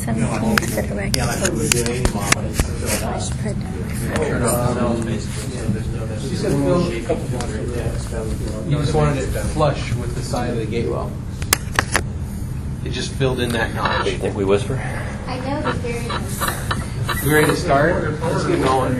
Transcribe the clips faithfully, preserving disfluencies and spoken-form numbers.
seventeenth Fitterwick. You just wanted it flush with the side of the gate well. It just filled in that notch. You think we whisper? I know that there is. You ready to start? Let's get going.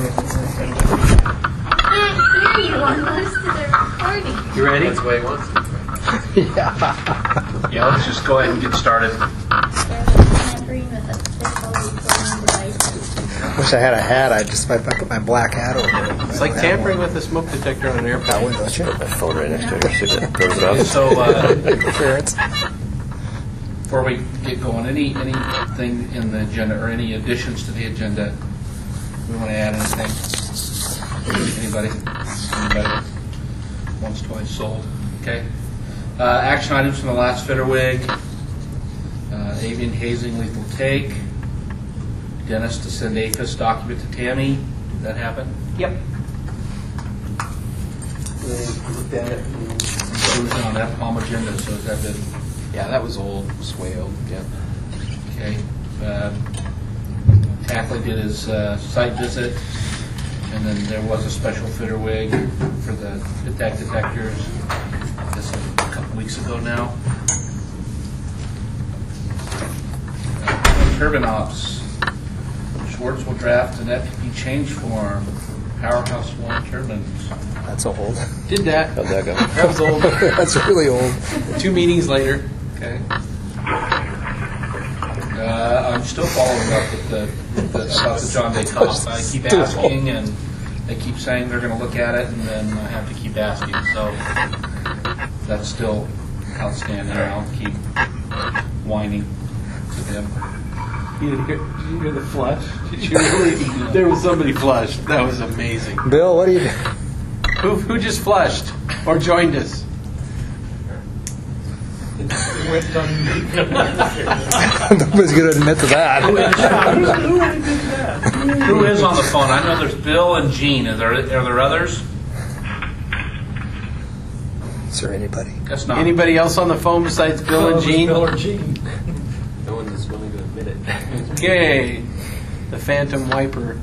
I hear you on most of the recording. You ready? That's the way he wants to. Yeah. Yeah, let's just go ahead and get started. Tampering with official recording devices. Wish I had a hat. I just I put my black hat over it. It's like tampering with a smoke detector on an That airplane. one, don't you? Put my phone right next to it. See if it throws it off. So, uh, Interference. before we get going, any anything in the agenda or any additions to the agenda? We want to add anything? Anybody? Anybody? Once, twice, sold. Okay. Uh, action items from the last Fitterwig. Uh, avian hazing, lethal take. Dennis to send A F I S document to Tammy. Did that happen? Yep. Inclusion on that palm agenda, so has that been? Yeah, that was old. It was way old. Yeah. Okay. Uh, Tackley did his uh, site visit, and then there was a special Fitterwig for the detect detectors. This was a couple weeks ago now. Uh, turbine ops. Schwartz will draft an F P change form. Powerhouse one turbines. That's old. Did that. How'd that go? That was old. That's really old. Two meetings later. Okay. Uh, I'm still following up with the, with the about the John Day cost. I keep asking, and they keep saying they're going to look at it, and then I have to keep asking. So that's still outstanding. I'll keep whining to them. You did, hear, did you hear the flush? Did you really? There was somebody flushed. That was amazing. Bill, what do you? Who, who just flushed or joined us? Nobody's going to admit to that. Who is on the phone? I know there's Bill and Gene. Are there, are there others? Is there anybody? Guess not. Anybody else on the phone besides Bill and Gene? Bill or Gene? No one is willing to admit it. Okay. The Phantom Wiper.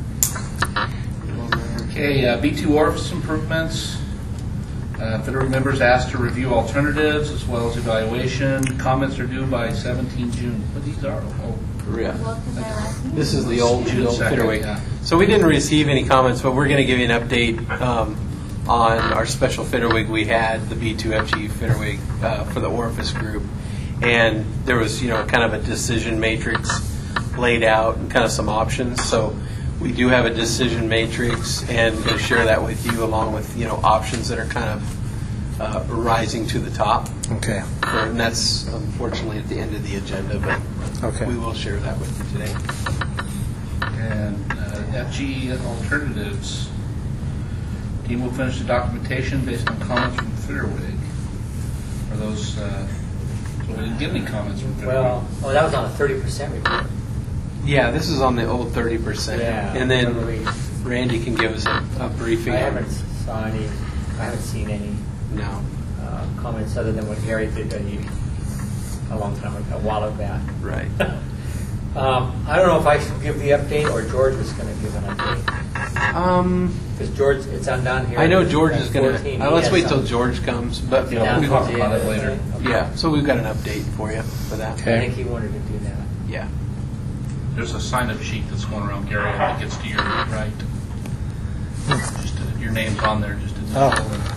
Okay, uh, B two Orifice improvements. Uh, Federal members asked to review alternatives as well as evaluation. Comments are due by seventeenth June. What these are? Oh, Yeah. What was our last name? This is the old, June the old second, Fitterwig. yeah. So we didn't receive any comments, but we're going to give you an update um, on our special Fitterwig we had, the B two F G Fitterwig uh, for the Orifice group. And there was, you know, kind of a decision matrix laid out and kind of some options. So we do have a decision matrix, and we'll share that with you along with, you know, options that are kind of uh, rising to the top. Okay. And that's unfortunately at the end of the agenda, but Okay. we will share that with you today. And uh, F G alternatives. Team will finish the documentation based on comments from Fitterwig. Are those? Uh, so we didn't get any comments from Fitterwig. Well, oh, that was on a thirty percent report. Yeah, this is on the old thirty percent. Yeah. And then Remember we- Randy can give us a, a briefing. I on- haven't saw any, I haven't seen any No, uh, comments other than what Gary did a, a long time ago, a while back. right. Um, I don't know if I should give the update or George was going to give an update. Um, Because George, it's undone here. I know George is At going fourteen, to. he Let's has wait till some- George comes. But Yeah, down we'll towards talk the about end it of the later. day. Okay. yeah, so we've got an update for you for that. I think he wanted to do that. Yeah. There's a sign-up sheet that's going around, Gary, and it gets to your right. Just to, your name's on there, just to Oh.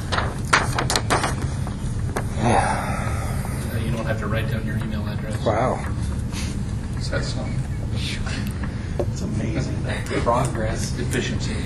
Uh, you don't have to write down your email address. Wow. So that's some It's amazing. Progress. efficiency.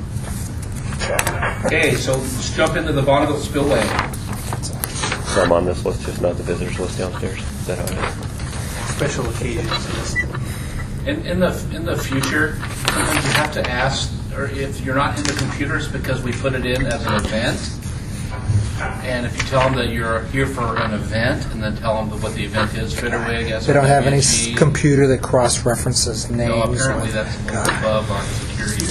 Okay, so let's jump into the Bonneville Spillway. So I'm on this list, just not the visitors list downstairs. Is that how it is? Special occasions. In, in the in the future, sometimes you have to ask, or if you're not into computers, because we put it in as an event. And if you tell them that you're here for an event, and then tell them what the event is, Fitterwig, They don't have any s- S O P G. computer that cross-references names. No, apparently or- that's a little God, above our security.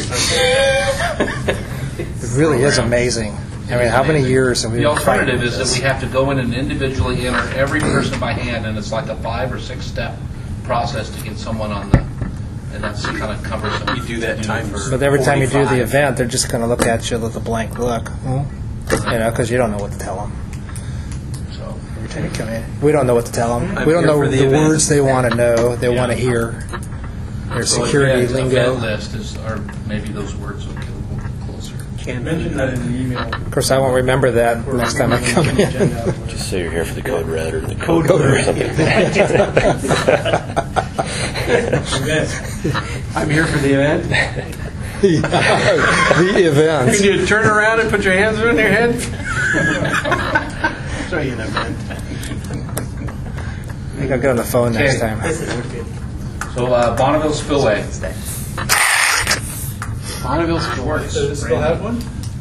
it really is amazing. I mean, how many years have we The been fighting alternative with is that this? we have to go in and individually enter every person by hand, and it's like a five or six step process to get someone on the, and that's kind of cumbersome. You do that time for But every time you do the forty-five. event, they're just going to look at you with a blank look. Hmm? You know, because you don't know what to tell them. So, Every time you come in, we don't know what to tell them. I'm we don't here know for the the, event. words they want to know. They Yeah. want to hear. Their so security event, lingo. event list is, or maybe those words will get a little closer. Can Mention that in the email. Of course, I won't remember that next time I come in. Just say you're here for the code red or the code or something. I'm here for the event. The event. Can you turn around and put your hands on your head? Show you an event. I think I'll get on the phone next Okay. time. This is wicked. So uh, Bonneville Spillway. Bonneville Sports. Does it still have one?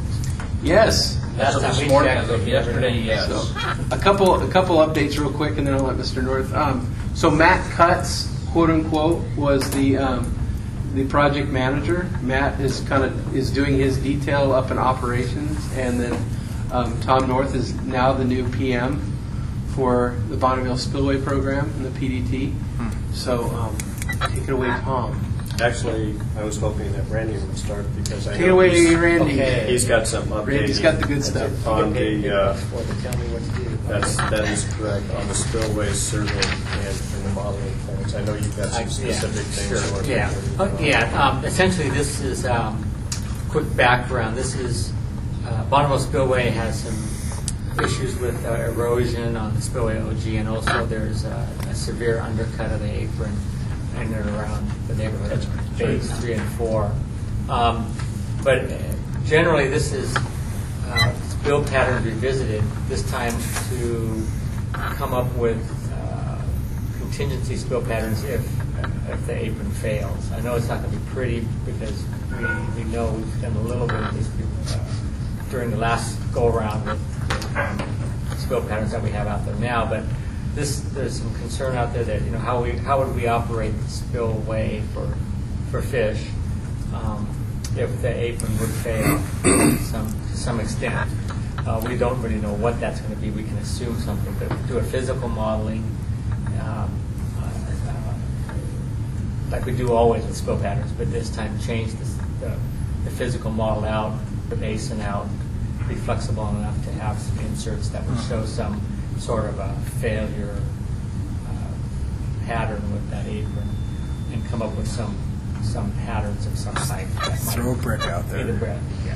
Yes. As Last of time this we morning, checked, as of we yesterday, never- yes. So, a couple, a couple updates real quick, and then I'll let Mister North. Um, so Matt Cutts, quote unquote, was the um, the project manager. Matt is kind of is doing his detail up in operations, and then um, Tom North is now the new P M for the Bonneville Spillway program and the P D T. So um, take it away, Tom. Actually, I was hoping that Randy would start because I Take know it away, he's, Randy. Okay. he's got something updated. Randy's got the good stuff. On the, uh, Or to tell me what to do. that's, that is correct, on the spillway survey and, and the modeling plans. I know you've got I- some yeah, specific things sure. you want to. Yeah, Oh, yeah. Um, essentially, this is um, quick background. This is uh, Bonneville Spillway has some issues with uh, erosion on the Spillway O G, and also there's uh, a severe undercut of the apron in and around the neighborhood of phase three and four. Um, but uh, generally, this is uh, spill patterns revisited. This time to come up with uh, contingency spill patterns if if the apron fails. I know it's not going to be pretty because we, we know we've done a little bit of this uh, during the last go around with, with um, spill patterns that we have out there now, but this there's some concern out there that you know how we how would we operate the spillway for for fish um, if the apron would fail to some to some extent. Uh, we don't really know what that's going to be. We can assume something, but do a physical modeling. Um, uh, uh, like we do always with spill patterns, but this time change this, the, the physical model out, the basin out, be flexible enough to have some inserts that would show some sort of a failure uh, pattern with that apron, and come up with some some patterns of some type. that might- Throw a brick out there. Either brick, yeah.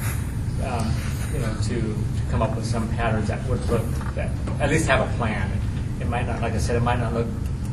Um, you know, to, to come up with some patterns that would look that at least have a plan. It might not, like I said, it might not look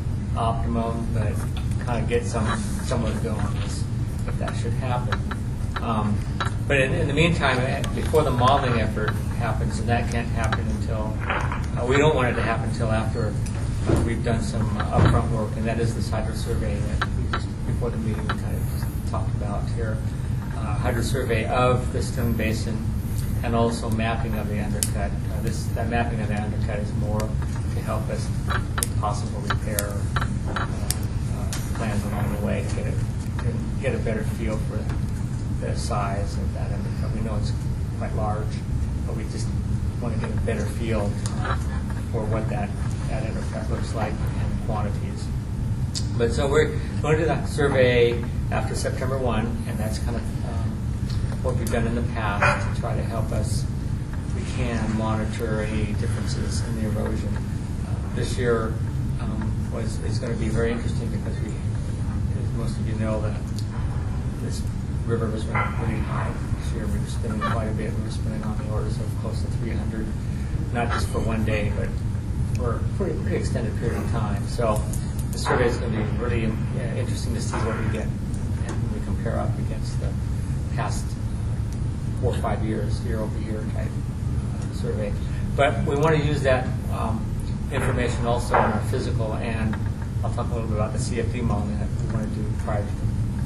optimum, but kind of get some somewhere to go on this if that should happen. Um, but in, in the meantime, eh, before the modeling effort happens, and that can't happen until uh, we don't want it to happen until after uh, we've done some uh, upfront work, and that is this hydro survey that we just before the meeting we kind of just talked about here. Uh, hydro survey of the Stone Basin, and also mapping of the undercut. Uh, this that mapping of the undercut is more to help us with possible repair uh, uh, plans along the way to get a to get a better feel for the size of that undercut. We know it's quite large, but we just want to get a better feel for what that that undercut looks like in quantities. But so we're going to do that survey after September first, and that's kind of um, what we've done in the past to try to help us, if we can, monitor any differences in the erosion. Uh, this year um, was is going to be very interesting because we, as most of you know, that this river was running pretty high this year. We were spinning quite a bit. We were spinning on the orders of close to three hundred, not just for one day, but for a pretty, pretty extended period of time. So the survey is going to be really uh, interesting to see what we get and when we compare up against the past four or five years, year over year type uh, survey. But we want to use that um, information also in our physical, and I'll talk a little bit about the C F D modeling that we want to do prior to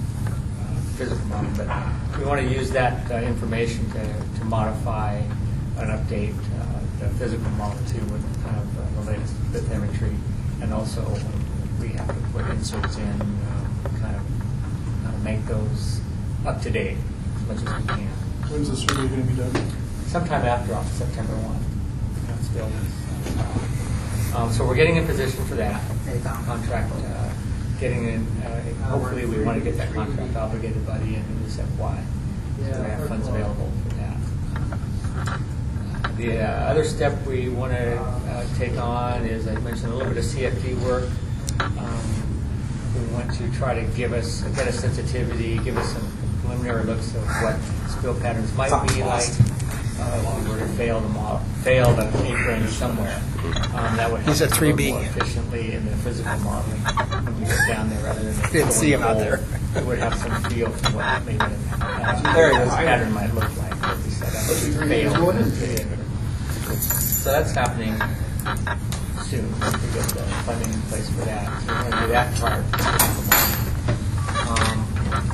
uh, physical modeling. But we want to use that uh, information to, to modify and update uh, the physical model too with kind of uh, the latest bathymetry, and also we have to put inserts in, uh, kind of uh, make those up to date as much as we can. When's the survey going to be done? Sometime after on September first. That's still, uh, um, so we're getting in position for that. Contract uh, getting in, uh, hopefully we want to get that contract obligated by the end of this F Y. So we have funds available for that. The uh, other step we want to uh, take on is, I mentioned, a little bit of C F D work. Um, we want to try to give us, get a sensitivity, give us some preliminary looks of what spill patterns might be like uh, if we were to fail the model, fail the apron somewhere. Um, that would help He's a us three work B. more efficiently in the physical modeling when we get down there rather than Didn't see him out going there. whole. We would have some feel for what maybe the uh, pattern might look like if we set up a fail. So that's happening soon. We get the funding in place for that. So we're going to do that part. Um,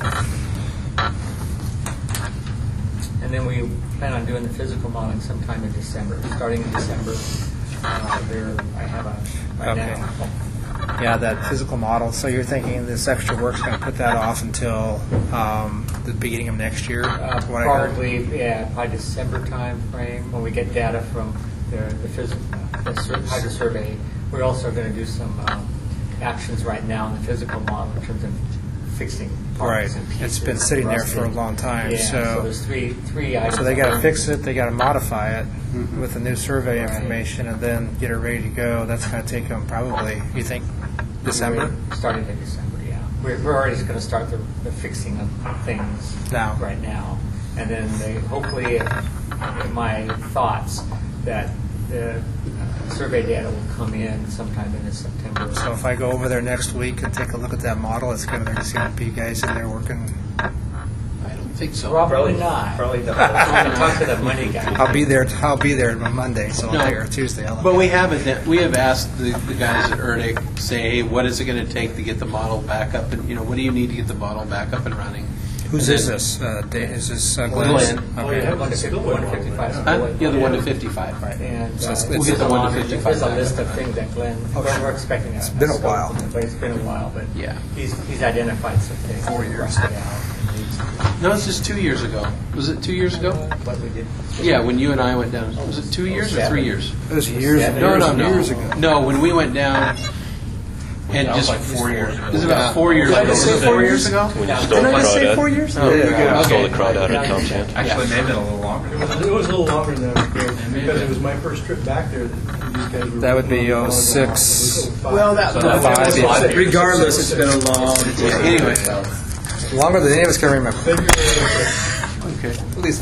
and then we plan on doing the physical modeling sometime in December. Starting in December, uh, there I have a right Okay. now. Yeah, that physical model. So you're thinking this extra work's going to put that off until um, the beginning of next year? Uh, what I heard? probably, yeah, probably December time frame when we get data from the the physical the sur- hydro survey. We're also going to do some um, actions right now in the physical model in terms of fixing parts Right. and pieces. It's been sitting there for a rusting. long time. Yeah, so, so there's three three items. So they got to fix it, they got to modify it with the new survey information, and then get it ready to go. That's going to take them probably, you think, December? We're starting in December, yeah. We're, we're already going to start the, the fixing of things Now. right now. And then they, hopefully, in my thoughts, that the uh, survey data will come in sometime in September. So if I go over there next week and take a look at that model, it's going to, there's going to be guys in there working. I don't think so. Probably not. Probably not. I'm going to talk to the money guy. I'll be there, I'll be there on Monday, so No. I'll take or Tuesday. I'll But we have we have asked the, the guys at Erdic, say, hey, what is it going to take to get the model back up? And you know, what do you need to get the model back up and running? Whose And is then- this? Uh, Da- is this uh, Glenn. Glenn? Oh, you have one to fifty, one to fifty-five. Huh? Yeah, the one to fifty-five. Right. And So uh, it's- we'll it's get the the one one to to fifty-five. There's a list of things that Glenn, Oh, we're sure. we're expecting. It's a- been a scope, while. But it's been a while, but Yeah. he's, he's identified some things. Four years. No, it's just two years ago. Was it two years ago? What we did. Yeah, when you and I went down. Was it two years or three years? It was years, Seven. No, years, no, no. years ago. No, when we went down and just four years. It was about four years Did I ago. just Was say it four four years? years ago? When you Yeah. stole Didn't the I just say crowd four out, years? Oh, Yeah. stole Okay. the crowd out of Tom's hand. Actually, it may have been a little longer. It was, it was a little longer than that because it was my first trip back there. That these guys were That would be working on oh six. the volleyball. Well, that, So that- that's five five years. years. regardless, it's been a long. Yeah, anyway. Longer than any of us can remember. Okay. At least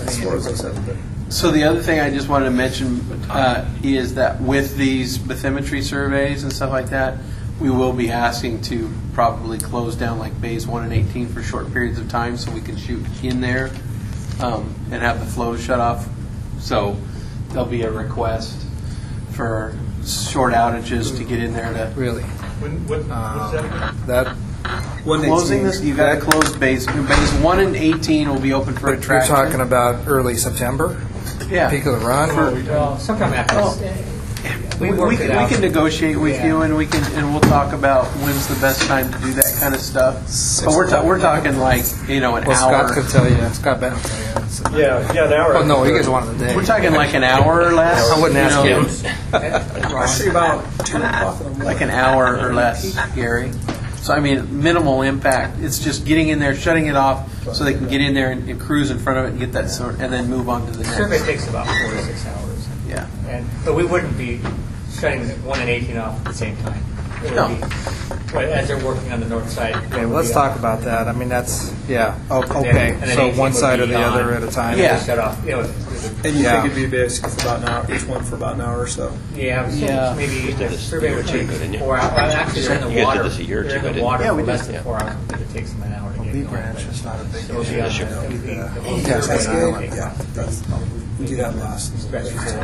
So the other thing I just wanted to mention uh, is that with these bathymetry surveys and stuff like that, we will be asking to probably close down like bays one and eighteen for short periods of time so we can shoot in there um, and have the flow shut off. So there'll be a request for short outages to get in there to Really. When, what, what's that again? That, One closing this. You got to close bays. Bays one and eighteen will be open for you're attraction. talking about early September? yeah. Peak of the run? Well, sometime after. Well, We, We worked we, it can, we out. can negotiate with Yeah. you, and we can, and we'll talk about when's the best time to do that kind of stuff. But we're ta- we're talking like you know an Well, Scott hour. could tell you. Scott Bennett could tell you. It's- Yeah, yeah, an hour. Oh, no, he gets one of the day. We're talking like an hour or less. I wouldn't you ask know, him. I say about two o'clock in the morning. Like an hour or less, Gary. So I mean, minimal impact. It's just getting in there, shutting it off, so they can get in there and, and cruise in front of it and get that sort, and then move on to the The survey next. takes about four to six hours. Yeah. And, but we wouldn't be shutting one and eighteen off at the same time. It would No. be, but as they're working on the north side. Okay, well, let's talk about that. I mean, that's, yeah, oh, And then- okay. and then So eighteen one would side be or the other on. at a time? Yeah. Shut off, you know, with- And you Yeah. think it'd be basically for about an hour, each one for about an hour or so? yeah, Yeah. maybe the this survey would a year or take two, didn't you? four hours. Well, actually, they're in the You guys did water. this a year or They're two in ago, the didn't water you? Yeah, we for less did, than yeah. four hours, but it takes them an hour to get B going. branch is not a big So it'll be issue. on Sure. the- it'll be- the whole Yeah, survey that's will good. take Yeah, about- that's, we do that last. Scratch four.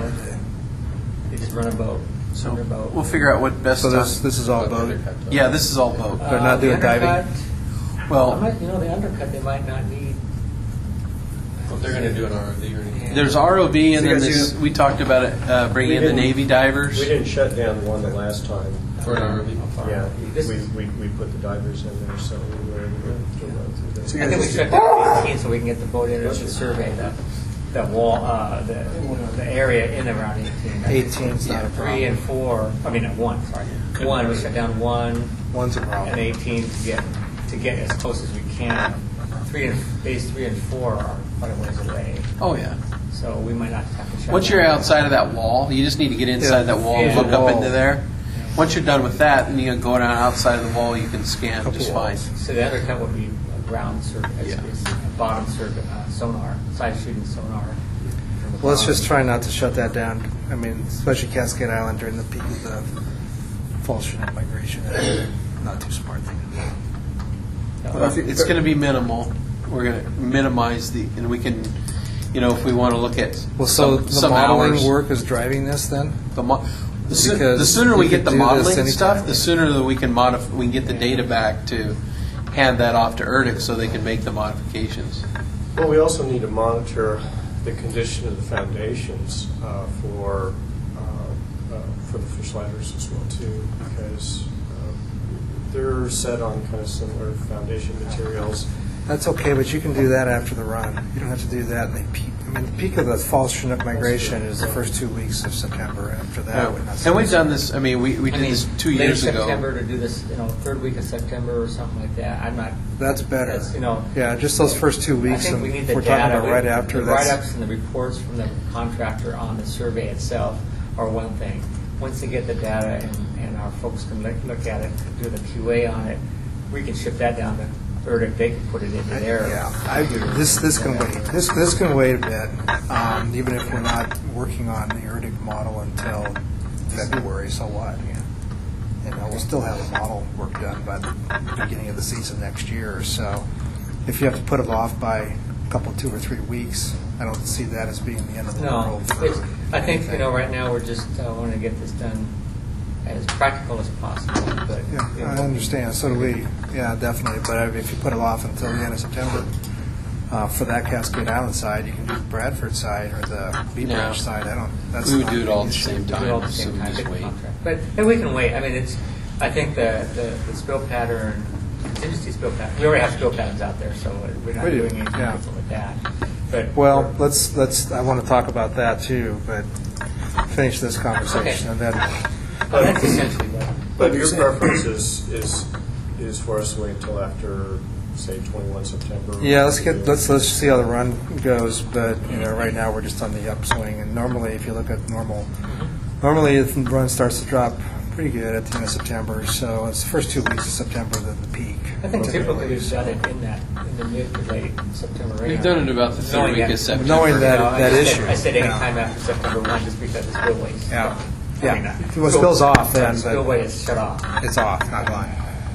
You just run a boat. So Run a boat. we'll figure out what best. So time- this, this is all boat? yeah, this is all boat. They're not Uh, the doing diving? undercut, I Well, might- You know, the undercut, they might not need. They're going to do an R O V or anything. there's R O V, and So you then guys this, do- we talked about it, uh, bringing We in the didn't- Navy divers. We didn't shut down one the last time. For an R O V. Yeah, This we, is- we, we put the divers in there, so we were able to run through So that. I think we shut down eighteen so we can get the boat in and survey that. the wall, uh, the, you know, the area in around eighteen. eighteen's not a Three and four, I mean, uh, one, sorry. One, we shut down one. One's a problem. And eighteen to get, to get as close as we can. Three and, base three and four are quite a ways away. Oh, yeah. So we might not have to shut Once down. you're outside of that wall, you just need to get inside Yeah. that wall and Yeah. look up Wall. into there. Once you're done with that, then you can go down outside of the wall, you can scan just fine. So the undercut would be a ground survey, Yeah. a bottom survey, uh, sonar, side shooting sonar. Well, let's just try not to shut that down. I mean, especially Cascade Island during the peak of the false Chinook migration. Not too smart thing. It's going to be minimal. We're going to minimize the, and we can, you know, if we want to look at Well, so some, the some modeling hours. work is driving this then? The, mo- the, soo- Because the sooner we we get could the do this modeling anytime. stuff, the sooner that we can modif- we can get the data back to hand that off to ERDIC so they can make the modifications. Well, we also need to monitor the condition of the foundations uh, for uh, uh, for the fish ladders as well too, because uh, they're set on kind of similar foundation materials. That's okay, but you can do that after the run. You don't have to do that in the peak. I mean, the peak of the false Chinook migration is the first two weeks of September. After that, we're not And we've done this, I mean, we, we I did mean, this two late years ago. September to do this, you know, third week of September or something like that. I'm not. That's better. That's, you know, Yeah, just those first two I weeks. think and we need the we're data. talking about right We- after. The that's- write-ups and the reports from the contractor on the survey itself are one thing. Once they get the data and, and our folks can look, look at it, do the Q A on it, we can ship that down to ERDIC. They can put it into their. Yeah, I agree. This this can wait. This this can wait a bit, um, even if we're not working on the ERDIC model until February. So what? Yeah. And we'll still have the model work done by the beginning of the season next year. So if you have to put it off by a couple, two or three weeks, I don't see that as being the end of the No, world. for it's, I think, you anything. know, right now, we're just uh, wanting to get this done as practical as possible, but. Yeah, you know, I understand. So do we. Yeah, definitely. But if you put it off until the end of September, uh, for that Cascade Island side, you can do the Bradford side or the Beach No. Branch side. I don't. That's We would not do it all at an the issue. same do it all at time, the so same we time, just get the wait. contract. But, and we can wait. I mean, it's, I think the, the, the spill pattern, contingency spill pattern, we already have spill patterns out there, so we're not We do, doing anything yeah. different with that. But. Well, let's let's. I want to talk about that too, but finish this conversation Okay. and then. Oh, that's essentially what. But your preference is, is, is for us to wait until after, say, twenty-first September? Yeah, let's get let's let's see how the run goes. But you know, right now we're just on the upswing, and normally, if you look at normal, normally the run starts to drop pretty good at the end of September. So it's the first two weeks of September that the peak. I think typically we've done it in that, in the mid to late September range. We've done it about the third Knowing week that- of September. Knowing that No, I that just said- issue. I said Yeah. anytime after September one, just because the spillways. Yeah. I Yeah. mean, uh, If it spills off, then, The but- spillway is shut off. It's off, not gone.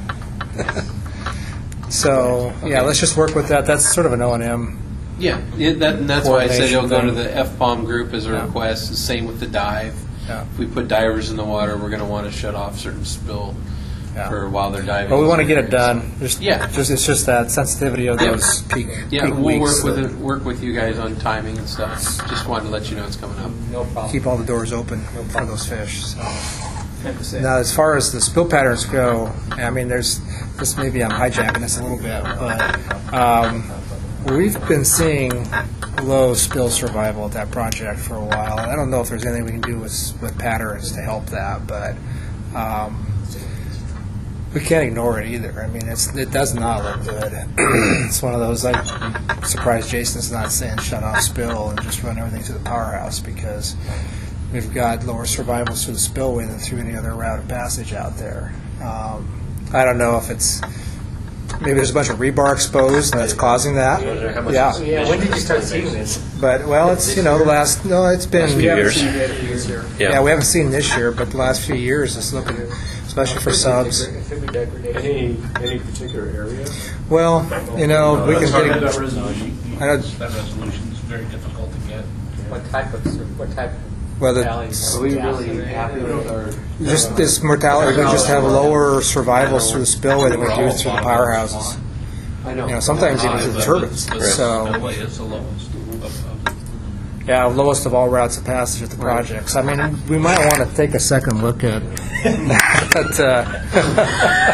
So yeah, let's just work with that. That's sort of an O and M. Yeah, yeah that, and that's why I said it'll go to Coordination the F POM group as a Yeah. request. The same with the dive. Yeah. If we put divers in the water, we're going to want to shut off certain spill Yeah. for while they're diving. But we want to get it done. Just, Yeah. Just it's just that sensitivity of Yeah. those peak. Yeah, peak we'll weeks work with that it, work with you guys on timing and stuff. Just wanted to let you know it's coming up. No problem. Keep all the doors open for those fish. So. Now, as far as the spill patterns go, I mean, there's this. Maybe I'm hijacking this a little bit, but um, we've been seeing low spill survival at that project for a while. I don't know if there's anything we can do with, with patterns to help that, but um, we can't ignore it either. I mean, it's, it does not look good. It's one of those. I'm surprised Jason's not saying shut off spill and just run everything to the powerhouse, because we've got lower survivals through the spillway than through any other route of passage out there. Um, I don't know if it's maybe there's a bunch of rebar exposed that's causing that. Yeah, Yeah, when did you start seeing this? but well, it's you know the last no, it's been few years. Yeah, we haven't seen this year, but the last few years it's looking, especially for subs. It could be degradation. Any, any particular area? Well, you know we can It's hard to get. get that resolution. I know- That resolution is very difficult to get. What type of, sur- what type of Whether values? Are we really happy with our? just this mortality, we just have lower survivals through the spillway than we do through the powerhouses. I know. You know, sometimes even through the turbines. So. Spillway is the lowest of, of Yeah, lowest of all routes of passage at the projects. I mean, we might want to take a second look at, at uh,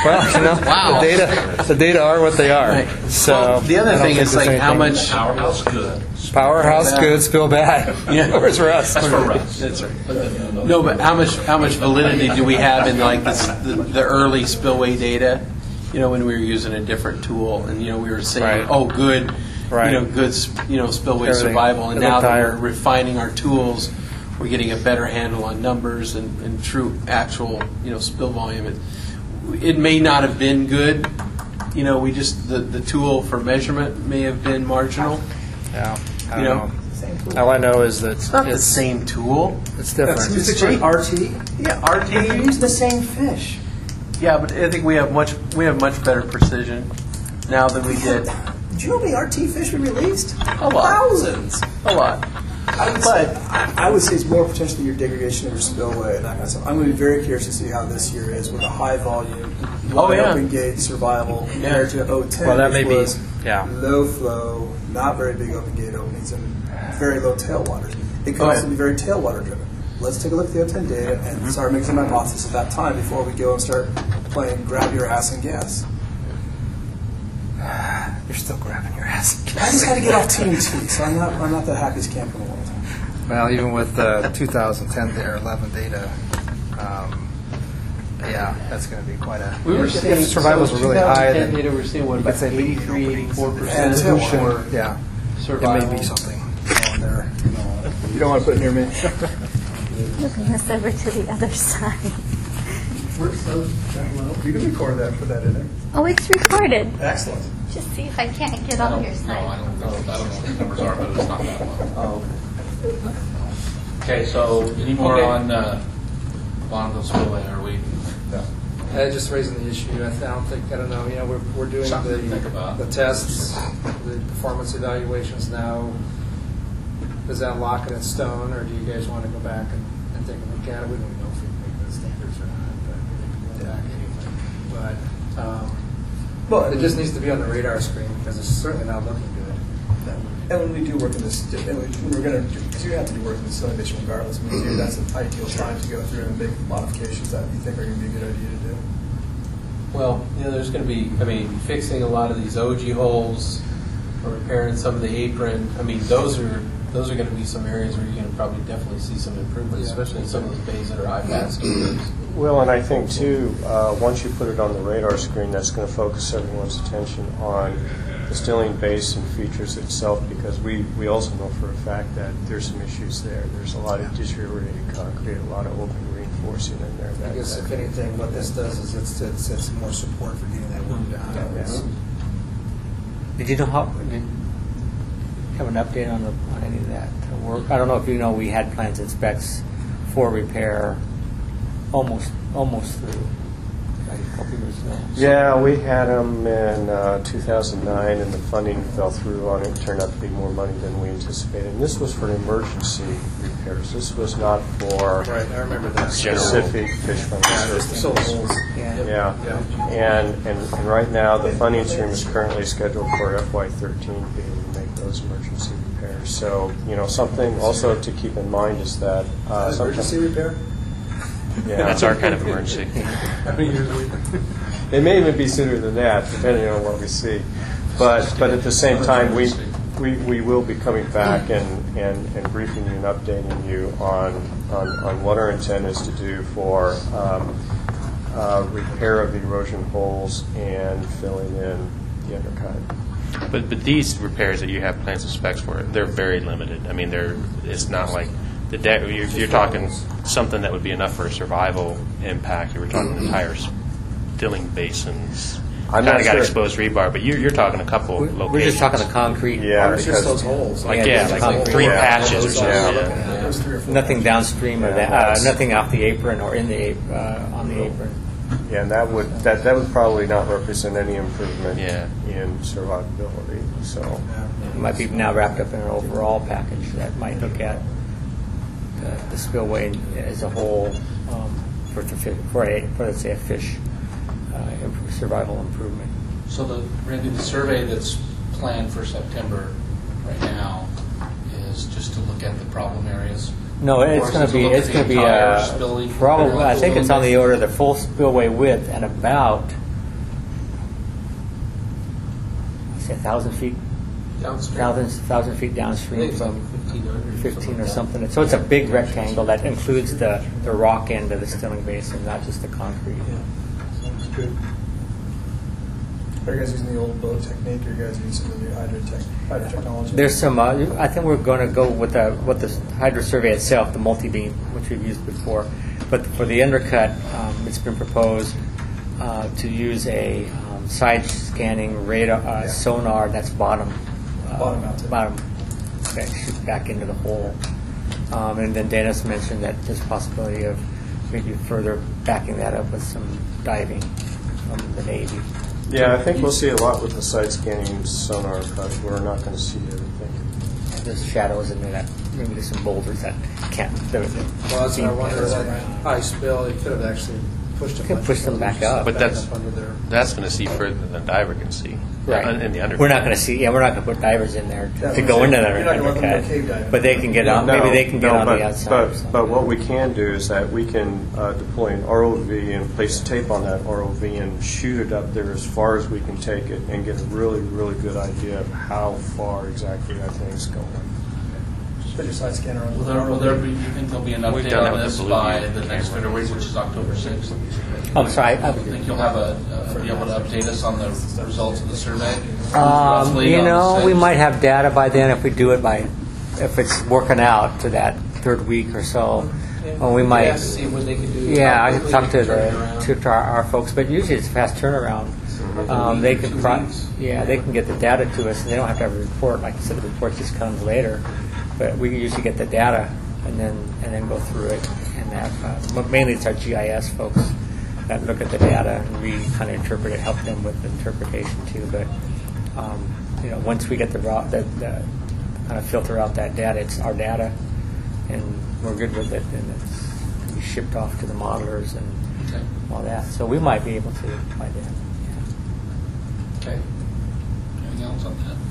Well, you know, Wow. the data, the data are what they are. Right. So Well, the other I don't thing think is there's like how anything- much. Powerhouse good. Powerhouse Bad. good, spill bad. Yeah. Where's Russ? That's for Russ. That's right. No, but how much how much validity do we have in like this, the, the early spillway data? You know, when we were using a different tool, and you know we were saying, Right. oh, good, Right. you know, good, sp- you know, spillway Everything. survival, and It now looked that higher. we're refining our tools, we're getting a better handle on numbers and, and true actual, you know, spill volume. It, it may not have been good. You know, we just the, the tool for measurement may have been marginal. Yeah, I You don't know. know. All I know is that It's not the same tool. It's different. It's for R T. Yeah, R T. You're using the same fish. Yeah, but I think we have much we have much better precision now than we did. Did you know how many R T fish we released? A lot. Thousands. A lot. I would, say, I, I would say it's more potentially your degradation of your spillway and that kind of stuff. I'm going to be very curious to see how this year is with a high volume, Oh, wide yeah. open gate survival compared to oh ten, Well, that which may be- was yeah. low flow, not very big open gate openings, and very low tailwaters. It could Oh, yeah. also be very tailwater driven. Let's take a look at the oh ten data and start making some hypothesis at that time before we go and start playing grab your ass and guess. You're still grabbing your ass. I just had to get off T N T, so I'm not, I'm not the happiest camper in the world. Well, even with the two thousand ten or eleven data, um, yeah, that's going to be quite a. We were if seeing survivals were really high. twenty ten Then data. We were seeing what you about could say eighty-three, eighty-four And percent tailwater. yeah, there may survival. be something on there. You don't want to put it near me. Moving this over to the other side. You can record that, put that in there. Oh, it's recorded. Excellent. Just see if I can't get I on don't your know, I side. don't know, I don't know what the numbers are, but it's not that low. Oh, Okay, so any more Okay. on uh, Bonneville Spillway, are we? Uh, just raising the issue. I, th- I don't think I don't know. You know, we're we're doing Something to think the about. the tests, the performance evaluations now. Does that lock it in stone, or do you guys want to go back and, and take a look at it? We don't know if we can make the standards or not, but we can go back anything. But um, But it just needs to be on the radar screen because it's certainly not looking good. And when we do work in this, and we- when we're going to, because you have to be working with Stonebridge regardless, I mean, maybe that's an ideal time to go through and make modifications that you think are going to be a good idea to do. well, you know, there's going to be, I mean, fixing a lot of these O G holes, or repairing some of the apron. I mean, those are those are going to be some areas where you're going to probably definitely see some improvement, especially in some of those bays that are high pass. Well, and I think too, uh, once you put it on the radar screen, that's going to focus everyone's attention on the Stilling Basin features itself, because we, we also know for a fact that there's some issues there. There's a lot of deteriorated concrete, a lot of open reinforcing in there. I That, guess that if anything, what this does is it's, it's, it's more support for getting that work done. Yeah. It's- Did you know how, did you have an update on, the, on any of that work? I don't know if you know, we had plans and specs for repair almost, almost through, like a couple years ago. Yeah, we had them in uh, two thousand nine, and the funding fell through on it. It turned out to be more money than we anticipated. And this was for emergency repairs. This was not for Right, I remember that. specific fish friendly Yeah, just the services. holes. Yeah. Yeah, and, and and right now, the funding stream is currently scheduled for F Y thirteen to be able to make those emergency repairs. So, you know, something also to keep in mind is that uh, Emergency sometimes- repair? yeah. That's our kind of emergency. It may even be sooner than that, depending on what we see. But but at the same time, we we, we will be coming back and, and, and briefing you and updating you on, on, on what our intent is to do for um, uh, repair of the erosion holes and filling in the undercut. But but these repairs that you have plans and specs for, they're very limited. I mean, they're it's not like the de- you're, you're talking something that would be enough for a survival impact. You were talking entire filling basins. I'm Kind not of got sure. exposed rebar, but you're you're talking a couple We're, locations. we're just talking the concrete. Yeah, It's just because those holes. like Yeah, yeah, just like, concrete. three Yeah. patches or Those something. are- Yeah. Those three or four. Nothing downstream of Yeah, that, uh, that's- nothing off the apron or in the ap- uh, on the apron. yeah, and that would that, that would probably not represent any improvement Yeah. in survivability. So. It might be now wrapped up in an overall package that might look at the, the spillway as a whole um, for, the fi- for, a, for, let's say, a fish uh, imp- survival improvement. So the, Randy, the survey that's planned for September right now is just to look at the problem areas? No, Or it's is going it to be look at it's the going to be entire uh, spilling- probably. I think it's on the order of the full spillway width and about say, a thousand feet, Downstream. thousand, thousand feet I think downstream it's like from fifteen hundred. fifteen or something. So it's a big rectangle that includes the, the rock end of the Stilling Basin, not just the concrete. Sounds good. Are you guys using the old boat technique, or are you guys using the new hydro, tech, hydro technology? There's some, uh, I think we're going to go with the, what the hydro survey itself, the multi-beam, which we've used before. But for the undercut, um, it's been proposed uh, to use a um, side scanning radar uh, Yeah. sonar that's bottom, uh, Bottom mounted. bottom that shoots back into the hole. Um, and then Dennis mentioned that there's possibility of maybe further backing that up with some diving from the Navy. Yeah, I think we'll see a lot with the side scanning sonar, because we're not going to see everything. There's shadows in there, that maybe there's some boulders that can't. The, the Well, that's what I beam wonder, can't- that high spill, you could have actually pushed them. Could push them back up. But that's under there. that's going to see further than a diver can see. Right. In the under. We're not going to see. Yeah, we're not going to put divers in there Yeah, to we're go saying into the you're not gonna let them go undercut. cave diving. But they can get on. Maybe they can get No, on but, the outside. or But, something. but what we can do is that we can uh, deploy an R O V and place a tape on that R O V and shoot it up there as far as we can take it and get a really, really good idea of how far exactly that thing's going. Just put your side scanner on. Will there, will there be, you think there'll be an We've update done that on with this the by Blue the View. next Federal Week, which is October sixth? I'm sorry. I, I think you'll have a, uh, be able to update us on the results of the survey? um, Roughly you on the know, we sixth? might have data by then if we do it by, if it's working out to that third week or so. Well, we might. Yeah, see when they can do. Yeah, how I can quickly talk to they can turn it the around. to, to our, our folks, but usually it's a fast turnaround. Um, they can, Two pro- weeks. yeah, they can get the data to us, and they don't have to have a report. Like I said, the report just comes later, but we usually get the data and then and then go through it. And that uh, mainly it's our G I S folks that look at the data and we kind of interpret it, help them with the interpretation too. But um, you know, once we get the, raw, the, the kind of filter out that data, it's our data, and we're good with it, and it's can be shipped off to the modelers and Okay. all that. So we might be able to by then. Okay. Anything else on that?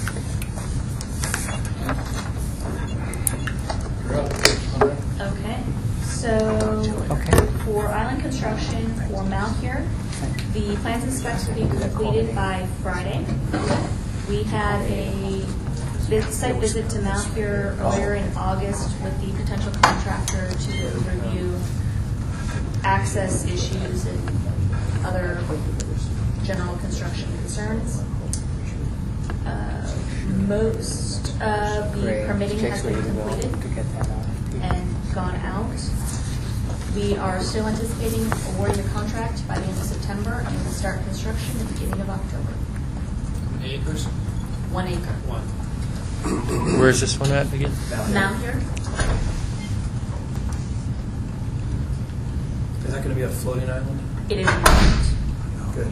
You're up. Andre? Okay, so Okay. for island construction for Malheur, the plans and specs will be completed by Friday. We had a vis- site visit to Malheur earlier in August with the potential contractor to review access issues and other general construction concerns. Uh, Most of the Great. permitting Checks has been ready to go completed to get that out. and gone out. We are still anticipating awarding the contract by the end of September, and we'll start construction at the beginning of October. How many acres? One acre. One. Where's this one at again? Malheur, Is that going to be a floating island? it is not. Good.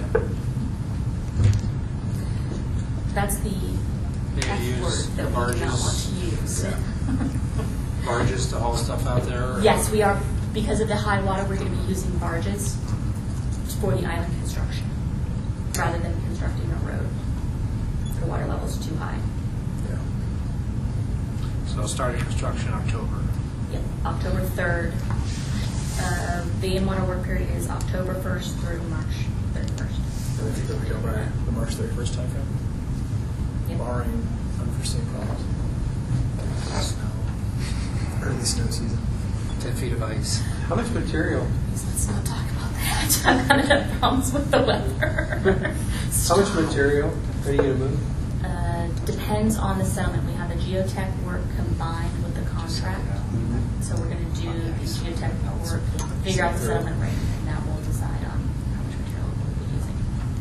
That's the They F use word that we do not want barges, to use. barges to haul stuff out there? or- Yes, we are, because of the high water, we're going to be using barges for the island construction, rather than constructing a road. The water level's too high. Yeah. So starting construction October. Yep, October third. Uh, The in-water work period is October first through March thirty-first. And I think that we go by the March thirty-first timeframe, Yep. barring unforeseen problems. Early snow season. Ten feet of ice. How much material? Let's not talk about that. I'm having enough problems with the weather. How much material are you going to move? Uh, Depends on the settlement. We have the geotech work combined with the contract. So we're going to do the geotech work, figure out the settlement rate, and that will decide on how much material we'll be using.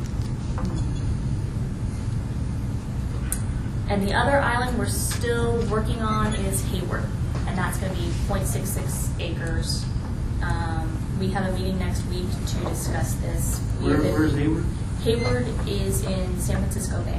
And the other island we're still working on is Hayward, and that's going to be zero point six six acres. Um, we have a meeting next week to discuss this. We Where, have been- where's Hayward? Hayward is in San Francisco Bay.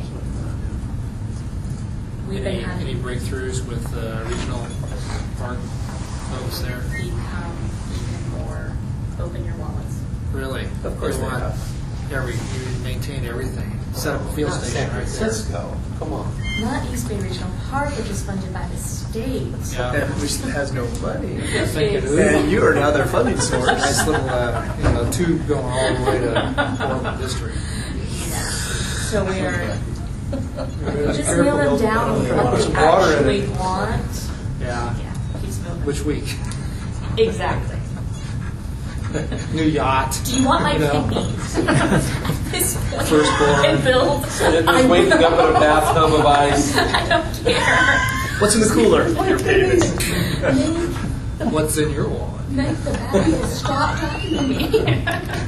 We've been Any, having any breakthroughs with uh, regional park folks there? become even more open your wallets. Really? Of course You they want have. Every, you maintain everything. Set up a field Not station San right there. Francisco. Come on. Not East Bay Regional Park, which is funded by the state. Yeah. And which has no money. I think it is. And you are now their funding source. Nice little, uh, you know, tube going all the way to Portland District. So we're Just nail them down with what Some they water in actually it. want. Yeah. Yeah, keeps moving. Which week? Exactly. New yacht. Do you want my You know? kidneys? This Firstborn. and build. And just waking up in a bathtub of ice. I don't care. What's in the cooler? Your What's in your wallet? Make the bad stop talking to me.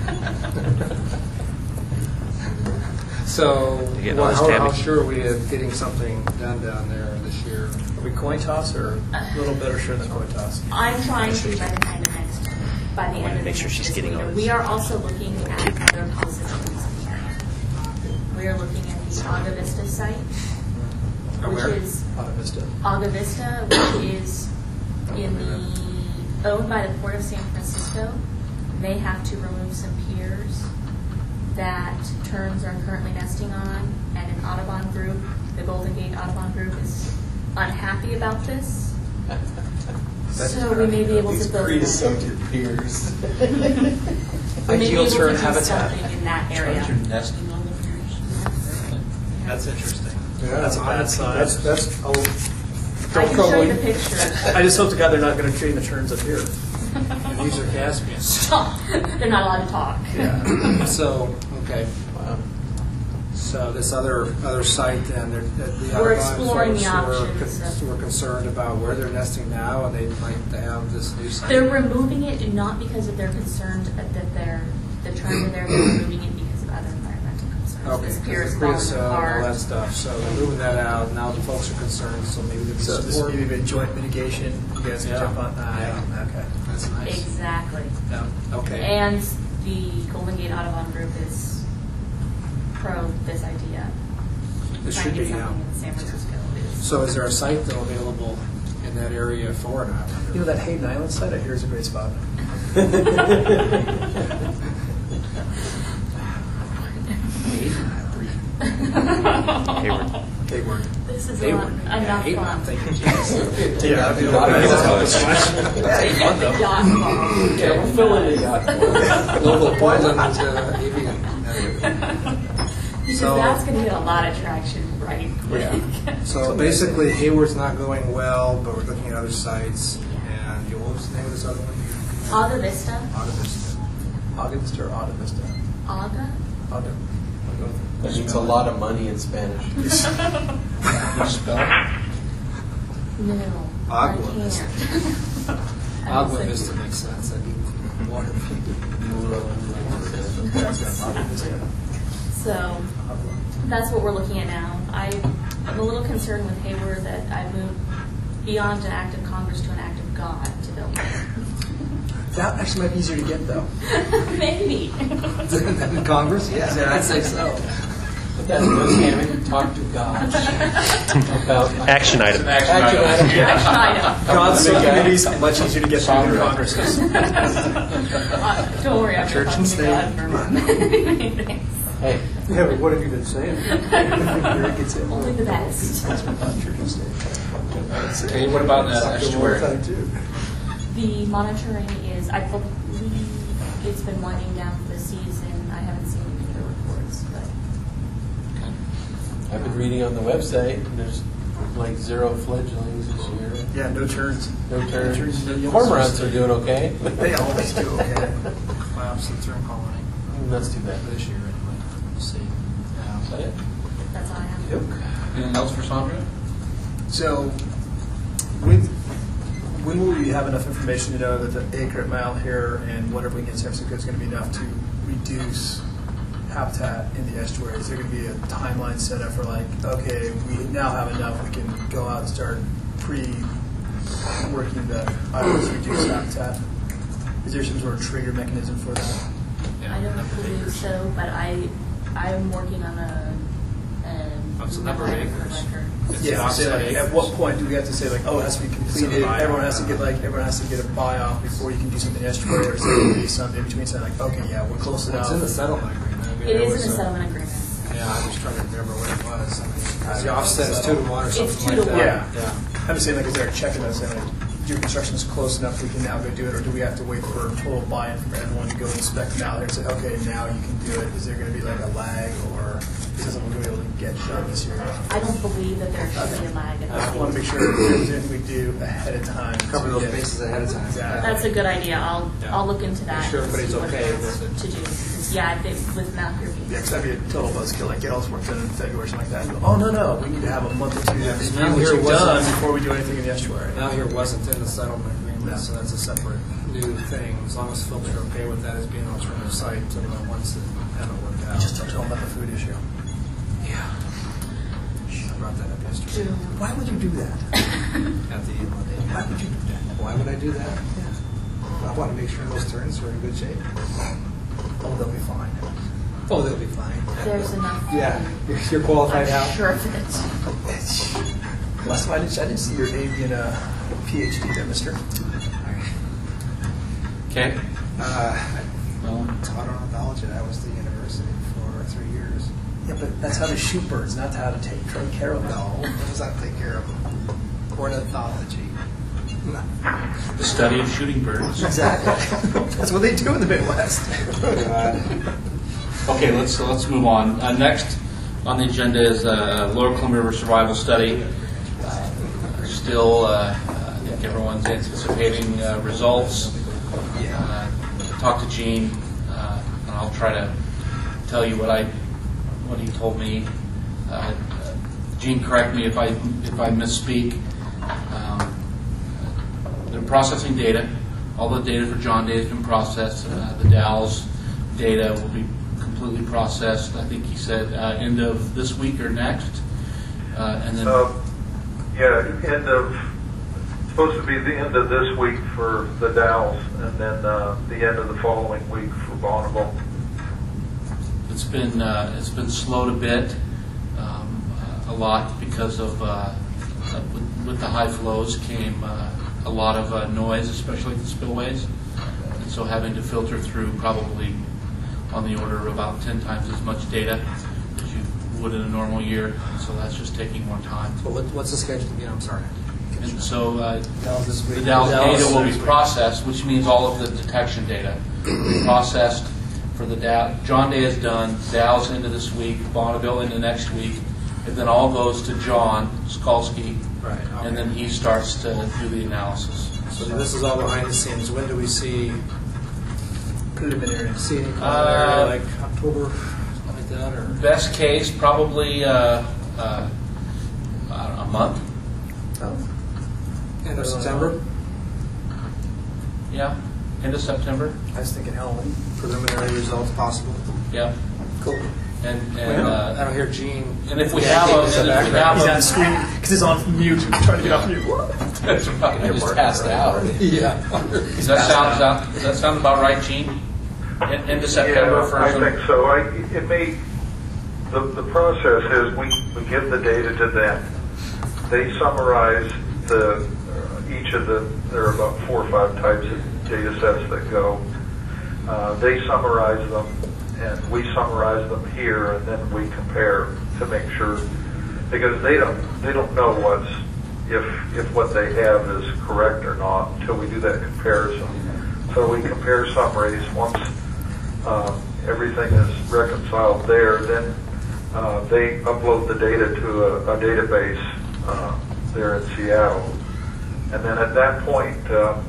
So, You get well, all this how, how damage. sure are we of getting something done down there this year? Are we coin toss or a little better sure than coin toss? I'm trying to by the end of next, by the end of the make sure next she's fiscal getting year. all We this. are also looking at other possibilities here. We are looking at the Aga Vista site, which Where? is Ponte Vista. Aga Vista, which is in the, owned by the Port of San Francisco. They have to remove some piers that terns are currently nesting on, and an Audubon group, the Golden Gate Audubon group, is unhappy about this. So we may be able to build them. Creosoted piers. We may be Ideal able to tern do habitat. something in that area. nesting on the piers. That's interesting. Yeah, That's a bad sign. That's, that's, I'll- I can show probably- you the picture. I just hope to God they're not going to train the terns up here. And these are Caspians. Stop. They're not allowed to talk. Yeah. So, okay. So this other, other site then, they're- the We're Audubon exploring the folks who are options con- of- who are concerned about where they're nesting now, and they'd like to have this new site. They're removing it not because of they're concerned that they're, the terns are there, they're removing it because of other environmental concerns. Okay, This pier because is the falling creosote and all that apart. stuff, so they're moving that out, now the folks are concerned, so maybe there'd be So this support. would be a joint mitigation. You guys can Yeah. jump on. Ah, Yeah. Okay. That's nice. Exactly. Yeah, okay. And the Golden Gate Audubon group is pro this idea. It Trying should to be, get yeah. something in San Francisco is. So is there a site though available in that area for an island? You know that Hayden Island site I hear is a great spot. Hayward. Hayward. This is Hayward. not Yeah, enough Hayward, I'm fun. thinking, geez. Yeah, Take the yacht club. Yeah, we'll fill in the yacht. Global Portland uh, avian. Because So- that's going to get a lot of traction right quick. Yeah. So basically Hayward's not going well, but we're looking at other sites. And you- what was the name of this other one? Aga Vista. Out of this. Aga Vista or Ada Vista? Aga? Aga. That means a lot of money in Spanish. You spell it? No. Agua I Vista. can't. Agua Vista makes sense. I mean, water. So that's what we're looking at now. I, I'm a little concerned with Hayward that I moved beyond an act of Congress to an act of God to build it. That actually might be easier to get though. Maybe. In Congress? Yeah. Yeah, I'd say so. But that's good, Tammy. Talk to God about Action item. action items. Action item. God's subcommittees much easier to get through than Congresses. Uh, don't worry, I'm Church talking and to state. God for many things. Hey, Yeah, but what have you been saying? Only the best. Okay, what about that estuary? The monitoring is, I believe it's been winding down for the season. I haven't seen any of the reports, but I've been reading on the website, and there's like zero fledglings this year. Yeah, no turns. No turns. No turns. Cormorants are doing okay. They always do okay. Wow, since they're in colony That's too bad. this year anyway. We'll see. Yeah. Is that it? that's all I have. Anything else for Sandra? So, when, when will we have enough information to know that the acre mile here and whatever we get in San Francisco is going to be enough to reduce habitat in the estuary? Is there going to be a timeline set up for like, okay, we now have enough, we can go out and start pre-working the islands to reduce habitat? Is there some sort of trigger mechanism for that? I don't believe so, but I, I'm working on a, a What's the number of acres? record. Yeah, say like, at what point do we have to say like, oh, it has to be completed? Everyone has to get like, everyone has to get a buy off before you can do something estuary, or is there going to be something in between saying like, okay, yeah, we're close enough. It's in the settlement agreement. I mean, It there is was in the a- settlement agreement. Yeah, I was trying to remember what it was. I mean, the offset is two to one or It's something two like to that. one. Yeah. I'm just saying like, is there a check in that saying like, your construction is close enough we can now go do it, or do we have to wait for total buy-in from everyone to go inspect now and say, okay, now you can do it? Is there going to be like a lag, or is this something we're going to be able to get done this year? I don't believe that there should be a lag at I just all. want to make sure that there's anything we do ahead of time. Cover those Yeah. bases ahead of time. Exactly. That's a good idea. I'll, I'll look into that. Make sure and everybody's see what okay else with it. To do. 'Cause, yeah, I think with Mount Here being. Yeah, because that'd be a total buzzkill. Like, get all this work done in February or something like that. Oh, no, no. We need to have a month or two to review now what here you've wasn't- done before we do anything in the estuary. Now here wasn't in the settlement agreement, No. so that's a separate new thing. As long as folks are okay with that as being an alternative site, so that once it haven't worked out. Just touch on about the food issue. Yeah. I brought that up yesterday. Why would you do that? At the end of the day. Why would you do that? Why would I do that? Yeah. I want to make sure those turns are in good shape. Oh, they'll be fine. Oh, they'll be fine. There's enough. Yeah, you're- you're qualified I'm out. sure of it. Last time I didn't, I didn't see your avian uh, PhD there, mister. Okay. Uh, I taught ornithology. I was at the university for three years. Yeah, but that's how to shoot birds, not how to take take care of them. No, it was not to take care of them. Ornithology. The study of shooting birds. Exactly. That's what they do in the Midwest. Okay, let's so let's move on. Uh, next on the agenda is uh, Lower Columbia River Survival Study. Uh, still, uh, I think everyone's anticipating uh, results. Uh, talk to Gene, uh, and I'll try to tell you what I what he told me. Uh, Gene, correct me if I if I misspeak. Um, they're processing data. All the data for John Day has been processed. Uh, the Dalles data will be completely processed. I think he said uh, end of this week or next, uh, and then Uh, yeah, end of, supposed to be the end of this week for the Dalles, and then uh, the end of the following week for Bonneville. it's been uh, it's been slowed a bit, um, uh, a lot because of uh, uh, with, with the high flows came uh, a lot of uh, noise, especially the spillways, and so having to filter through probably on the order of about ten times as much data as you would in a normal year. So that's just taking more time. So what, what's the schedule again? I'm sorry. And so uh, Dalles this week. the Dalles Dalles data will next be week. processed, which means all of the detection data will be processed for the Dow. John Day is done, Dalles into this week, Bonneville into next week. It then all goes to John Skalski, Right. and then he starts to do the analysis. So this is all behind the scenes. When do we see Preliminary. see any Uh, preliminary, like October, something like that, or? Best case, probably uh, uh, I don't know, a month. Oh. End of September? Yeah, end of September. I was thinking Halloween. Preliminary results possible? Yeah, Cool. and I and don't, uh, I don't hear Gene. and if we have a, and if we have He's a, on screen because he's on mute, trying to get off mute. that's right. I just passed out. Yeah. Does that sound, does that, does that sound about right, Gene? In- Into September Yeah, for I some- think so. I, it may, the, the process is we, we give the data to them. They summarize the, uh, each of the, there are about four or five types of data sets that go. Uh, they summarize them, and we summarize them here, and then we compare to make sure, because they don't, they don't know what's, if, if what they have is correct or not until we do that comparison. So we compare summaries. Once um, everything is reconciled there, then uh, they upload the data to a, a database uh, there in Seattle, and then at that point uh,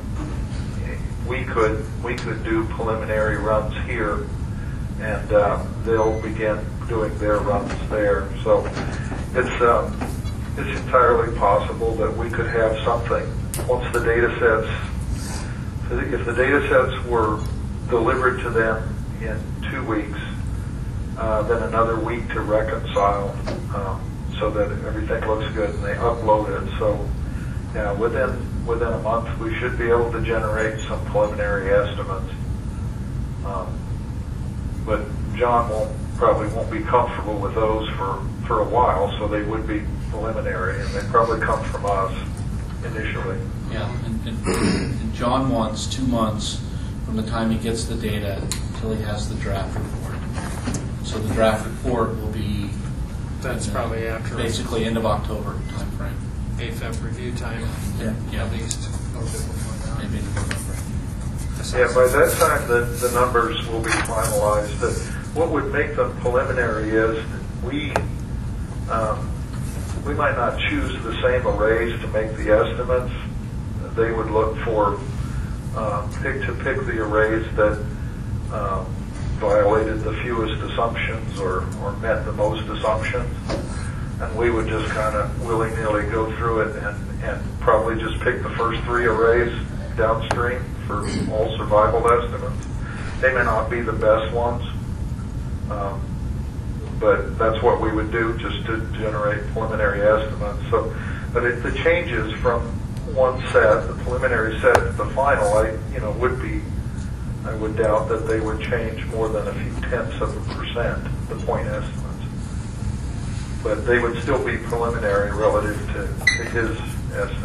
we could we could do preliminary runs here, and uh, they'll begin doing their runs there. So it's um, it's entirely possible that we could have something once the data sets. If the data sets were delivered to them in two weeks, uh, then another week to reconcile um, so that everything looks good, and they upload it. So yeah, within within a month, we should be able to generate some preliminary estimates. Um, but John won't probably won't be comfortable with those for, for a while, so they would be preliminary, and they probably come from us initially. Yeah, and, and, and John wants two months from the time he gets the data until he has the draft report. So the draft report will be That's uh, probably after basically end of October timeframe. A F E P review time, Yeah, yeah. at least. little bit before that. Maybe in November. Yeah, by that time, the, the numbers will be finalized. Uh, What would make them preliminary is we, um, we might not choose the same arrays to make the estimates. They would look for, um, pick to pick the arrays that um, violated the fewest assumptions or, or met the most assumptions. And we would just kind of willy-nilly go through it and, and probably just pick the first three arrays downstream for all survival estimates. They may not be the best ones, um, but that's what we would do just to generate preliminary estimates. So, but it, the changes from one set, the preliminary set, to the final, I you know would be, I would doubt that they would change more than a few tenths of a percent, the point estimates. But they would still be preliminary relative to, to his estimate.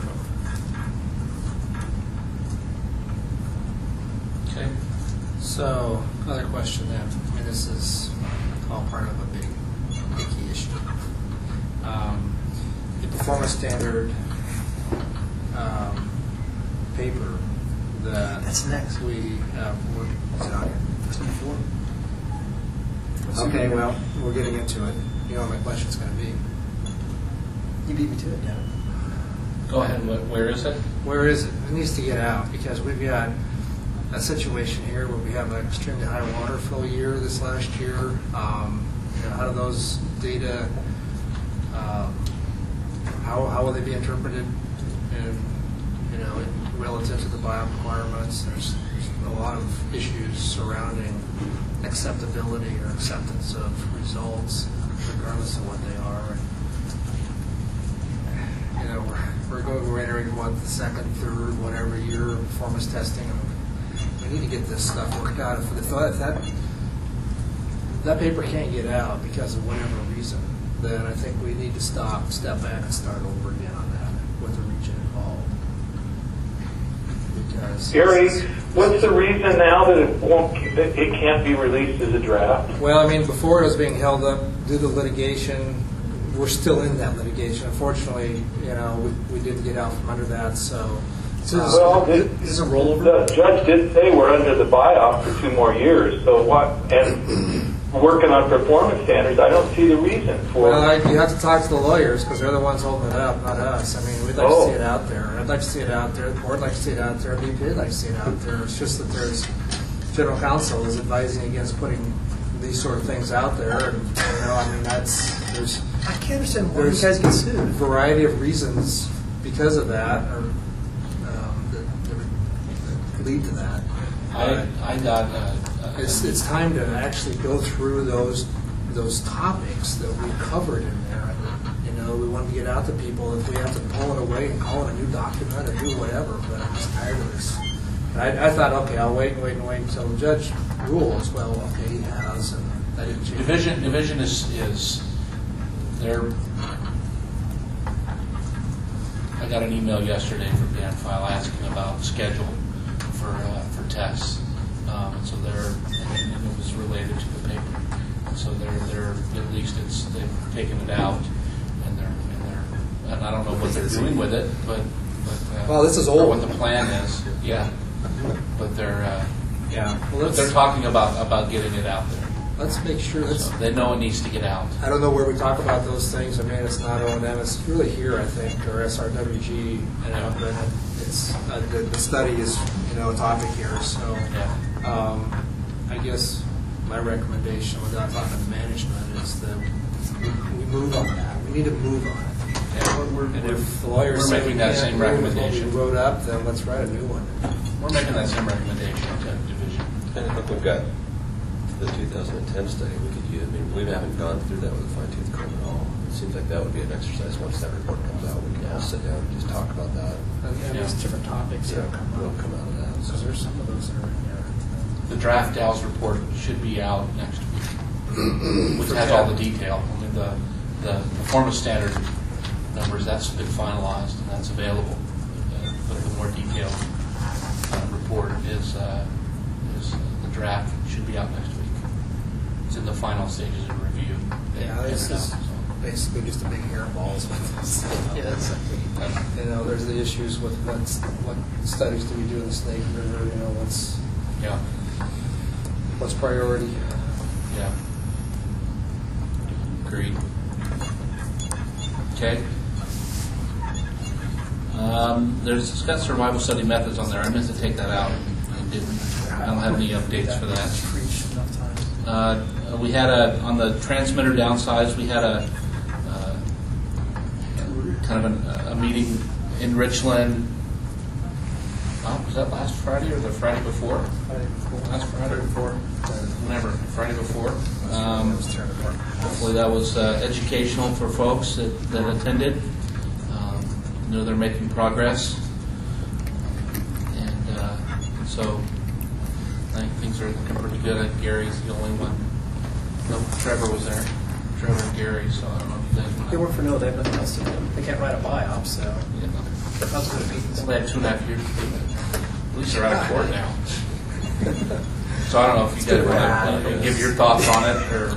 Okay. So, another question then. I mean, this is all part of a big, big key issue. Um, the performance standard um, paper that That's next. we have worked on here. That's number four. Okay, well, we're getting into it. You know what my question's going to be. You beat me to it, yeah. Go ahead. Wh- Where is it? Where is it? It needs to get out because we've got a situation here where we have an extremely high water flow year this last year. Um, you know, how do those data, um, how, how will they be interpreted in, you know, in, relative to the biome requirements? There's, there's a lot of issues surrounding acceptability or acceptance of results, regardless of what they are. And, you know, we're, we're going, we're entering what, the second, third, whatever year of performance testing. And we need to get this stuff worked out. If, if, if that if that paper can't get out because of whatever reason, then I think we need to stop, step back, and start over again on that with the region involved. Because Gary, what's the reason now that it won't, that it can't be released as a draft? Well, I mean, before it was being held up due to litigation. We're still in that litigation. Unfortunately, you know, we, we didn't get out from under that, so. So uh, Well, it, is this a rollover? the judge did say we're under the buyout for two more years. So what? And working on performance standards, I don't see the reason for. Well, I, you have to talk to the lawyers because they're the ones holding it up, not us. I mean, we'd like Oh. to see it out there. I'd like to see it out there. The board would like to see it out there. B P would like to see it out there. It's just that there's general counsel is advising against putting these sort of things out there, and you know, I mean, that's there's. I can't understand why you There's guys get a sued. variety of reasons because of that, or um, that, that lead to that. I, I got uh, It's it's time to actually go through those those topics that we covered in there. You know, we want to get out to people. If we have to pull it away and call it a new document or do whatever, but I'm just tired of this. And I, I thought, okay, I'll wait and wait and wait until the judge rules. Well, okay, he has, and that didn't change. Division, division is, is they're, I got an email yesterday from Dan File asking about schedule for, uh, for tests. Um, and so they're, and it was related to the paper. And so they're, they're, at least it's, they've taken it out and they're, and they're, and I don't know what they're doing with it, but, but. uh, Well, this is or old. what the plan is, yeah. But they're, uh, Yeah, well, but let's, they're talking about, about getting it out there. let's make sure. Let's, So they know it needs to get out. I don't know where we talk about those things. I mean, it's not O and M. It's really here, I think, or S R W G. You know, but it's uh, the, the study is, you know, a topic here. So, Yeah. um, I guess my recommendation, without talking to management, is that we, we move on that. We need to move on it. Yeah, we're, we're, And we're, if the lawyers we're say making we that can't same move with recommendation. what we wrote up, then let's write a new one. We're making that same recommendation to division. And I think we've got the two thousand ten study we could use. I mean, we haven't gone through that with a fine tooth comb at all. It seems like that would be an exercise once that report comes out. We can all sit down and just talk about that. And, and there's different topics that come Will up. come out of that. Because there's some of those that are in there. The draft Dow's report should be out next week, which has all the detail. I mean, the, the performance standard numbers, that's been finalized and that's available. Uh, But the more detailed uh, report is, uh, is the draft should be out next week. It's in the final stages of review. Yeah, this is, basically just a big hairballs with this. Yes. You know, there's the issues with what's, what studies do we do in the Snake River, you know, what's, Yeah, what's priority. yeah. Agreed. Okay. Um, There's, it's got survival study methods on there. I meant to take that out. I didn't. I don't have any updates for that. Preached enough times. Uh, we had a, on the transmitter downsides, we had a, uh, kind of an, a meeting in Richland. Oh, was that last Friday or the Friday before? Friday before. Last Friday before? Whenever, Friday before. Um, It was turned apart. Hopefully that was uh, educational for folks that, that attended. Um, I know they're making progress. And uh, so I think things are looking pretty good. I think Gary's the only one. No, Trevor was there. Trevor and Gary, so I don't know if you guys want They work for no, they have nothing else to do. They can't write a buy-op, so Yeah. they're not going to be. They had two and a half years to do it. At least they're out of court now. So I don't know if you guys want to give your thoughts on it or.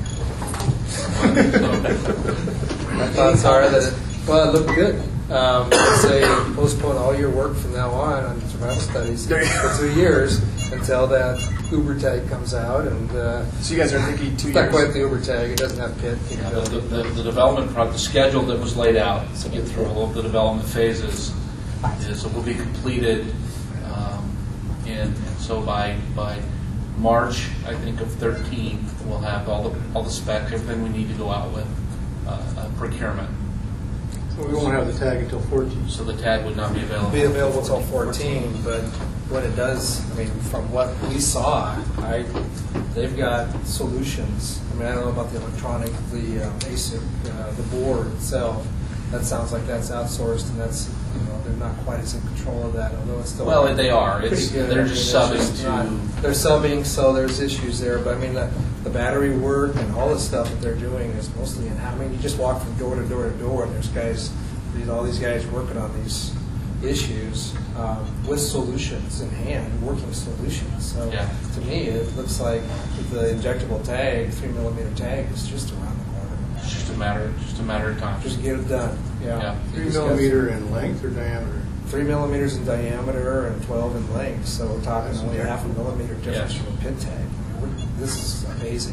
My thoughts are that, it, well, it looked good. Um, I'd say postpone all your work from now on on survival studies for two years until that Uber tag comes out. And uh, So you guys are thinking two it's not years? quite the Uber tag. It doesn't have pit Yeah, the, capability. the, the development project, the schedule that was laid out to get through all of the development phases is it will be completed, um, and, and so by by March, I think of thirteen, we'll have all the all the spec, everything we need to go out with uh, uh, procurement. So we won't have the tag until fourteen. So the tag would not be available. Be available until fourteen, but what it does, I mean, from what we saw, I, they've got solutions. I mean, I don't know about the electronic, the um, A S I C, uh, the board itself. That sounds like that's outsourced, and that's, you know, they're not quite as in control of that, although it's still Well, they are. pretty It's, good. they're I mean, just it's subbing just to. not- They're subbing, so there's issues there. But I mean, the, the battery work and all the stuff that they're doing is mostly in. I mean, you just walk from door to door to door, and there's guys, these, all these guys working on these issues um, with solutions in hand, working solutions. So Yeah. to me, it looks like the injectable tag, three millimeter tag, is just around the corner. It's just a matter, just a matter of time. Just get it done. Yeah. Yeah. Three millimeter in length or diameter? Three millimeters in diameter and twelve in length, so we're talking That's only fair. half a millimeter difference Yes. from a pin tag. I mean, we're- This is amazing.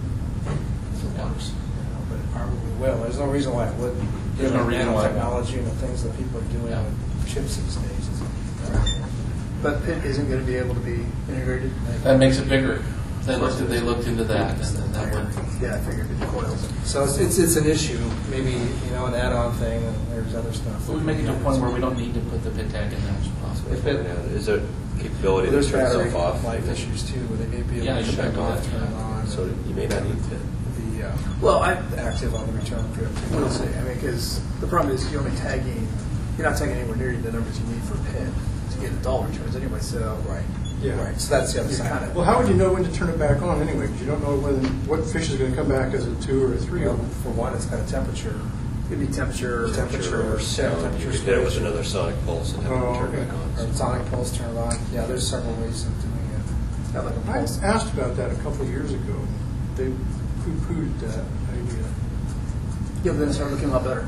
If it works, you know, but it probably will. There's no reason why it wouldn't. There's Given no the reason why it won't. nanotechnology and the things that people are doing Yeah. with chips these days. It's- But P I T isn't going to be able to be integrated? That makes it bigger. They looked, they looked into that, and then that would. Yeah, I figured the coils. So it's, it's, it's an issue, maybe, you know, an add-on thing, and there's other stuff. We make it to a point where we don't need to put the pit tag in there as possible. If it, Is there capability to there's turn battery itself off? life issues too, where they may be Yeah, able to you shut should it do off, that. turn it on. So you may not need to. The, uh, Well, I, active on the return trip. we'll see. I mean, because the problem is you're only tagging, you're not tagging anywhere near the numbers you need for P I T to get adult returns anyway, so. Right. Yeah. Right. So that's the other You're side. kind of- Well, how would you know when to turn it back on anyway? Because you don't know whether, what fish is going to come back as a two or a three. You know, for one, it's got a temperature. It'd be temperature. Temperature or sound. temperature You could hit it with switch. another sonic pulse and have Oh, it turn okay. back on. Or sonic pulse turned on. Yeah, there's several ways of doing it. Not like a I pulse. asked about that a couple of years ago. They poo-pooed that idea. Yeah, but then it started looking a lot better.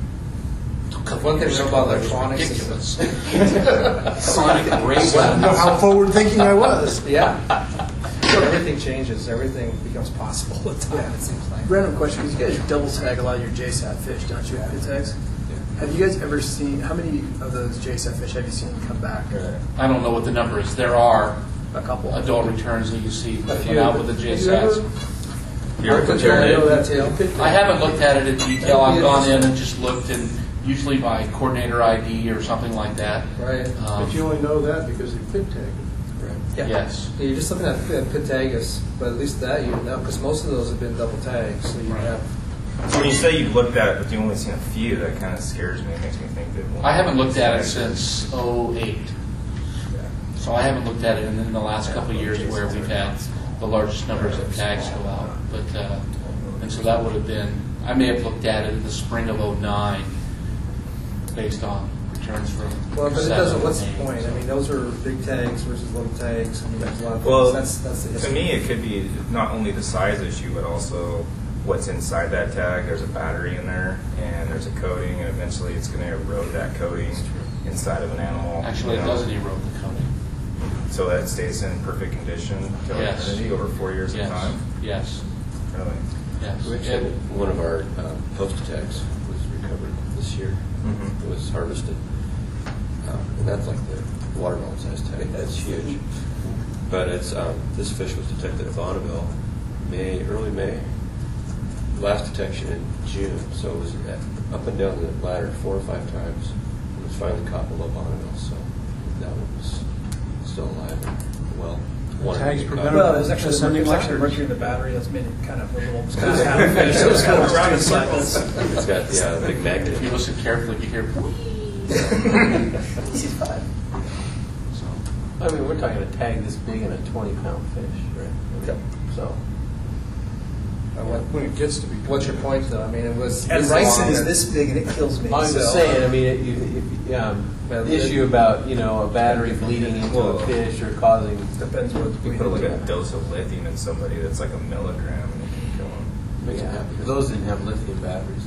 One thing about electronics is Ridiculous. Sonic race. I don't know how forward-thinking I was. yeah. So everything changes. Everything becomes possible with time. It seems like. Random question, because you guys double tag a lot of your J SAT fish, don't you, pit tags? Have you guys ever seen, how many of those J SAT fish have you seen come back? I don't know what the number is. There are A couple? adult returns that you see that few. come out with the J SATs. You're comparing it that too. I haven't looked at it in detail. I've gone in and just looked, and usually by coordinator I D or something like that. Right. Um, But you only know that because they pit tagged it. Yeah. Yes. Yeah, you're just looking at at Pitagus, but at least that you know, because most of those have been double tagged. So you Right. have. So when you say you've looked at it, but you've only seen a few, that kind of scares me. It makes me think that. I haven't looked at it since oh eight. So I haven't looked at it in the last couple of years where we've had the largest numbers of tags go out. But uh, and so that would have been, I may have looked at it in the spring of oh nine based on returns from Well, but it seven doesn't. What's the and eight. point? I mean, those are big tags versus little tags. I mean, there's a lot of Well, things. That's that's the to history. me, it could be not only the size issue, but also what's inside that tag. There's a battery in there, and there's a coating, and eventually it's going to erode that coating inside of an animal. Actually, you it know. doesn't erode the coating. So that stays in perfect condition till Yes. infinity over four years Yes. of time? Yes. Really? Yes. We actually, one of our um, post tags was recovered this year. Mhm. It was harvested. Um, and that's like the watermelon size tag. That's huge. But it's um, this fish was detected at Bonneville May, early May. Last detection in June. So it was at, up and down the ladder four or five times. It was finally caught below Bonneville. So that one was still alive and well. Wanted Tags to get prevent- caught. Well, there's actually, Sending there's actually ladders. mercury in the battery that's made it kind of a little, it's kind of half fish, so it's kind of around in circles. It's got yeah, a big magnet. If you listen carefully, you hear. He's fine. I mean, we're talking a tag this big and a twenty pound fish, right? I mean, Yep. So. When it gets to be. What's your point, though? I mean, it was. And this ricin long is and- this big and it kills me. I'm so- just saying, I mean, it- you- if, um, Well, the it- issue about, you know, a battery bleeding into Well, a fish or causing. Depends what You we put like do. a dose of lithium in somebody that's like a milligram and it can kill them. Makes them Yeah, happy. those didn't have lithium batteries.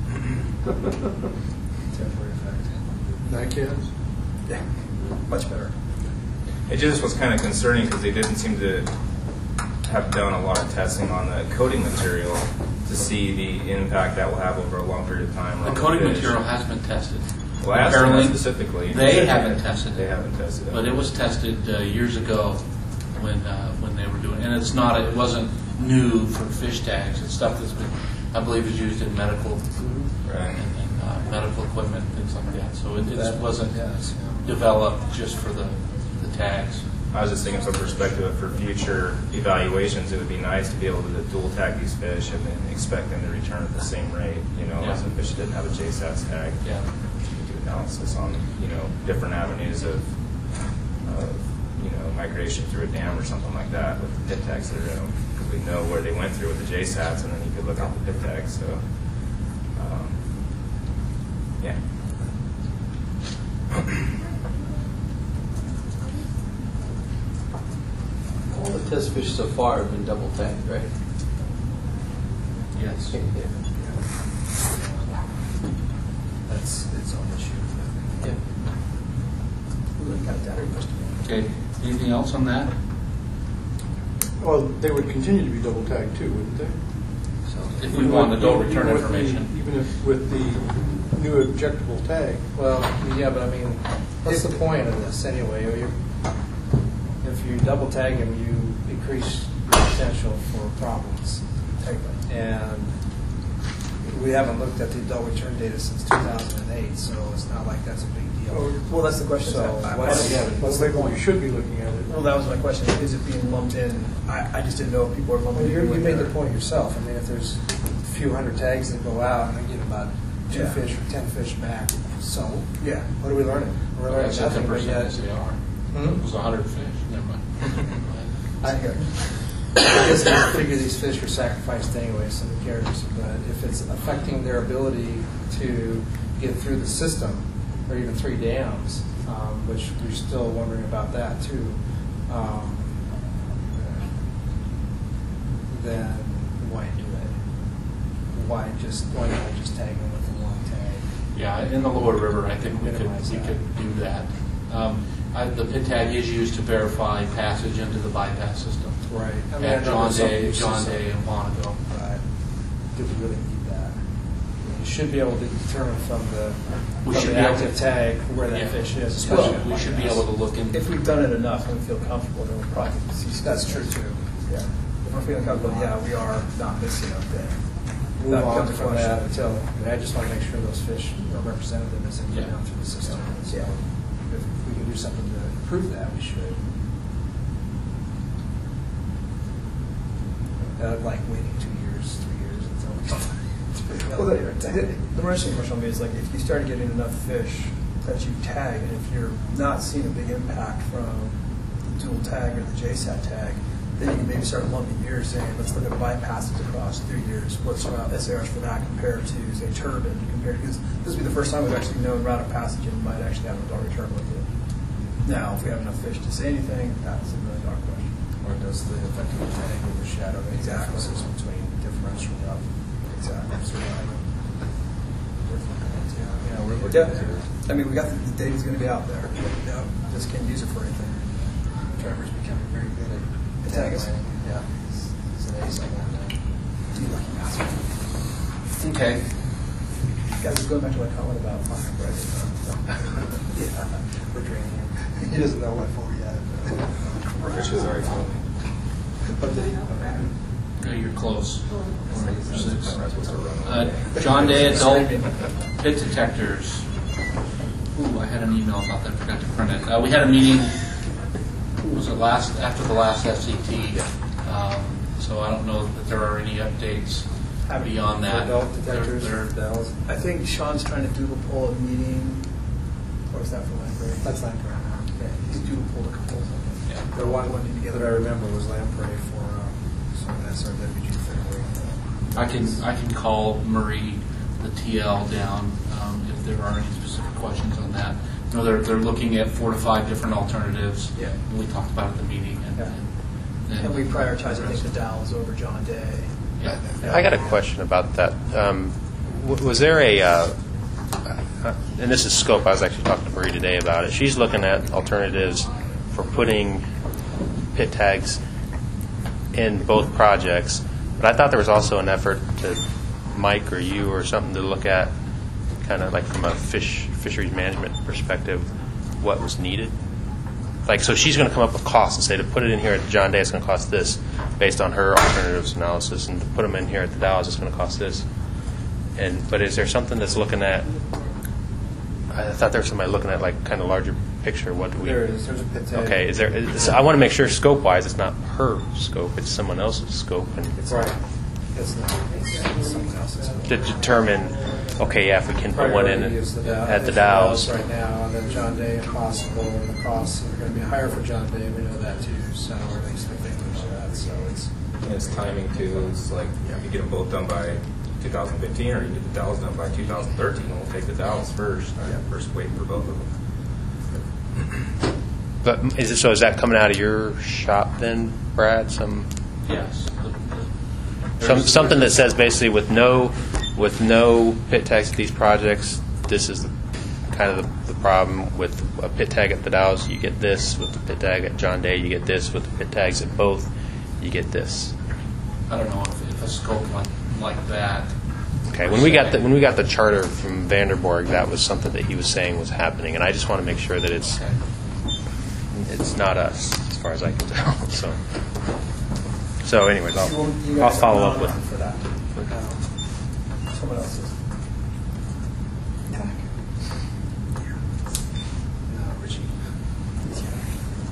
Temporary effect. Nycans? Yeah, much better. It just was kind of concerning because they didn't seem to have done a lot of testing on the coating material to see the impact that will have over a long period of time. The on coating fish. material has been tested. Well, I asked them Apparently, that specifically. They haven't tested They it, haven't tested it. but it was tested uh, years ago when uh, when they were doing. And it's not. It wasn't new for fish tags. It's stuff that's been, I believe, is used in medical Right. and, and uh, medical equipment and things like that. So it, it That- wasn't yes, yeah. developed just for the the tags. I was just thinking from perspective for future evaluations, it would be nice to be able to dual tag these fish and then expect them to return at the same rate, you know, Yeah. as a fish that didn't have a J S A T S tag. Yeah. You could do analysis on, you know, different avenues of, of, you know, migration through a dam or something like that with the pit tags that are in them. Because we know where they went through with the J S A Ts and then you could look at the pit tags, so, um, yeah. All the test fish so far have been double tagged, right? Yes. That's its own issue. Yeah. We really got it down. Okay. Anything else on that? Well, they would continue to be double tagged too, wouldn't they? If we want adult Even return with the- information. Even if with the new objectable tag. Well, yeah, but I mean, what's the point of this anyway? You- If you double tag them, you increase the potential for problems. And we haven't looked at the adult return data since two thousand eight, so it's not like that's a big deal. Well, that's the question. So I- I- what's- I- what's the Maybe we point? should be looking at it. Well, that was my question. Is it being lumped in? I, I just didn't know if people are lumping Well, it you in. you with made the their- point yourself. I mean, if there's a few hundred tags that go out and I get about two Yeah. fish or ten fish back, so Yeah. what are we learning? We're learning That's a nothing, ten but percent yet. S A R. Hmm? It was a hundred fish. Never mind. I I guess I figure these fish are sacrificed anyway, so who cares? But if it's affecting their ability to get through the system, or even three dams, um, which we're still wondering about that too, um, then why do it? Why just why not just tag them with the one tag? Yeah, in the lower river, I think we could, Minimize we that. could do that. Um, I- The pit tag is used to verify passage into the bypass system. Right. I mean, I At know John there's some Day, uses John of- Day and Bonneville. But do we really need that? You should be able to determine from the, We from should the be able active to- tag where that Yeah. fish is, Well, especially. we on should be bypass. able to look in. If we've done it enough and we feel comfortable, then we'll probably see. That's true too. Yeah. If we're feeling comfortable, yeah, we are not missing up there. Move That on becomes a from question. that until, I mean, I just want to make sure those fish are represented as they Yeah. get down through the system. So Yeah. if we can do something to improve that, we should. Uh, like waiting two years, three years until it's pretty Well, the, well the, the more interesting question on me is like if you start getting enough fish that you tag, and if you're not seeing a big impact from the dual tag or the J S A T tag, then you can maybe start lumping years, saying let's look at bypasses across three years. What's our S A Rs for that compared to say turbine? Compared because this will be the first time we've actually known route of passage and might actually have an adult return with it. Now, if we have enough fish to say anything, that's a really dark question. Or does the effective tag overshadow any differences between differential rough? Exactly. So, yeah, we're, we're definitely, I mean, we got the, the data's going to be out there. Yeah. Just can't use it for anything. Trevor's becoming very good at The tags? Yeah. He's an ace on that. Do you like master? Okay. Guys, going back to my comment about Mark, right? Yeah, we're draining him. He doesn't know what for yet. Rich is already told me. But did he? No, you're close. Six. Uh, John Day adult pit detectors. Ooh, I had an email about that. Forgot to print it. Uh, we had a meeting. Was it last after the last F C T? Um, so I don't know that there are any updates beyond that. Adult detectors They're- for Dells. I think Sean's trying to doodle poll a meeting. Or is that for Lamprey? That's Lamprey. Yeah, he's doodle polled a couple of them. Yeah. The one one together I remember was Lamprey for um, some S R W G Fairway. I can I can call Marie, the T L, down um, if there are any specific questions on that. No, they're they're looking at four to five different alternatives. Yeah. We talked about at the meeting, and, Yeah. and, And we prioritize, I think, the Dow's over John Day. yeah. I got a question about that. Um, w- was there a, uh, uh, and this is scope, I was actually talking to Marie today about it. She's looking at alternatives for putting pit tags in both projects, but I thought there was also an effort to Mike or you or something to look at, kind of like from a fish fisheries management perspective, what was needed. Like, so she's going to come up with costs and say to put it in here at John Day, it's going to cost this, based on her alternatives analysis, and to put them in here at the Dow's, it's going to cost this. And but is there something that's looking at? I thought there was somebody looking at like kind of larger picture. What do we? There is. There's a pit tag. Okay, is there? Is, I want to make sure scope-wise, it's not her scope; it's someone else's scope, and It's right. It's not. It's someone else's. to determine. Okay, yeah, if we can put one in Priority is the Dow- at the is Dow's. right now, and then John Day if possible, and the costs are going to be higher for John Day. We know that too. So we're expecting that. So it's. And it's timing too. It's like you get them both done by two thousand fifteen, or you get the Dallas done by two thousand thirteen. We'll take the Dallas first. Yeah. First wait for both of them. But is it so? Is that coming out of your shop then, Brad? Some Yes. some something that says basically with no with no pit tags at these projects, this is the, kind of the, the problem with a pit tag at the Dow's. You get this with the pit tag at John Day. You get this with the pit tags at both. You get this. I don't know if, if a scope like like that. Okay. When we got the when we got the charter from Vanderborg, that was something that he was saying was happening, and I just want to make sure that it's Okay. it's not us as far as I can tell. So so anyways, You I'll will- you I'll guys follow are up with. on for that. Um, someone else's. No, Richie. He's here.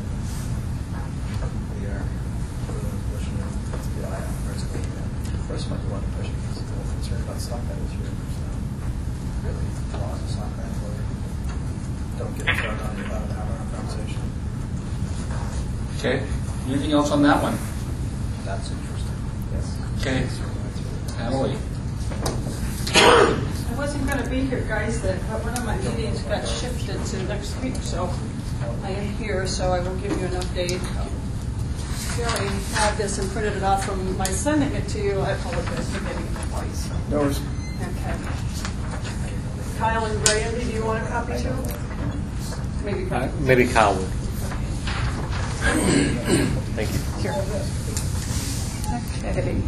We are. We're pushing it. Let's get eye on first. First, might want to push it because I'm a little concerned about stock that this year. So really, lost the stock that for you. Don't get started on about an hour of conversation. Okay. Anything else on that one? That's interesting. Yes. Okay. Emily. I wasn't going to be here, guys, that, but one of my meetings got shifted to next week, so I am here, so I will give you an update. Gary had this and printed it off from my sending it to you. I apologize for getting it twice. No worries. Okay. Kyle and Brandy, do you want a copy too? Maybe. Uh, maybe Kyle would. Thank you. Here. Okay.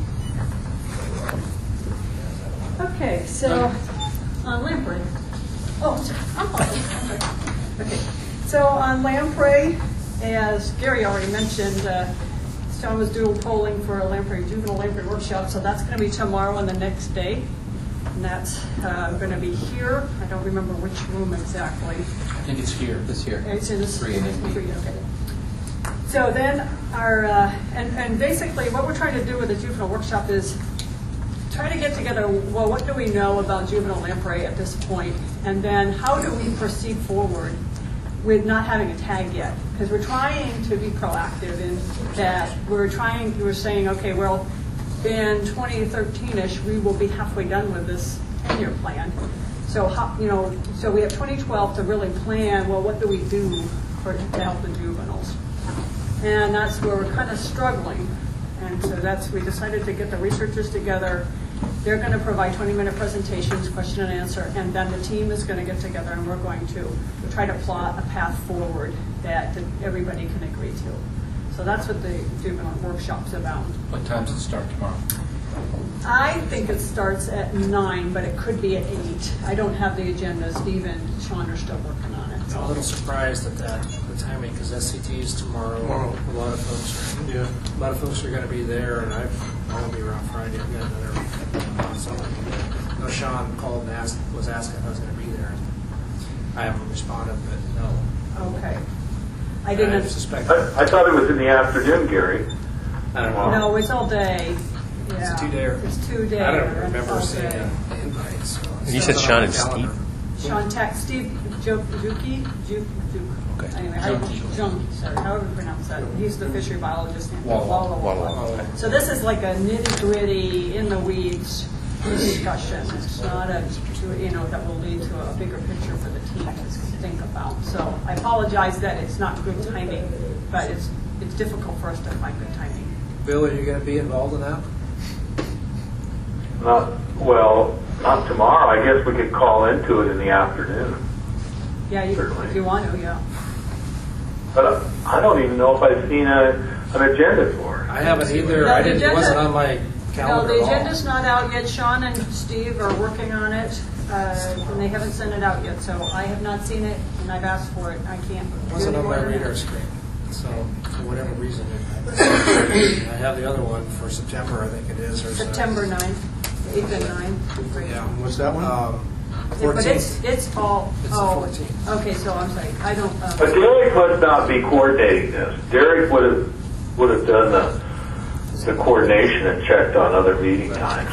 Okay, so on Lamprey. Oh, I'm fine. Okay. So on Lamprey, as Gary already mentioned, uh, John was dual polling for a Lamprey juvenile Lamprey workshop, so that's going to be tomorrow and the next day. And that's uh, going to be here. I don't remember which room exactly. I think it's here. This year. It's in this Three and then three, okay. So then our, uh, and, and basically what we're trying to do with the juvenile workshop is try to get together, well, what do we know about juvenile lamprey at this point? And then how do we proceed forward with not having a tag yet? Because we're trying to be proactive in that we're trying, we're saying, okay, well, in twenty thirteen-ish, we will be halfway done with this ten-year plan. So, how, you know, so we have twenty twelve to really plan, well, what do we do for, to help the juveniles? And that's where we're kind of struggling. And so that's, we decided to get the researchers together. They're going to provide twenty-minute presentations, question and answer, and then the team is going to get together and we're going to try to plot a path forward that, that everybody can agree to. So that's what the juvenile workshop's about. What time does it start tomorrow? I think it starts at nine, but it could be at eight. I don't have the agenda. Steve and Sean are still working on it. I'm a little surprised at that, the timing, because S C T is tomorrow. Tomorrow. A lot of folks are, Yeah. a lot of folks are going to be there, and I've, I won't be around Friday. I've got another, uh, someone. No, Sean called and asked, was asking if I was going to be there. I haven't responded, but no. Okay. I didn't. I suspect. I, I thought it was in the afternoon, Gary. I don't know. No, it's all day. Yeah. It's two day. It's two day. I don't It's remember all seeing day. an invite. So You it's said not Sean on and my calendar. Sean Tech, Steve Ju- Juki, Ju- Ju- Okay. Anyway, I, Junkie, sorry, however you pronounce that. He's the fishery biologist. in Walla Walla. Walla Walla. Walla. So this is like a nitty gritty, in the weeds discussion. It's not a, you know, that will lead to a bigger picture for the team to think about. So I apologize that it's not good timing, but it's it's difficult for us to find good timing. Bill, are you going to be involved in that? Not, well, not tomorrow. I guess we could call into it in the afternoon. Yeah, you, Certainly. if you want to, yeah. But uh, I don't even know if I've seen a, an agenda for it. I haven't either. No, I the didn't. It agenda- wasn't on my No, calendar the at all. agenda's not out yet. Sean and Steve are working on it, uh, and they haven't sent it out yet. So I have not seen it, and I've asked for it. I can't. It do wasn't any on more my than radar that. screen. So for whatever reason, it, I have the other one for September. I think it is. Or September ninth, eighth and ninth. Yeah. What's that one? Um, Yeah, but it's, fourteenth. it's all, It's the oh, fourteenth. okay, so I'm sorry, I don't, But uh, Derek must not be coordinating this. Derek would have would have done the the coordination and checked on other meeting times.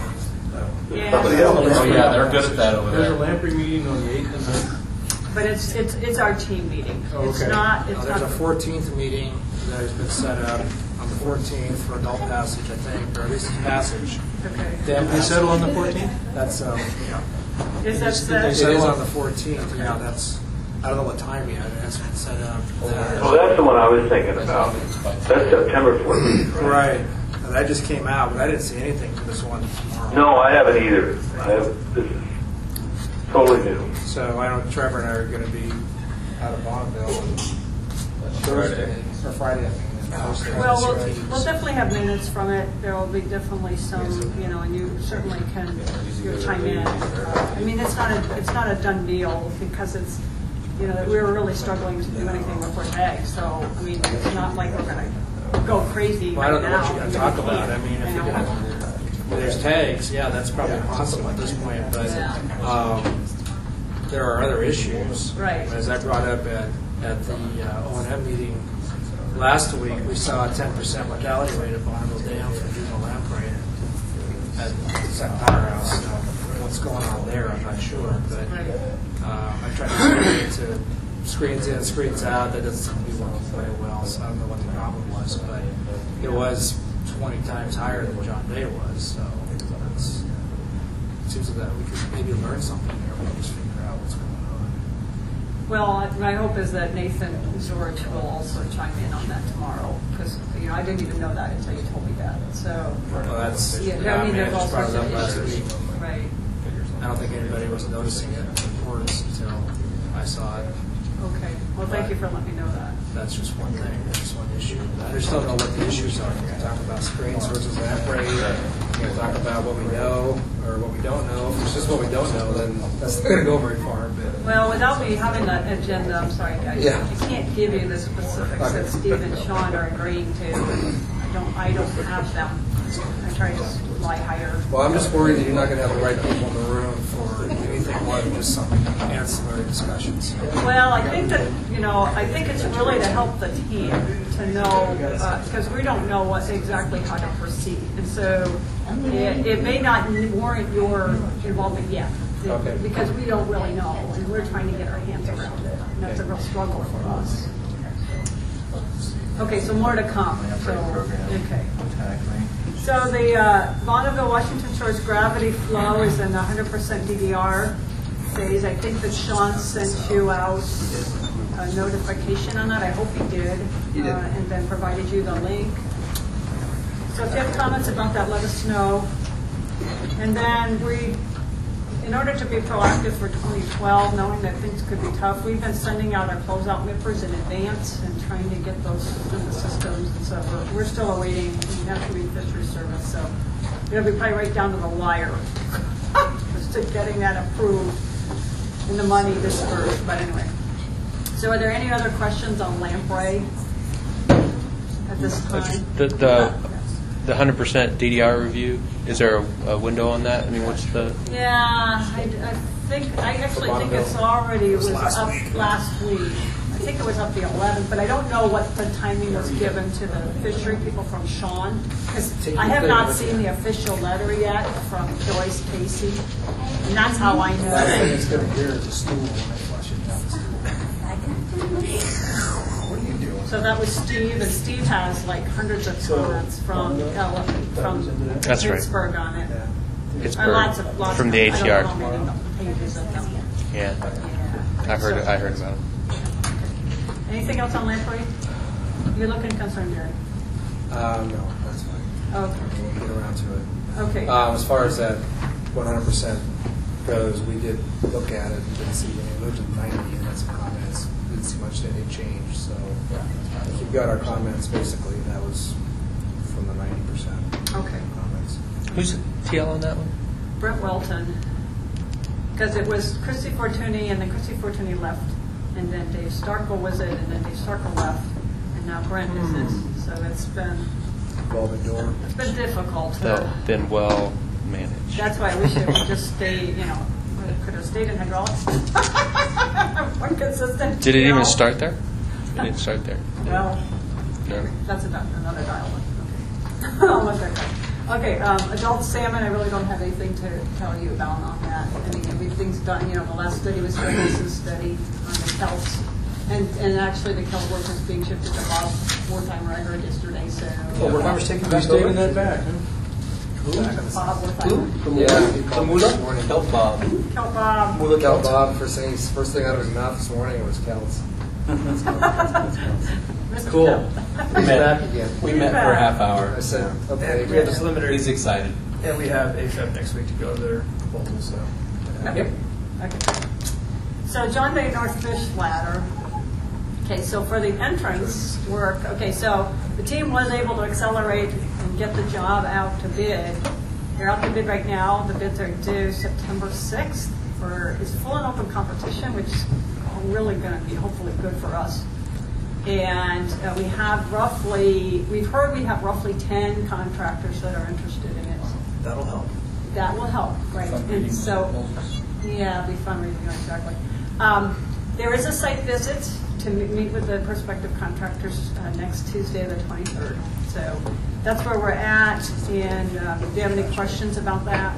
Yeah. Somebody else. Oh, yeah, they're good at that over There's a there. Lamprey meeting on the eighth and ninth. but it's, it's, it's our team meeting. It's Okay. not, Uh, it's there's not. a fourteenth meeting that has been set up on the fourteenth for adult passage, I think, or at least passage. Okay. Did They settle on the fourteenth? That's um, yeah. Is that They set? settled on the fourteenth. Yeah, that's. I don't know what time yet. It hasn't been set up. Well, that's the one I was thinking about. That's September fourteenth, right? Right. And that just came out, but I didn't see anything for this one tomorrow. No, I haven't either. I have, this is totally new. So I know Trevor and I are going to be out of Bonneville on Thursday, or Friday, I think. and Thursday. Well, we'll, we'll definitely have minutes from it. There will be definitely some, you know, and you certainly can, you chime in. Uh, I mean, it's not a, it's not a done deal because it's, you know, we were really struggling to do anything before May. So, I mean, it's not like we're going to go crazy Well, I right don't know now. what you're going to talk about. I mean, if You you're know? going to, there's tags, yeah, that's probably possible at this point, but um, there are other issues. Right. As I brought up at, at the uh, O and M meeting last week, we saw a ten percent mortality rate at Bonneville Dam for juvenile lamprey at Second Powerhouse. So what's going on there, I'm not sure, but um, I tried to screen it to screens in, screens out. That doesn't seem to be working very well, so I don't know what the problem was, but it was twenty times higher than John Day was, so that's, it seems that we could maybe learn something there. We'll just figure out what's going on. Well, I- my hope is that Nathan George will also chime in on that tomorrow, because, you know, I didn't even know that until you told me that, so. Well, that's, Yeah, yeah, I mean, there's I all just brought sorts it of up last issues. week. Right, I don't think anybody was noticing it in reports until I saw it. okay. Well, thank you for letting me know that. That's just one thing, that's just one issue. I just don't know what the issues are. We're going to talk about screens versus lamprey. We're going to talk about what we know or what we don't know. If it's just what we don't know, then that's not going to go very far. But Well, without me having that agenda, I'm sorry, I Yeah. I can't give you the specifics that Steve and Sean are agreeing to. I don't, I don't have them. I try to fly higher. Well, I'm just worried that you're not going to have the right people in the room for anything more than just some ancillary discussions. Well, I think that, you know, I think it's really to help the team to know, because we don't know what exactly how to proceed. And so it, it may not warrant your involvement yet. Okay. Because we don't really know, and we're trying to get our hands around it. And that's a real struggle for us. Okay, so more to come. So, okay. So the uh, Bonneville Washington Shores gravity flow is in one hundred percent D D R. phase. I think that Sean sent you out a notification on that. I hope he did. He did. Uh, and then provided you the link. So if you have comments about that, let us know. And then we, in order to be proactive for twenty twelve, knowing that things could be tough, we've been sending out our closeout M I P Rs in advance and trying to get those in the systems. And so we're, we're still awaiting the National Fisheries Service. So it'll be probably right down to the wire as to getting that approved and the money dispersed. But anyway. So are there any other questions on lamprey at this time? The, the, the one hundred percent D D R review, is there a, a window on that? I mean, what's the? Yeah, I, I think, I actually think it's already, it was up last week. I think it was up the eleventh, but I don't know what the timing was given to the fishery people from Sean, because I have not seen the official letter yet from Joyce Casey, and that's how I know. Last thing it's going to hear is a stool when I flush it down the stool. What are you doing? So that was Steve, and Steve has like hundreds of comments from Ella, from That's right. Pittsburgh on it. Pittsburgh, Uh, lots of, lots from of, the I A don't T R. know how many pages of them. Yeah, Yeah. I heard. So- I heard about it. Anything else on lamprey? You're looking concerned, Jerry. Um, no, that's fine. Okay. We'll get around to it. Okay. Um, as far as that one hundred percent goes, we did look at it and didn't see any. We looked at ninety and had some comments. Didn't see much any change. So we've got our comments basically. That was from the ninety percent Okay. comments. Who's T L on that one? Brett Welton. Because it was Christy Fortuny, and then Christy Fortuny left, and then Dave Starkle was it, and then Dave Starkle left, and now Brent is it. So it's been, Revolving door. it's been difficult. to- That been well managed. That's why I wish it would just stay, you know, it could have stayed in hydraulics. More consistent. Did it you know. even start there? It didn't start there. Well, No. that's about another dialogue. Okay. I'll let that go. Okay, um, adult salmon, I really don't have anything to tell you about on that. I mean, everything's done, you know, the last study was done, this is study on the kelps. And, and actually the kelp work is being shifted to Bob Wertheimer, I heard yesterday, so. Oh, Wertheimer's taking back over? Taking that back, Bob Wertheimer. Yeah, he called me this morning. Kelp Bob. Kelp Bob. Mula Kelp Bob for saying first thing out of his mouth this morning it was Kelts. Mister Cool. Kelp. We He's met, back again. we met for a half hour. I said, okay. And we have this preliminary, He's excited. and we have A F E P next week to go to their proposal, so. Yep. Okay. So John Bay North Fish Ladder. Okay, so for the entrance work, okay, so the team was able to accelerate and get the job out to bid. They're out to bid right now. The bids are due September sixth for, it's full and open competition, which is really going to be hopefully good for us. And uh, we have roughly, we've heard we have roughly ten contractors that are interested in it. That'll help. That will help, right? And so, yeah, it'll be fun reading, exactly. Um, there is a site visit to m- meet with the prospective contractors uh, next Tuesday, the twenty-third. So that's where we're at. And um, do you have any questions about that?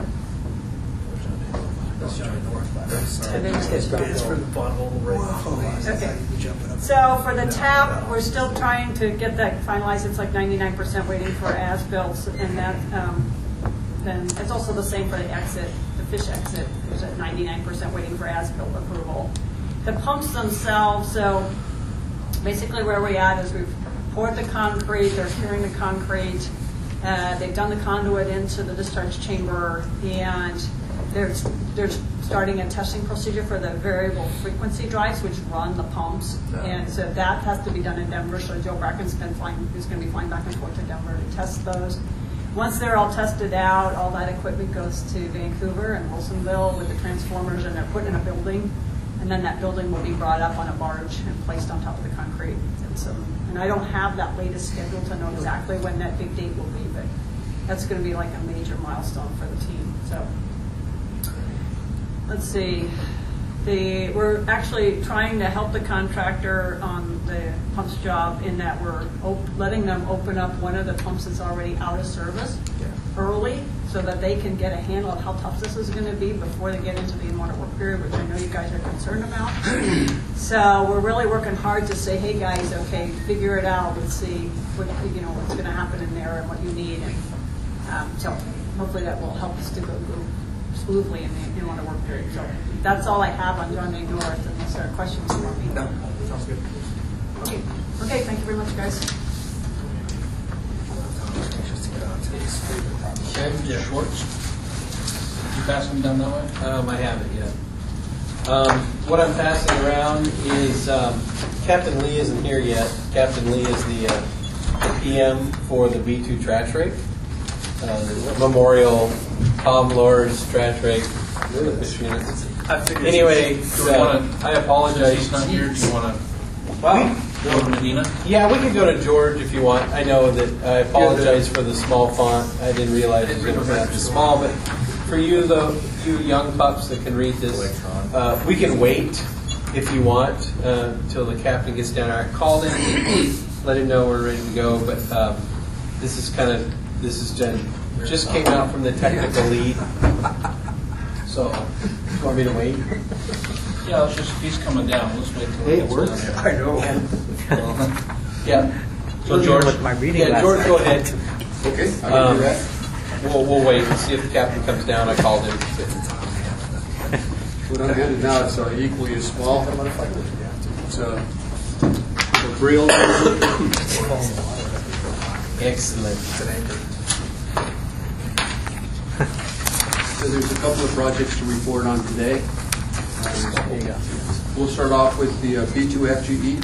That's Johnny North Ladder. And then- It's for the bottle right. Okay. So for the tap, we're still trying to get that finalized. It's like ninety-nine percent waiting for as-built, and that, um, then it's also the same for the exit, the fish exit. There's at ninety-nine percent waiting for as-built approval. The pumps themselves, so basically where we're at is we've poured the concrete, they're curing the concrete, uh, they've done the conduit into the discharge chamber, and they're, they're starting a testing procedure for the variable frequency drives, which run the pumps. And so that has to be done in Denver. So Joe Bracken's been flying, who's going to be flying back and forth to Denver to test those. Once they're all tested out, all that equipment goes to Vancouver and Wilsonville with the transformers, and they're put in a building. And then that building will be brought up on a barge and placed on top of the concrete. And so, and I don't have that latest schedule to know exactly when that big date will be, but that's going to be like a major milestone for the team. So. Let's see, the, we're actually trying to help the contractor on the pumps job in that we're op- letting them open up one of the pumps that's already out of service early so that they can get a handle of how tough this is going to be before they get into the in-water work period, which I know you guys are concerned about. So we're really working hard to say, hey guys, okay, figure it out. Let's see what, you know, what's going to happen in there and what you need. And um, so hopefully that will help us to go, go smoothly in the, in the winter work period. So that's all I have on John Day North, unless there are questions for me. No, sounds good. Okay, okay, thank you very much, guys. Okay, Schwartz. Did you pass them down that way? Um, I haven't yet. Um, what I'm passing around is um, Captain Lee isn't here yet. Captain Lee is the, uh, the P M for the B two trash rake, uh, Memorial Tom Lord's trash rake. Fish units. Anyway, uh, I apologize. He's not here. Do you want to Wow. go to Medina? Yeah, we could go to George if you want. I know that I apologize for the small font. I didn't realize it was going to be that small, but for you, the you young pups that can read this, uh, we can wait if you want uh, until the captain gets down there. I called in, let him know we're ready to go, but um, this is kind of this is just, just came out from the technical lead. So, you want me to wait? Yeah, let's just, he's coming down. Let's wait till Hey, he it gets works. down I know. Yeah. So George, with my reading Yeah, last George, night. go ahead. Okay, I can Um, do that. We'll, we'll wait and see if the captain comes down. I called him. What I'm handing now is uh, equally as small. It's uh, a Braille. Excellent. So there's a couple of projects to report on today. Um, We'll start off with the uh, B two F G E.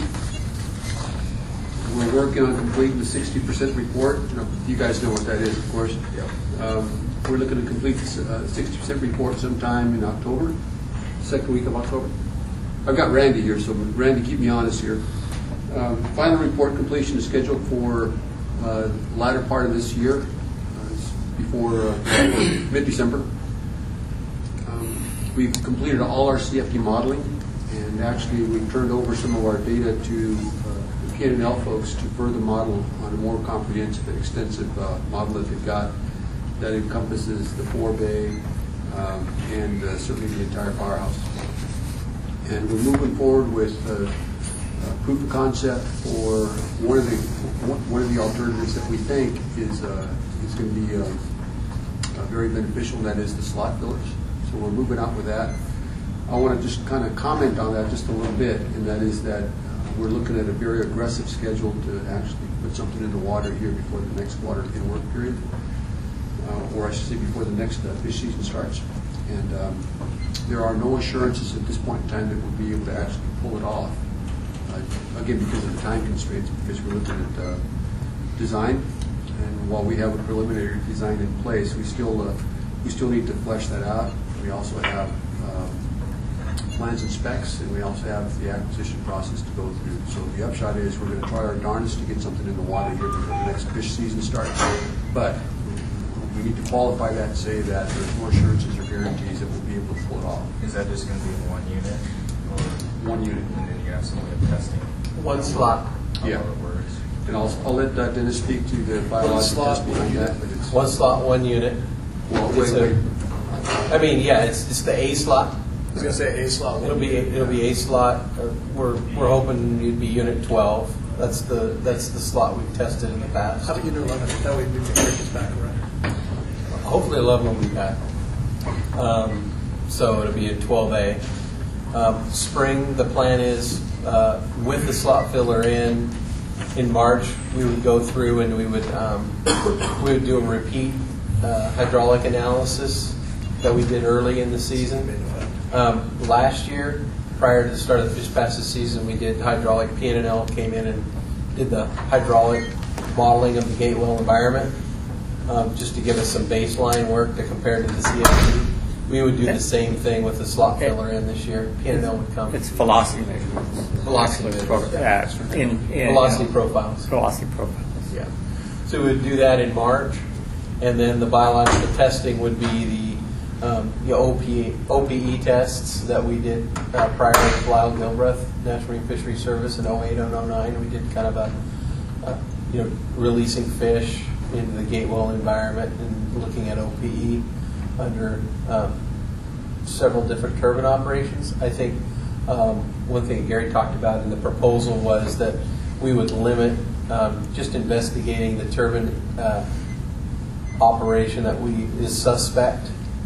We're working on completing the sixty percent report. You know, you guys know what that is, of course. Um, we're looking to complete the uh, sixty percent report sometime in October, second week of October. I've got Randy here, so Randy, keep me honest here. Um, final report completion is scheduled for uh, latter part of this year, uh, before uh, mid-December. Um, we've completed all our C F D modeling, and actually we've turned over some of our data to uh, the P and L folks to further model on a more comprehensive and extensive uh, model that they've got that encompasses the forebay um, and uh, certainly the entire firehouse. And we're moving forward with uh, uh, proof of concept for one of the one of the alternatives that we think is uh, is going to be uh, uh, very beneficial, and that is the slot fillers. So we're moving out with that. I want to just kind of comment on that just a little bit, and that is that uh, we're looking at a very aggressive schedule to actually put something in the water here before the next water in work period, uh, or I should say before the next uh, fish season starts. And um, there are no assurances at this point in time that we'll be able to actually pull it off. Uh, again, because of the time constraints, because we're looking at uh, design, and while we have a preliminary design in place, we still uh, we still need to flesh that out. We also have uh, plans and specs, and we also have the acquisition process to go through. So the upshot is we're going to try our darndest to get something in the water here before the next fish season starts. But we need to qualify that and say that there's no assurances or guarantees that we'll be able to pull it off. Is that just going to be one unit? Or One unit. And then you're going to have some way of testing? One slot. How Yeah. it works? And I'll, I'll let uh, Dennis speak to the biological slot, test behind that. But it's, One slot, one unit. well, wait, It's a- wait. I mean, yeah, it's, it's the A slot. I was going to say A slot. It'll be it'll be A slot. Uh, We're we're hoping it'd be unit twelve. That's the that's the slot we've tested in the past. How about you do eleven? That way we can break this back around. Hopefully eleven will be back. Um, so it'll be a twelve A. Um, spring, the plan is uh, with the slot filler in in March, we would go through and we would um, we would do a repeat uh, hydraulic analysis that we did early in the season. Um, last year, prior to the start of the fish passes season, we did hydraulic. P and L came in and did the hydraulic modeling of the gate well environment, um, just to give us some baseline work to compare to the C F D. We would do the same thing with the slot filler in this year. P and L would come. It's velocity measurements. Velocity measurements. Uh, in, in, Velocity uh, profiles. Velocity profiles. Yeah. So we would do that in March, and then the biological testing would be the um, the O P, O P E tests that we did uh, prior to Lyle Gilbreth, National Marine Fisheries Service in oh eight and oh nine. We did kind of a, a, you know, releasing fish into the gate well environment and looking at O P E under um, several different turbine operations. I think um, one thing Gary talked about in the proposal was that we would limit um, just investigating the turbine uh, operation that we is suspect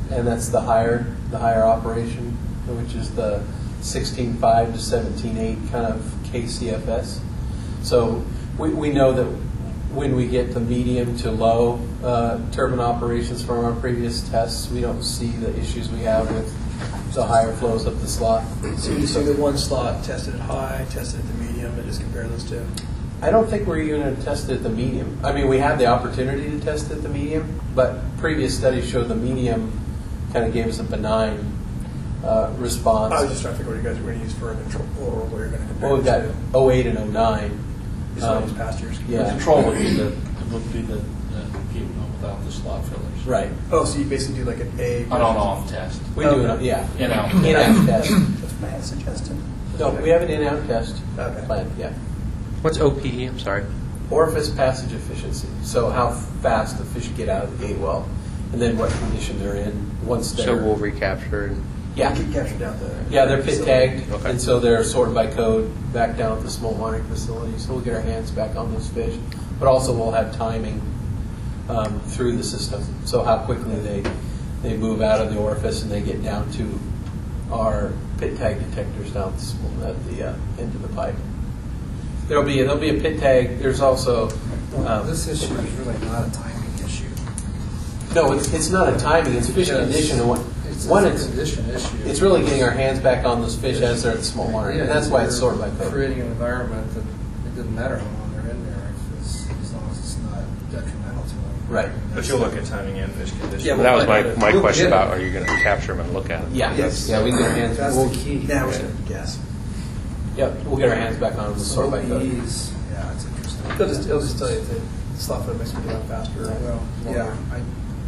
and that's the higher the higher operation, which is the sixteen point five to seventeen point eight kind of K C F S. So we, we know that when we get the medium to low uh, turbine operations from our previous tests, we don't see the issues we have with the higher flows up the slot. So you see the one slot tested at high, tested at the medium, and just compare those two? I don't think we're even going to test it at the medium. I mean, we have the opportunity to test it at the medium, but previous studies showed the medium kind of gave us a benign uh, response. I was just trying to figure what you guys were going to use for a control, or what you're going to compare Well, we've got it to. oh eight and oh nine. These are these past years. The Yeah. control would be the, would be the, the keep them without the slot fillers. Right. Oh, so you basically do like an A. An on-off test. We do it, yeah. In-out. In-out test. That's what Matt suggested. No, we have an in-out test Okay. planned, yeah. What's O P E? I'm sorry. Orifice passage efficiency. So how fast the fish get out of the gate well, and then what condition they're in once they're... So we'll recapture. And Yeah. Get captured down there. Yeah, they're pit tagged, Okay. and so they're sorted by code back down at the smolt monitoring facility. So we'll get our hands back on those fish, but also we'll have timing um, through the system. So how quickly they they move out of the orifice and they get down to our pit tag detectors down at the, smolt- at the uh, end of the pipe. There'll be there'll be a pit tag. There's also um, This issue is really not a timing issue. no, it's it's not a timing. It's fish Because condition. And one, It's one a it's condition issue. it's really getting our hands back on those fish as they're at the smolt monitoring, and that's why it's sorted by code. Creating an environment that it doesn't matter how long they're in there, if it's, as long as it's not detrimental to them. Right. But you'll look at timing and fish condition. Yeah, Well, that was my, We'll my look question at about, it. are you going to capture them and look at them? Yeah, Yes. yeah, we can get our hands. That's we'll, the key. Now we're going to guess. Yep, we'll get our hands back on them and sort by code. Ease, yeah, it's interesting. It'll just, it'll just tell you if the slot foot makes me go faster. Right? Well, yeah, I,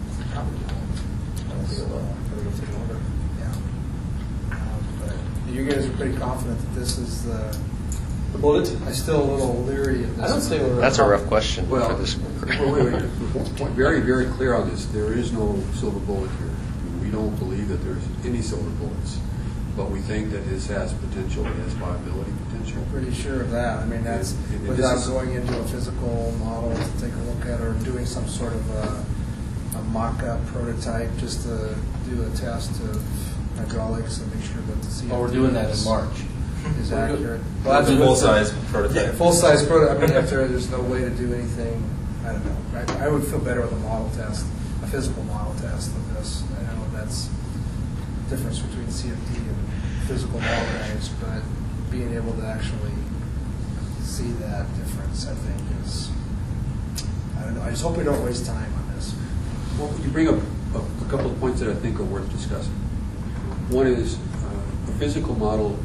yeah. Um, but you guys are pretty confident that this is the, The bullet? I'm still a little leery of this. I don't say we're. That's a rough question Well, for this. well, wait, wait. Point very, very clear on this. There is no silver bullet here. We don't believe that there's any silver bullets, but we think that this has potential, it has viability potential. Pretty sure of that. I mean, that's And- and this without is- going into a physical model to take a look at, or doing some sort of a, a mock-up prototype, just to do a test of hydraulics and make sure that the C F D Oh, we're doing that in is- March. is We're doing- accurate. Well, that's a with full-size the- prototype. Yeah, full-size prototype. I mean, if there, there's no way to do anything, I don't know. I, I would feel better with a model test, a physical model test of this. I know that's the difference between C F D and physical model guys, but being able to actually see that difference, I think, is, I don't know. I just hope we don't waste time on this. Well, you bring up a, a couple of points that I think are worth discussing. One is uh, a physical model.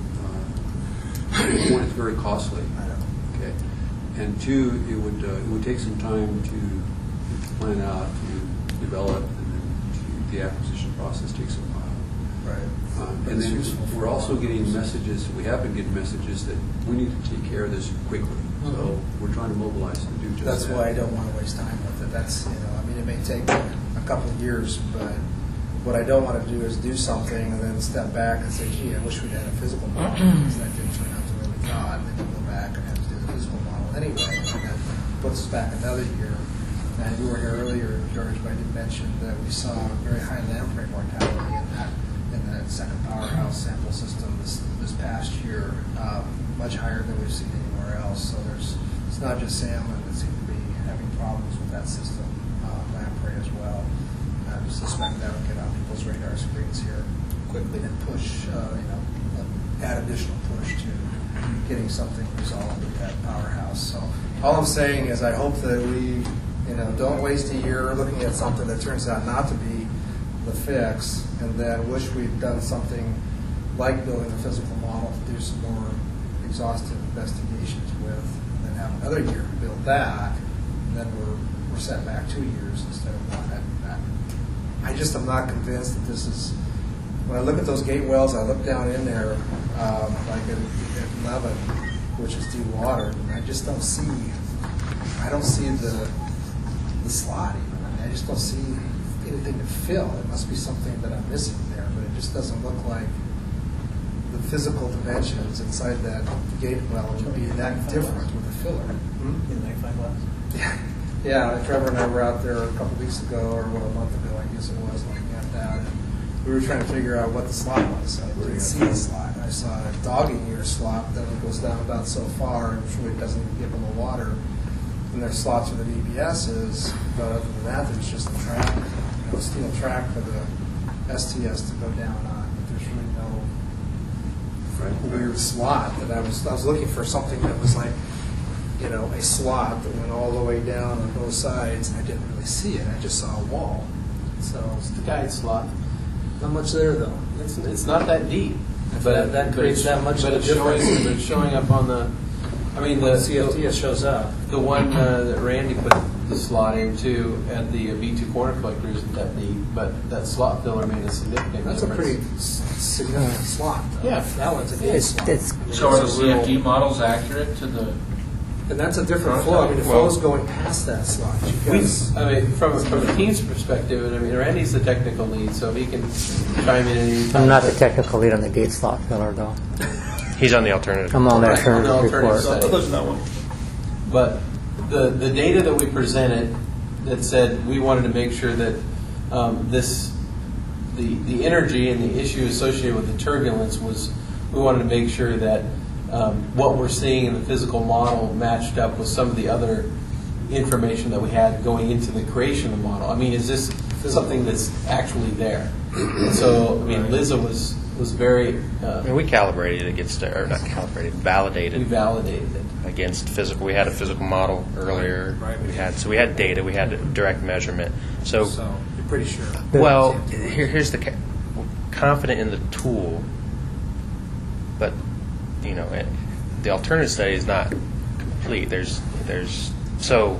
Uh, one, it's very costly. I don't know. Okay, and two, it would uh, it would take some time to plan out, to develop, and then to, the acquisition process takes a while. Right. Um, But and it's then useful for we're also all of getting us. messages. We have been getting messages that we need to take care of this quickly. So we're trying to mobilize to do just That's that. why I don't want to waste time with it. That's, you know, I mean, it may take a couple of years, but what I don't want to do is do something and then step back and say, gee, I wish we'd had a physical model, because that didn't turn out the way we thought, and then you go back and have to do the physical model anyway, and that puts us back another year. And you were here earlier, George, but I did mention that we saw very high lamprey mortality in that, in that second powerhouse sample system this, this past year, um, much higher than we've seen anywhere else. So there's, it's not just salmon that seem to be having problems with that system, uh, lamprey as well. I suspect that will get on people's radar screens here quickly and push, uh, you know, add additional push to getting something resolved with that powerhouse. So all I'm saying is I hope that we, you know, don't waste a year looking at something that turns out not to be the fix, and then wish we'd done something like building a physical model to do some more exhaustive investigations with, and then have another year to build that, and then we're, we're set back two years instead of one. That, that, I just am not convinced that this is, when I look at those gate wells, I look down in there, um, like at, at eleven, which is dewatered, and I just don't see, I don't see the, the slot even. I mean, I just don't see anything to fill. It must be something that I'm missing there, but it just doesn't look like the physical dimensions inside that gate well would be that different with a filler. In magnifying glass? Yeah, yeah. Trevor and I were out there a couple weeks ago, or what, a month ago, I guess it was, looking at that. And we were trying to figure out what the slot was. I didn't see the slot. I saw a dogging ear slot that goes down about so far, and really doesn't even give them the water. And there's slots for the D B Ss, but other than that, there's just a track, you know, steel track for the S T S to go down on. But there's really no weird slot that I was. I was looking for something that was like, you know, a slot that went all the way down on both sides, and I didn't really see it. I just saw a wall. So It's the guide slot. not much there though. It's, it's not that deep. If But that- that but creates it's- that much But of a it's showing, difference. but it's showing up on the, I mean, the. C F T, it shows up. The one uh, that Randy put the slot into at the B two corner collector isn't that deep, but that slot filler made a significant That's a difference. pretty s- significant slot. Though. Yeah. That one's a good It's- slot. it's- I mean, So are the it's a C F D real- models accurate to the? And that's a different flow. I mean, the Well- flow's going past that slot. You We, guys- I mean, from, from the team's perspective, and I mean, Randy's the technical lead, so he can chime in at any time. I'm not the technical lead on the gate slot filler, though. He's on the alternative. I'm on that Right, on the alternative alternative report. side. There's not one. But the, the data that we presented that said we wanted to make sure that um, this, the, the energy and the issue associated with the turbulence was, we wanted to make sure that um, what we're seeing in the physical model matched up with some of the other information that we had going into the creation of the model. I mean, is this something that's actually there? And so, I mean, Liza was, was very, I uh, mean, we calibrated against, or not calibrated, we validated validated it. against physical. We had a physical model earlier. Right. We had so we had data. We had direct measurement. So, So you're pretty sure. well, here, here's the ca- we're confident in the tool, but you know, it, the alternative study is not complete. There's there's so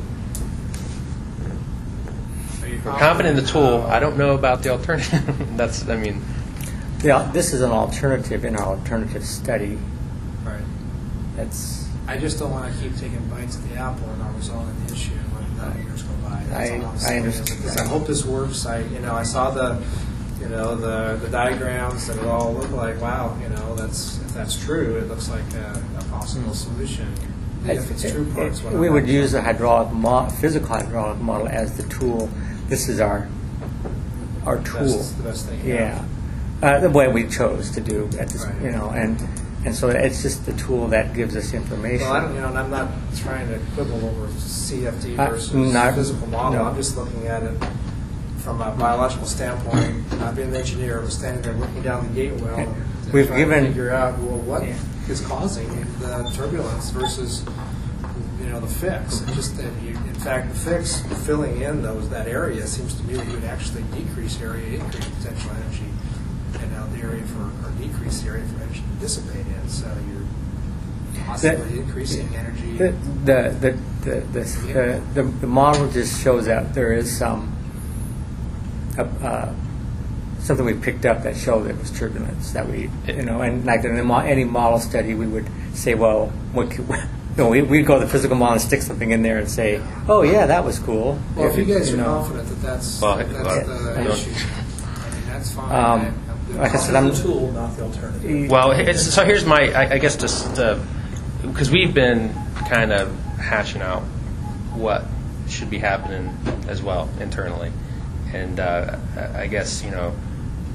we're confident in the tool. I don't know about the alternative. That's I mean. Yeah, this is an alternative in our alternative study. Right. That's I just don't want to keep taking bites at the apple and not resolving the issue and letting years go by. That's I- all I'm I saying. understand. I hope this works. I, you know, I saw the, you know, the the diagrams that it all look like. Wow, you know, that's if that's true, it looks like a, a possible solution. If it's true, parts. what we I'm would not- use a hydraulic mo- physical hydraulic model as the tool. This is our our tool. Best- the best thing you Yeah, have. uh, the way we chose to do at this, Right. you know, and and so it's just the tool that gives us information. Well, I don't, you know, and I'm not trying to quibble over C F D Uh, versus not- physical model. no. I'm just looking at it from a biological standpoint. Not being an engineer, I was standing there looking down the gate well, and We've trying given- to figure out well what Yeah. is causing the turbulence versus you know the fix. It just that you, in fact, the fix filling in those that area seems to me that you would actually decrease area, increase potential energy, and now the area for or decrease the area for energy to dissipate in. So you're possibly increasing energy. The the the the, the, the, the, the model just shows that there is some uh, uh, something we picked up that showed it was turbulence that we you know and like in the mo- any model study we would say well what could, no we we'd go to the physical model and stick something in there and say oh yeah that was cool. Well, if you guys are know. confident that that's, Well, that's well, the I don't- issue, I mean, that's fine. Um, I- like I said, I'm- the tool, not the alternative. Well, it's, so here's my, I, I guess, just because we've been kind of hashing out what should be happening as well internally, and uh, I guess you know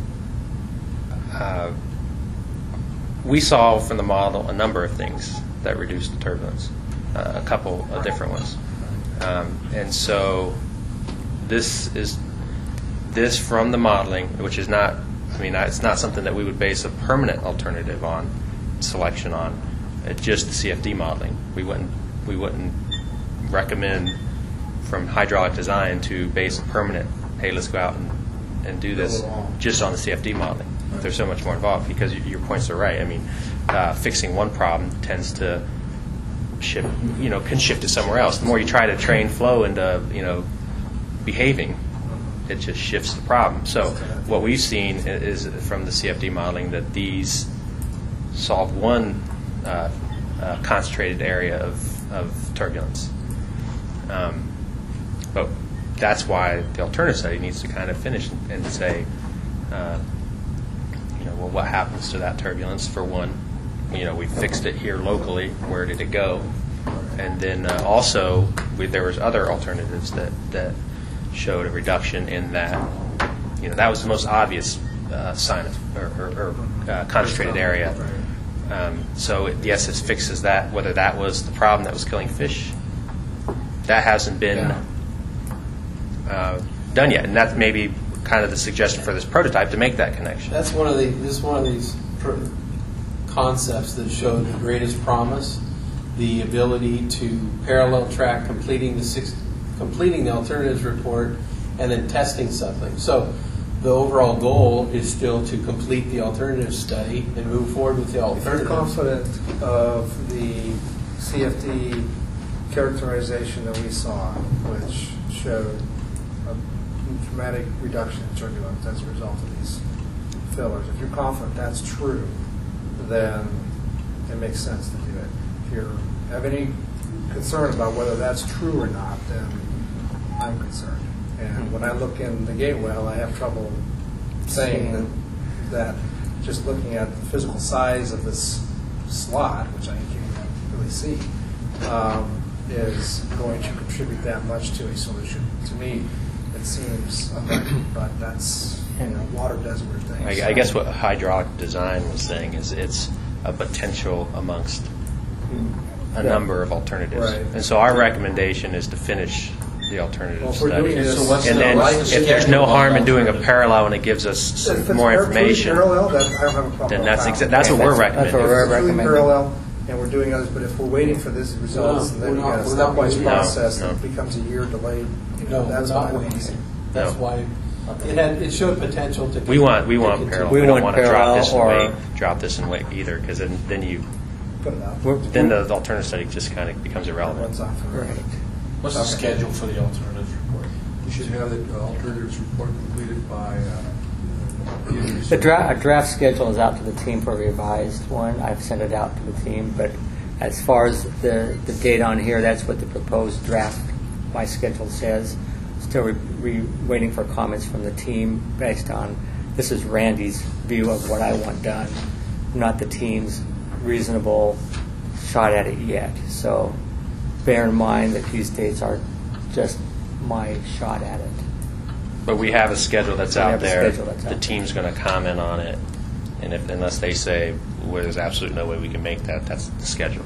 uh, we saw from the model a number of things that reduced the turbulence, uh, a couple of different ones, um, and so this is this from the modeling, which is not. I mean, it's not something that we would base a permanent alternative on, selection on. It's just the C F D modeling. We wouldn't we wouldn't recommend from hydraulic design to base a permanent. Hey, let's go out and, and do this just on the C F D modeling. There's so much more involved because y- your points are right. I mean, uh, fixing one problem tends to shift, you know, can shift to somewhere else. The more you try to train flow into, you know, behaving, it just shifts the problem. So what we've seen i- is from the C F D modeling that these solve one uh, uh, concentrated area of, of turbulence. Um, but that's why the alternative study needs to kind of finish and say, uh, you know, well, what happens to that turbulence for one? You know, we fixed it here locally. Where did it go? And then uh, also, we, there was other alternatives that, that showed a reduction in that. You know, that was the most obvious uh, sinus or, or, or uh, concentrated area. Um, so it, yes, it fixes that. Whether that was the problem that was killing fish, that hasn't been uh, done yet, and that's maybe kind of the suggestion for this prototype to make that connection. That's one of the. This is one of these pr- concepts that showed the greatest promise, the ability to parallel track completing the six, completing the alternatives report, and then testing something. So the overall goal is still to complete the alternative study and move forward with the If you're alternative. confident of the C F D characterization that we saw, which showed a dramatic reduction in turbulence as a result of these fillers, if you're confident that's true, then it makes sense to do it. If you have any concern about whether that's true or not, then I'm concerned. And when I look in the gate well, I have trouble saying that, that just looking at the physical size of this slot, which I can't really see, um, is going to contribute that much to a solution. To me, it seems unlikely, but that's, you know, water does weird things. I, I guess what hydraulic design was saying is it's a potential amongst a Yeah. number of alternatives. Right. And so our recommendation is to finish the alternative Well, if we're study. doing this- and So what's the then right if there's schedule no on harm in that doing a alternative? parallel and it gives us some If it's more truly information, Parallel, then I don't have a problem. then with that's that. exa- that's what we're recommending. If it's truly parallel, and we're doing others, but if we're waiting for these results, No, and then we're we not- got a we're not stepwise waiting. process No, that no. becomes a year delayed, you No, know, that's we're why not I'm waiting. That's No. why it had it showed potential to. we want we to want continue. parallel. We We, don't want want to drop parallel this and or- wait, drop this and wait either, because then then you put it out. We're- then the, the alternative study just kind of becomes irrelevant. Runs off for Right. What's the schedule for the alternatives report? You should have the alternatives report completed by uh, the end of The December. draft, a draft schedule is out to the team for a revised one. I've sent it out to the team, but as far as the, the date on here, that's what the proposed draft, my schedule says. Still re, re, waiting for comments from the team based on, this is Randy's view of what I want done, not the team's reasonable shot at it yet. So bear in mind that these dates are just my shot at it. But we have a schedule that's We out have a there. schedule that's The out team's going to comment on it, and if unless they say well, there's absolutely no way we can make that, that's the schedule.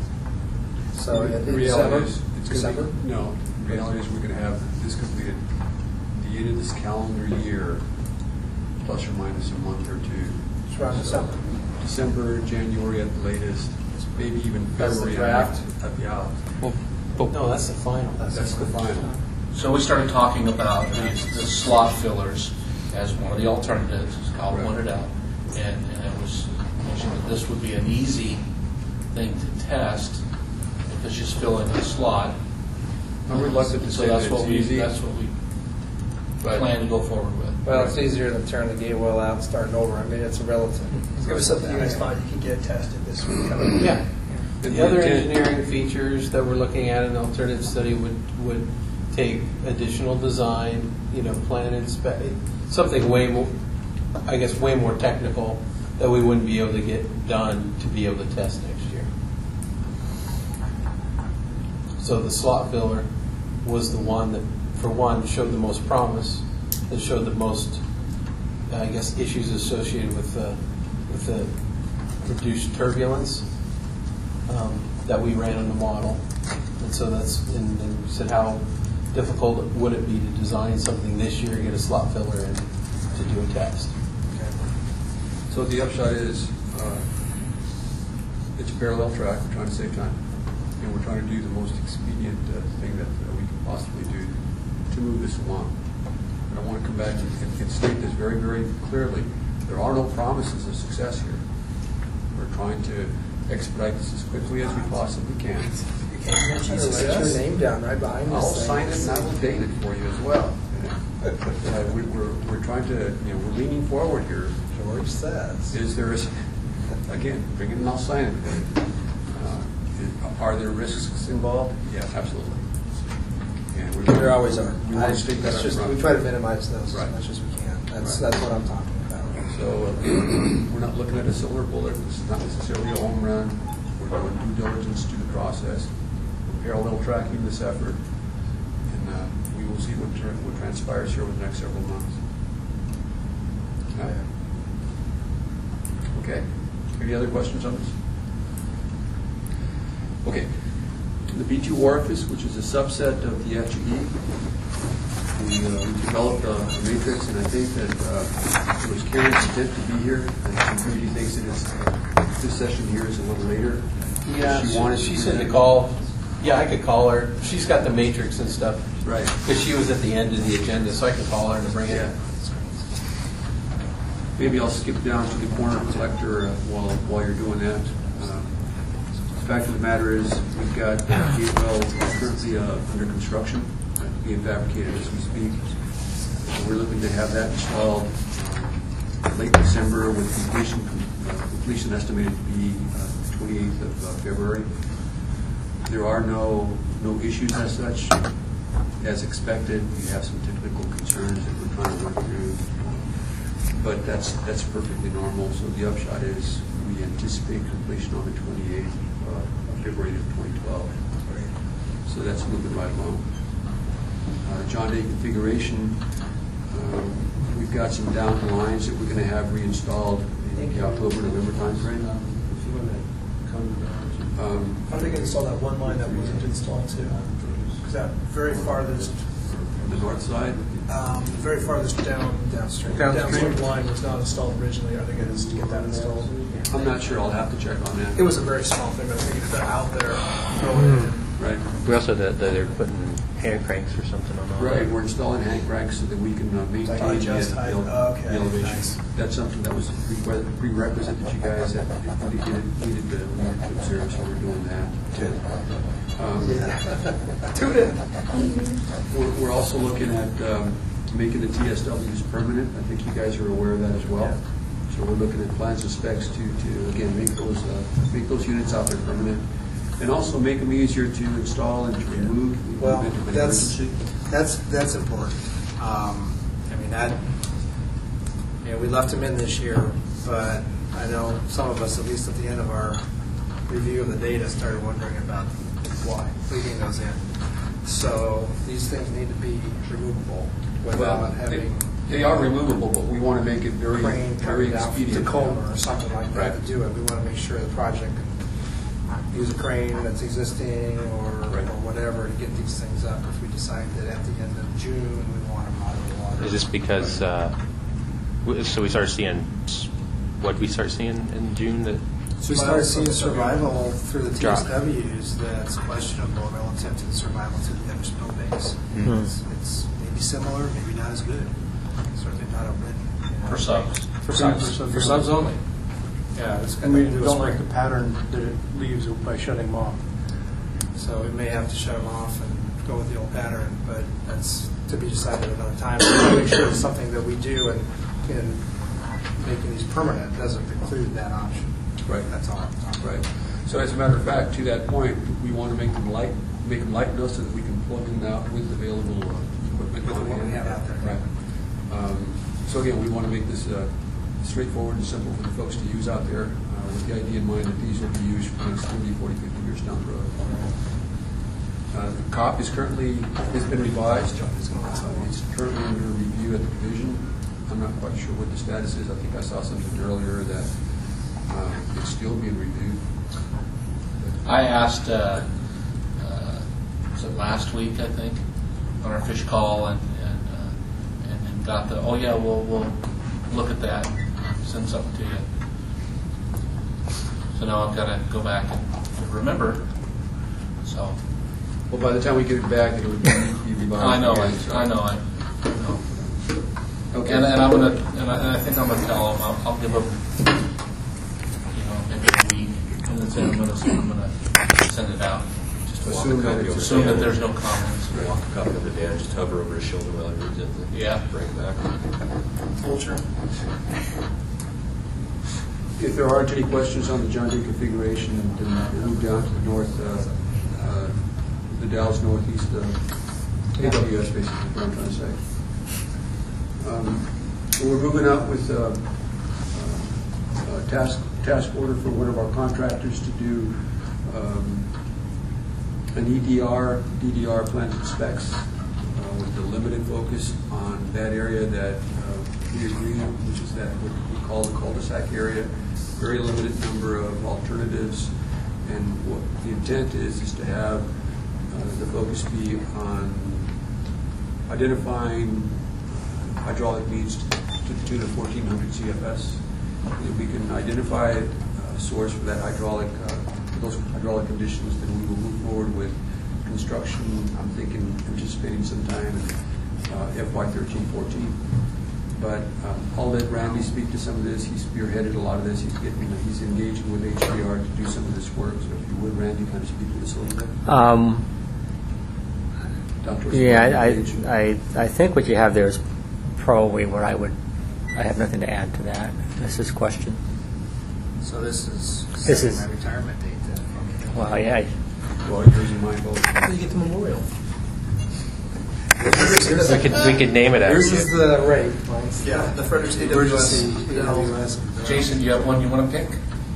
So in The in reality December? is, it's December? going to be, no, the reality is we're going to have this completed the end of this calendar year, plus or minus a month or two. It's around December. December, January at the latest, maybe even That's the February. draft? At the out. Well, but no, that's the final. That's the final. So we started talking about these, the slot fillers as one of the alternatives, as Kyle Right. pointed out. And, and it was mentioned that this would be an easy thing to test if it's just filling a slot. I'm reluctant to So say that's that what it's we, easy. that's what we But- plan to go forward with. Well, it's easier than turning the gate well out and starting over. I mean, it's a relative. Give us something you guys find you can get tested this week. Yeah. And The other intent- engineering features that we're looking at in the alternative study would, would take additional design, you know, plan and spec, something way more, I guess, way more technical that we wouldn't be able to get done to be able to test next year. So the slot filler was the one that, for one, showed the most promise, that showed the most, I guess, issues associated with the, with the reduced turbulence um, that we ran on the model. And so that's, and then we said how difficult would it be to design something this year, get a slot filler in to do a test. So the upshot is, uh, it's a parallel track, we're trying to save time, and we're trying to do the most expedient uh, thing that uh, we can possibly do to move this along. But I want to come back and, and state this very, very clearly. There are no promises of success here. We're trying to expedite this as quickly as we possibly can. Jesus, write your name down right behind this I'll thing. sign it and I will date it for you as well. Uh, we, we're, we're trying to, you know, we're leaning forward here. George says. Is there, a- again, bring it and I'll sign it. Uh, Are there risks involved? Yeah, absolutely. And we- There always are. We want I- to state that it's up just, front. we try to minimize those Right. as much as we can. That's, Right. that's what I'm talking about. So uh, we're not looking at a silver bullet. This is not necessarily a home run. We're doing due diligence to the process. We're parallel tracking this effort. And uh, we will see what, tra- what transpires here over the next several months. Yeah. Okay. Any other questions on this? Okay. The B two orifice, which is a subset of the F G E, we, uh, we developed a, a matrix, and I think that uh, it was Karen's intent to be here, and she really thinks that it's, uh, this session here is a little later. Yeah, she wanted she to said to present- call. Yeah, I could call her. She's got the matrix and stuff. Right. Because she was at the end of the agenda, so I can call her to bring it in. Maybe I'll skip down to the corner collector uh, while while you're doing that. Uh, the fact of the matter is, we've got uh, gate well currently uh, under construction, uh, being fabricated as we speak. So we're looking to have that installed uh, late December with completion uh, completion estimated to be uh, twenty-eighth of uh, February. There are no no issues as such. As expected, we have some technical concerns that we're trying to work through. But that's that's perfectly normal. So the upshot is we anticipate completion on the twenty-eighth of February of twenty twelve. So that's moving right along. Uh, John Day configuration, um, we've got some down lines that we're going to have reinstalled in the October, November timeframe. Um, How are they going to install that one line that wasn't installed too? Is that very farthest? the north side. Um, the very farthest down downstream. Downstream. line was not installed originally. Are they going to get that installed? I'm not sure. I'll have to check on that. It was a very small thing, but I figured they're out there throwing it in. Right. We also that they're putting hand cranks or something on all Right, that. we're installing hand cranks so that we can uh, maintain Like the adjust height. ele- Oh, okay. the elevation. Nice. That's something that was a pre- prerequisite that you guys had indicated needed to needed to observe, so we're doing that. Um, Tune in. We're we're also looking at um, making the T S Ws permanent. I think you guys are aware of that as well. So we're looking at plans and specs to, to again, make those, uh, make those units out there permanent. And also make them easier to install and to remove. in the Well, event of an that's, emergency. that's, that's important. Um, I mean, that, you know, we left them in this year, but I know some of us, at least at the end of our review of the data, started wondering about why leaving those in. So these things need to be removable Well, without they, having they are removable, but we want to make it very, crane very coming down from expedient. Tacoma or something like that Right. to do it. We want to make sure the project can use a crane that's existing or, Right. or whatever to get these things up if we decide that at the end of June we want them out of the water. Is this because, uh, w- so we started seeing, s- what we start seeing in June that? So we started seeing survival through the T Drop. S Ws that's questionable relative to the survival to the other spill base. Mhm. It's, it's maybe similar, maybe not as good. Certainly not a written. You know, For subs. For subs. For subs only. Yeah, it's, And and we then do a don't like spring. the pattern that it leaves by shutting them off. So we may have to shut them off and go with the old pattern, but that's to be decided another time. We want to make sure it's something that we do, and in making these permanent doesn't preclude that option. Right. That's all. Right. So as a matter of fact, to that point, we want to make them light, make them light enough so that we can plug them out with available uh, equipment. With what on we hand. have out there. Right. Um, So again, we want to make this uh, straightforward and simple for the folks to use out there, uh, with the idea in mind that these will be used for the next thirty, forty, fifty years down the road. Uh, The C O P is currently, has been revised. Uh, It's currently under review at the division. I'm not quite sure what the status is. I think I saw something earlier that uh, it's still being reviewed. I asked, uh, uh, was it last week, I think, on our fish call, and and, uh, and and got the, oh yeah, we'll we'll look at that, send something to you. So now I've got to go back and remember. So. Well, by the time we get it back, it'll be revised. I know, again, I, so- I know, I know. Okay. And, and I'm gonna, and I, and I think I'm gonna tell them, I'll, I'll give them, you know, maybe a week, and then say I'm gonna, I'm gonna send it out. Just to walk Assume a that copy it's- over- Assume that there's no comments. Walk a copy of the dam, just hover over his shoulder while he reads it. and Yeah. Bring it back. Culture. If there aren't any questions on the John Deere configuration, then we'll move down to the north, uh, uh, the Dalles Northeast uh, A W S, basically, is what I'm trying to say. Um, so we're moving out with uh, uh, a task, task order for one of our contractors to do um, an E D R, D D R plans and specs uh, with a limited focus on that area that uh, we agree, which is that what we call the cul-de-sac area very limited number of alternatives, and what the intent is is to have uh, the focus be on identifying hydraulic needs to the tune of fourteen hundred C F S. If we can identify a source for that hydraulic, uh, for those hydraulic conditions, then we will move forward with construction. I'm thinking, anticipating sometime in uh, F Y thirteen fourteen. But um, I'll let Randy speak to some of this. He's spearheaded a lot of this. He's getting, he's engaging with H D R to do some of this work. So if you would, Randy, kind of speak to this a little bit. Um, Doctor yeah, I, I, I, I think what you have there is probably where I would, I have nothing to add to that. This is question. So this is This is- my retirement date then. Well, yeah. Well, yours and mine both. How do you get the memorial? We could, we could name it Yours after is you. the rate. Yeah, the Frederick's A W S. Emergency. Jason, do you have one you want to pick?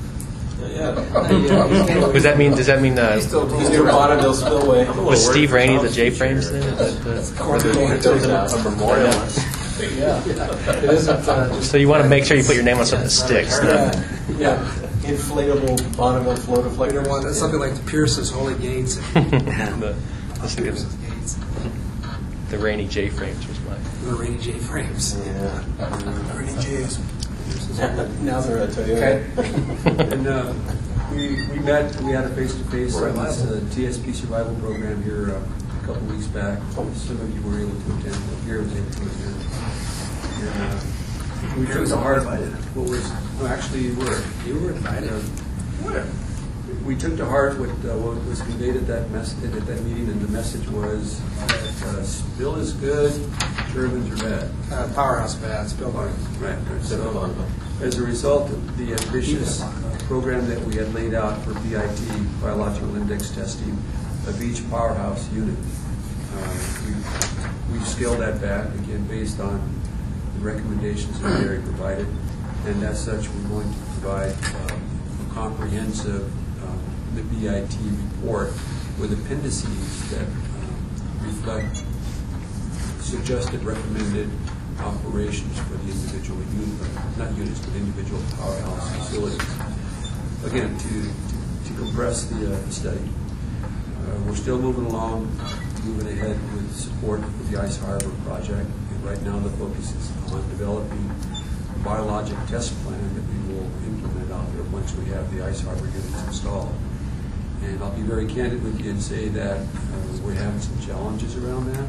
Does that mean, does that mean, uh, Mister Bonneville Spillway. was Steve Rainey the J-frames then? Is that the- A memorial. Yeah. It isn't, uh, So you want to make sure you put your name on something that sticks. then. yeah. Inflatable Bonneville flow deflector. One, that's something like the Pierce's Holy Gates. The- that's a good Pierce's one. Gates. The Rainey J-frames was mine. The Rainy J frames. Yeah. Rainy J's. Now they're a Toyota. And uh, we, we met, we had a face-to-face on this uh, T S P survival program here uh, a couple weeks back. Some of you were able to attend, Gary was able to attend. And, uh, we took to heart what was, no, actually you were. You were invited. Uh, Whatever. We took to heart what, uh, what was conveyed at that mess, at that meeting, and the message was that uh, spill is good, turbines are bad. Uh, powerhouse bad, spill bar. Right. So, as a result of the ambitious uh, program that we had laid out for B I T, biological index testing of each powerhouse unit, uh, we, we scaled that back, again, based on the recommendations that Gary provided. And as such, we're going to provide um, a comprehensive um, the B I T report with appendices that um, reflect suggested recommended operations for the individual unit, not units, but individual powerhouse facilities. Again, to, to, to compress the uh, study. Uh, we're still moving along, moving ahead with support for the Ice Harbor project. And right now the focus is on developing a biologic test plan that we will implement out there once we have the Ice Harbor units installed. And I'll be very candid with you and say that uh, we're having some challenges around that.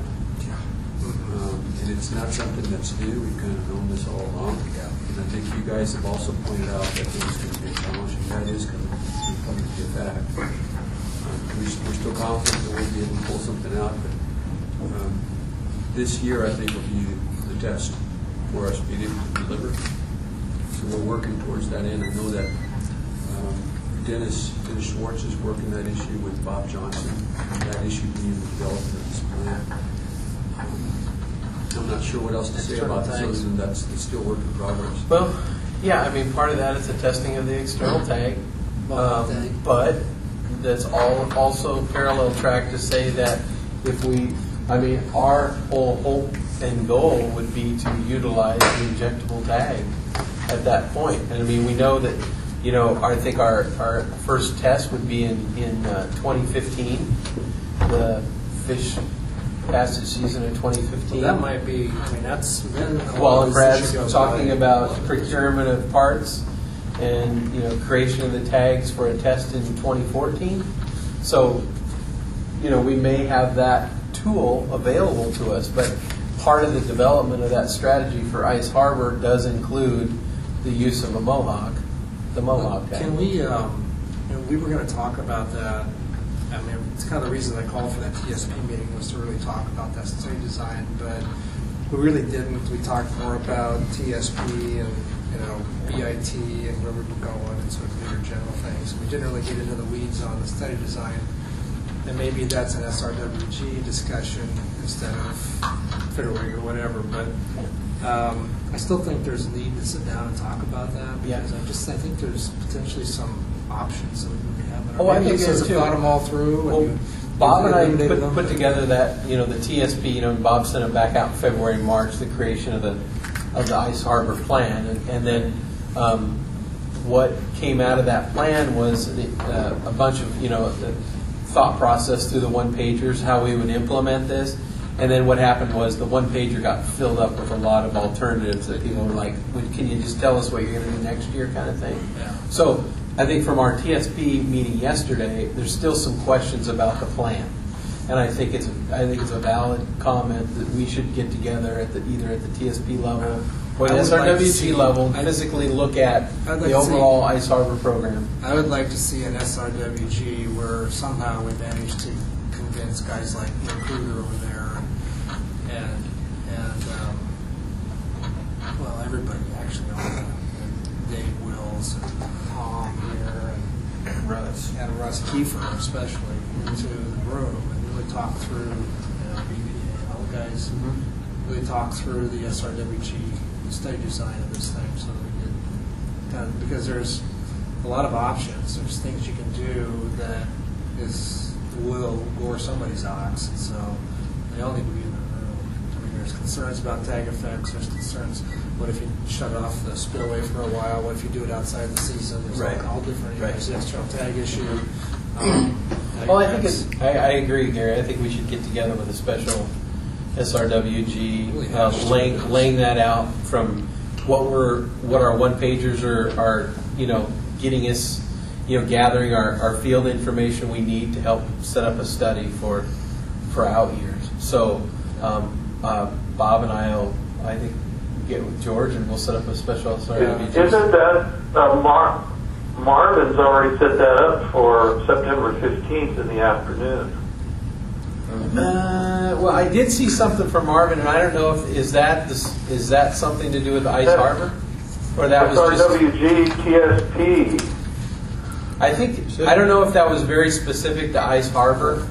Um, and it's not something that's new. We've kind of known this all along. Yeah. And I think you guys have also pointed out that there's going to be a challenge, and that is coming to be a fact. Um, we, we're still confident that we'll be able to pull something out, but um, this year I think will be the test for us being able to deliver. So we're working towards that end. I know that um, Dennis, Dennis Schwartz is working that issue with Bob Johnson, that issue being the development of this plan. I'm not sure what else to say about this, other than that's it's still work in progress. Well, yeah, I mean, part of that is the testing of the external tank, um, but that's all also parallel track to say that if we, I mean, our whole hope and goal would be to utilize the injectable tag at that point. And I mean, we know that, you know, I think our, our first test would be in, in uh, twenty fifteen, the fish passage season in twenty fifteen. Well, that might be, I mean, that's been. Well, and Brad's talking about procurement of parts and, you know, creation of the tags for a test in twenty fourteen. So, you know, we may have that tool available to us, but part of the development of that strategy for Ice Harbor does include the use of a Mohawk, the Mohawk tag. Can we, um, you know, we were going to talk about that. I mean, it's kind of the reason I called for that T S P meeting was to really talk about that study design, but we really didn't. We talked more about T S P and, you know, B I T and where we were going and sort of bigger general things. We didn't really get into the weeds on the study design. And maybe that's an S R W G discussion instead of Fitterwig or whatever, but um, I still think there's a need to sit down and talk about that because I just I think there's potentially some options that we really haven't. Oh, I think so so too. Thought them all through. Well, and you, Bob you and I eliminated put, them. put together that, you know, the T S P, you know, and Bob sent it back out in February, March, the creation of the of the Ice Harbor plan, and, and then um, what came out of that plan was uh, a bunch of, you know, the thought process through the one-pagers, how we would implement this. And then what happened was the one-pager got filled up with a lot of alternatives that people were like, well, can you just tell us what you're going to do next year kind of thing? Yeah. So I think from our T S P meeting yesterday, there's still some questions about the plan. And I think it's a, I think it's a valid comment that we should get together at the, either at the T S P level or the I would S R W G like to see- level and I'd- physically look at I'd like the to see- overall Ice Harbor program. I would like to see an S R W G where somehow we manage to convince guys like Neil Kruger over there and, and um, well, everybody actually, all the, and Dave Wills and Tom here and Russ, and Russ Kiefer especially, into the room and really talk through, you know, B B A, all the guys, really talk through the S R W G study design of this thing so that we get done, because there's a lot of options. There's things you can do that is will gore somebody's ox, so they all need to be in the room. I mean, there's concerns about tag effects. There's concerns. What if you shut off the spillway for a while? What if you do it outside the season? There's Right. all, all different. Right. There's the external tag issue. Um, Well, I think it's, I, I agree, Gary. I think we should get together with a special S R W G, uh, laying, laying that out from what we're, what our one pagers are, are, you know, getting us, you know, gathering our, our field information we need to help set up a study for, for out years. So, um, uh, Bob and I'll, I think, get with George and we'll set up a special S R W G. Isn't that, uh, Mar- Marvin's already set that up for September fifteenth in the afternoon. Uh, well, I did see something from Marvin, and I don't know if is that this, is that something to do with Ice Harbor, or that was S R just. W G T S P. I think I don't know if that was very specific to Ice Harbor,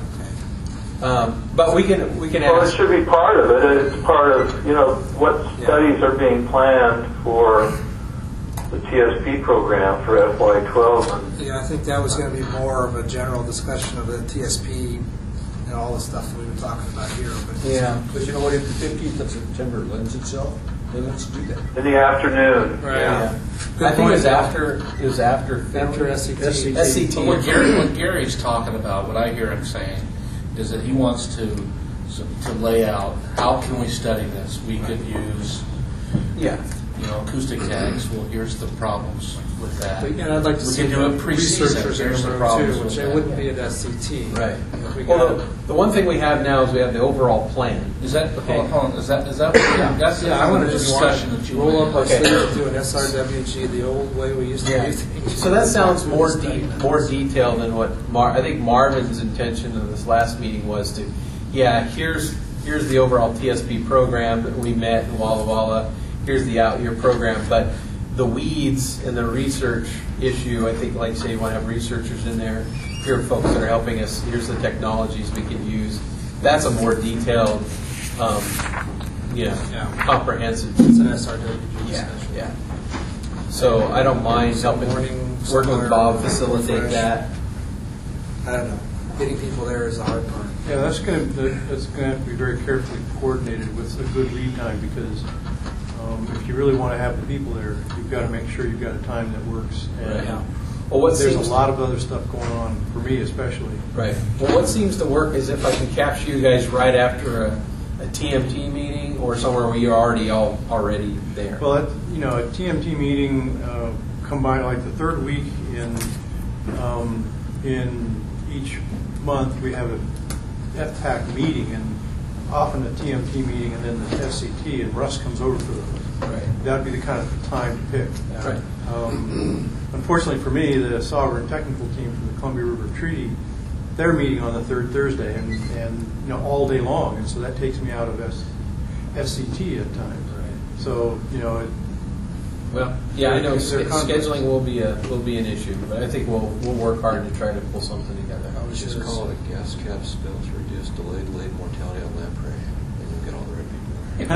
um, but we can we can Well, it ask. should be part of it. It's part of, you know, what studies are being planned for the T S P program for F Y twelve. And Yeah, I think that was going to be more of a general discussion of the T S P and all the stuff that we were talking about here. But Yeah. But you know what, if the fifteenth of September lends itself, then let's do that. in the afternoon. Right. Yeah. Good I think it was point. after it was after After S C T. S C T. But what Gary, what Gary's talking about, what I hear him saying, is that he wants to to lay out how can we study this. We could use, Yeah. you know, acoustic tags. Well, here's the problems with that. But, and I'd like to we see can do it the pre-season. researchers in Here's the the room problems too, with which that. it wouldn't be at S C T. Right. If we Well, got- the, the one thing we have now is we have the overall plan. Is that Okay. hold on, is that is that what, that's Yeah, I want to the just discussion that you roll wanna up our have. Okay. sleeves and do an S R W G the old way we used to Yeah. do things. So that sounds more deep, more detailed than what Mar- I think Marvin's intention in this last meeting was to, yeah, here's here's the overall T S P program that we met in Walla Walla. Here's the out year program, but the weeds and the research issue, I think, like say you want to have researchers in there. Here are folks that are helping us. Here's the technologies we can use. That's a more detailed, um, you know, Yeah. comprehensive. It's an S R W G Yeah, session. yeah. So I don't mind helping, Morning working with somewhere, Bob, facilitate refresh. that. I don't know. Getting people there is the hard part. Yeah, that's going to, that's going to have to be very carefully coordinated with a good lead time, because um, if you really want to have the people there, you've got to make sure you've got a time that works. And Right. Well, what there's seems a lot of other stuff going on, for me especially. Right. Well, what seems to work is if I can capture you guys right after a, a T M T meeting or somewhere where you're already all already there. Well, at, you know, a T M T meeting uh, combined, like the third week in um, in each month, we have a F PAC meeting, and often a T M T meeting, and then the S C T, and Russ comes over for those. Right. That'd be the kind of time to pick. Right. Um, unfortunately for me, the Sovereign Technical Team from the Columbia River Treaty, they're meeting on the third Thursday, and, and you know, all day long, and so that takes me out of S, SCT at times. Right. So you know, it, Well, yeah, I know Is there sch- conflicts? scheduling will be a will be an issue, but I think we'll we'll work hard to try to pull something together. I was just call it a gas cap spill to reduce delayed late mortality on lamprey, and you'll get all the right people.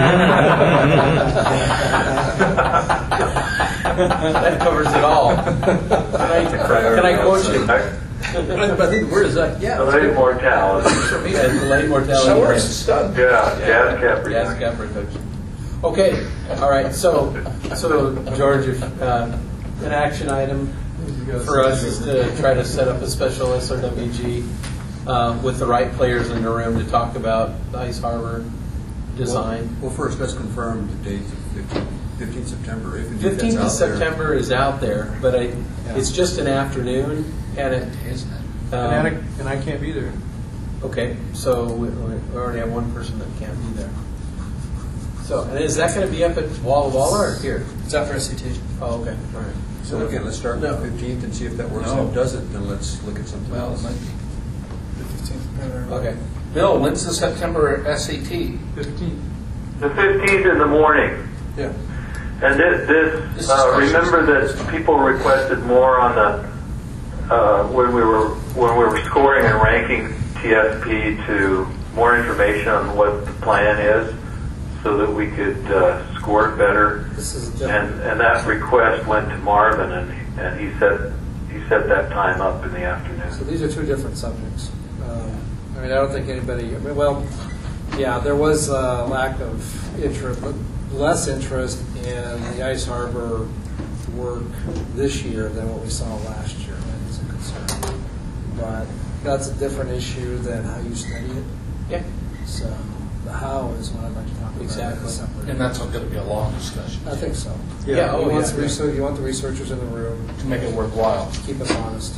That covers it all. Can I, can I quote you? But I think, where is that? Yeah. Delayed mortality. Yeah, delayed mortality. So works, it's done. Yeah, gas cap Gas cap reduction. Okay, all right. So, so George, if, uh, an action item for us is to try to set up a special S R W G um, with the right players in the room to talk about the Ice Harbor design. Well, well, first, let's confirm the date of fifteenth September. If indeed that's fifteenth of out there. September is out there, but I, it's just an afternoon, and it Isn't it? um, And I, and I can't be there. Okay, so we we already have one person that can't be there. So, and is that going to be up at Walla Walla or here? It's after S C T. Oh, okay, all right. So again, let's start with No. the fifteenth and see if that works. No. If it doesn't, then let's look at something Well, it else. might be. The fifteenth. Okay. Bill, when's the September S A T? Fifteenth. The fifteenth in the morning. Yeah. And this, This this is uh, questions. remember that people requested more on the, uh, when we were, when we were scoring and ranking T S P to more information on what the plan is so that we could uh, score it better. This is And, and that request went to Marvin, and, and he set, he set that time up in the afternoon. So these are two different subjects. Um, I mean, I don't think anybody, I mean, well, yeah, there was a lack of interest, less interest in the Ice Harbor work this year than what we saw last year. That is a concern. But that's a different issue than how you study it. Yeah. So the how is what I'd like to talk about. Exactly. Separate. And that's going to be a long discussion. I think so. Yeah, Yeah, oh, you, want yeah, the yeah. research, you want the researchers in the room To make it worthwhile. to keep us honest.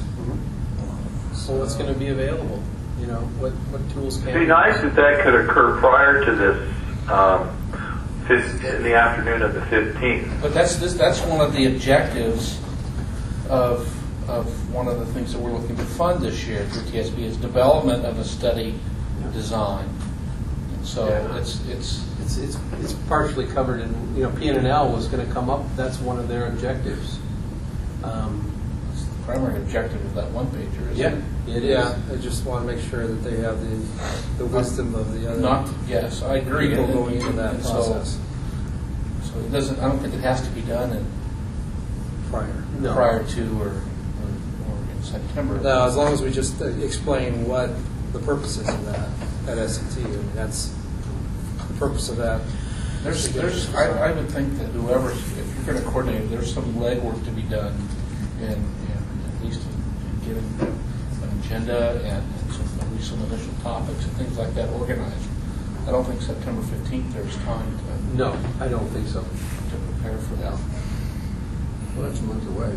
So what's going to be available? You know, what, what tools can It'd be nice if that could occur prior to this, um, fif- in the afternoon of the fifteenth. But that's this, that's one of the objectives of of one of the things that we're looking to fund this year through T S B is development of a study design. And so Yeah. it's it's It's, it's, it's partially covered in, you know, P N L was going to come up, that's one of their objectives. Um, it's the primary objective of that one pager, isn't Yeah, it? it is. Yeah, I just want to make sure that they have the, the wisdom of the other Not yes, I agree. people And- going into that and so- process So it doesn't. I don't think it has to be done in, prior. No. prior to or, or, or in September. No, as long as we just uh, explain what the purpose is of that at S C T. I mean, that's the purpose of that. There's, there's, I, I would think that whoever, if you're going to coordinate, there's some legwork to be done in, in at least in getting an agenda and, and some, at least some initial topics and things like that organized. I don't think September fifteenth there's time to, No, I don't think so. to prepare for that. Well, that's a month away.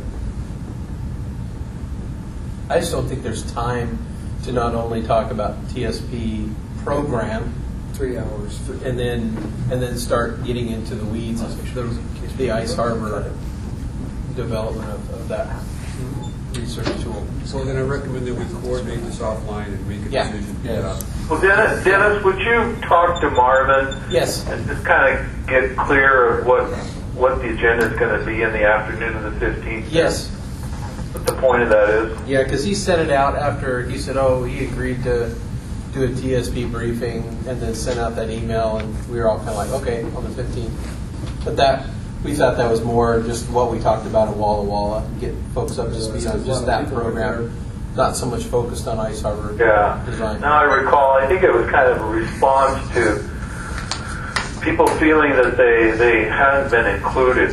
I just don't think there's time to not only talk about T S P program, Three hours. and then and then start getting into the weeds of the, the Ice Harbor development of, of that research tool. So then I recommend that we coordinate this offline and make a Yeah. decision. Yes. Well, Dennis, Dennis, would you talk to Marvin? Yes. And just kind of get clear of what, what the agenda is going to be in the afternoon of the fifteenth? Yes. What the point of that is? Yeah, because he sent it out after he said, "Oh, he agreed to do a T S P briefing," and then sent out that email, and we were all kind of like, "Okay, on the fifteenth." But that we thought that was more just what we talked about at Walla Walla, get folks up to speed on just that program, not so much focused on Ice Harbor Yeah. design. Now I recall, I think it was kind of a response to people feeling that they, they hadn't been included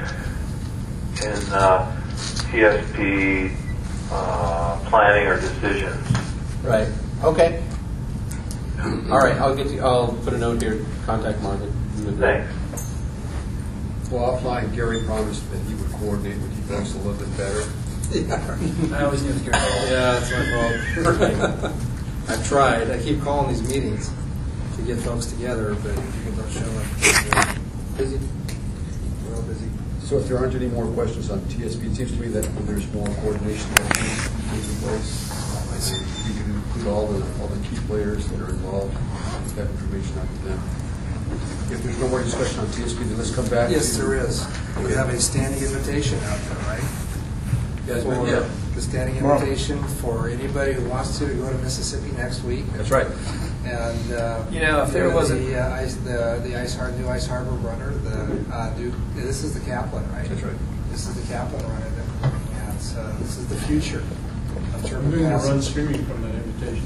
in uh, T S P uh, planning or decisions. Right. Okay. All right. I'll get you. I'll put a note here. Contact Marvin. Thanks. Well, offline, Gary promised that he would coordinate with you folks a little bit better. I always knew it was Gary. Yeah, that's my fault. I've tried. I keep calling these meetings to get folks together, but people don't show up. Busy. We're all busy. So if there aren't any more questions on T S B, it seems to me that when there's more coordination that needs to be taking place, we can include all the, all the key players that are involved, get that information out to them. If there's no more discussion on T S B, then let's come back. Yes, to- there is. We Okay. have a standing invitation out there, right? Yes, For yeah. the standing invitation for anybody who wants to go to Mississippi next week. That's right. And uh, You know, if there they're wasn't- the uh, ice, the the ice harbor, new ice harbor runner, the uh, new. This is the Kaplan, right? That's right. This is the Kaplan runner that we're looking at. So this is the future of I'm turbine doing a run passage. streaming from that invitation.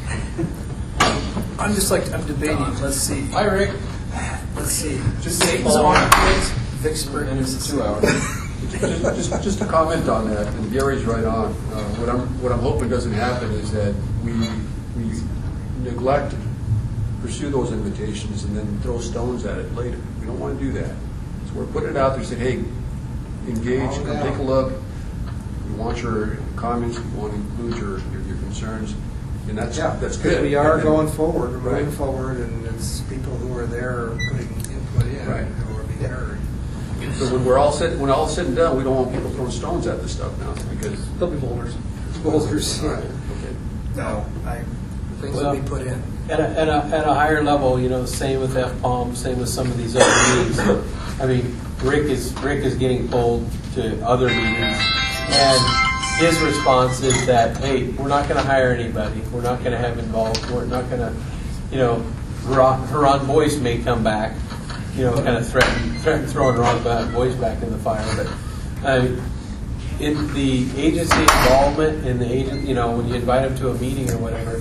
I'm just like I'm debating. Let's see. Hi, Rick. Let's see. Just Satan's follow. on it. Vicksburg, And it's Mississippi. two hours. Just, just, just a comment on that, and Gary's right on. Uh, what I'm, what I'm hoping doesn't happen is that we, we neglect to pursue those invitations and then throw stones at it later. We don't want to do that. So we're putting it out there, saying, hey, engage, come take a look. We want your comments, we want to include your, your, your concerns, and that's, Yeah, that's good. We are And- going forward, we're Right. moving forward, and it's people who are there putting input in Right. who are being heard. So when we're all said, when all said and done, we don't want people throwing stones at this stuff now, because. There'll be boulders. Boulders, All yeah. right, okay. No, I, things Well, will be put in. At a, at a, at a higher level, you know, same with F POM, same with some of these other meetings. I mean, Rick is Rick is getting pulled to other meetings, and his response is that, hey, we're not going to hire anybody. We're not going to have involved. We're not going to, you know, Huron Huron Boyce may come back, you know, kind of threaten, threaten throwing Huron Boyce back in the fire. But uh, in the agency involvement in the agent, you know, when you invite them to a meeting or whatever.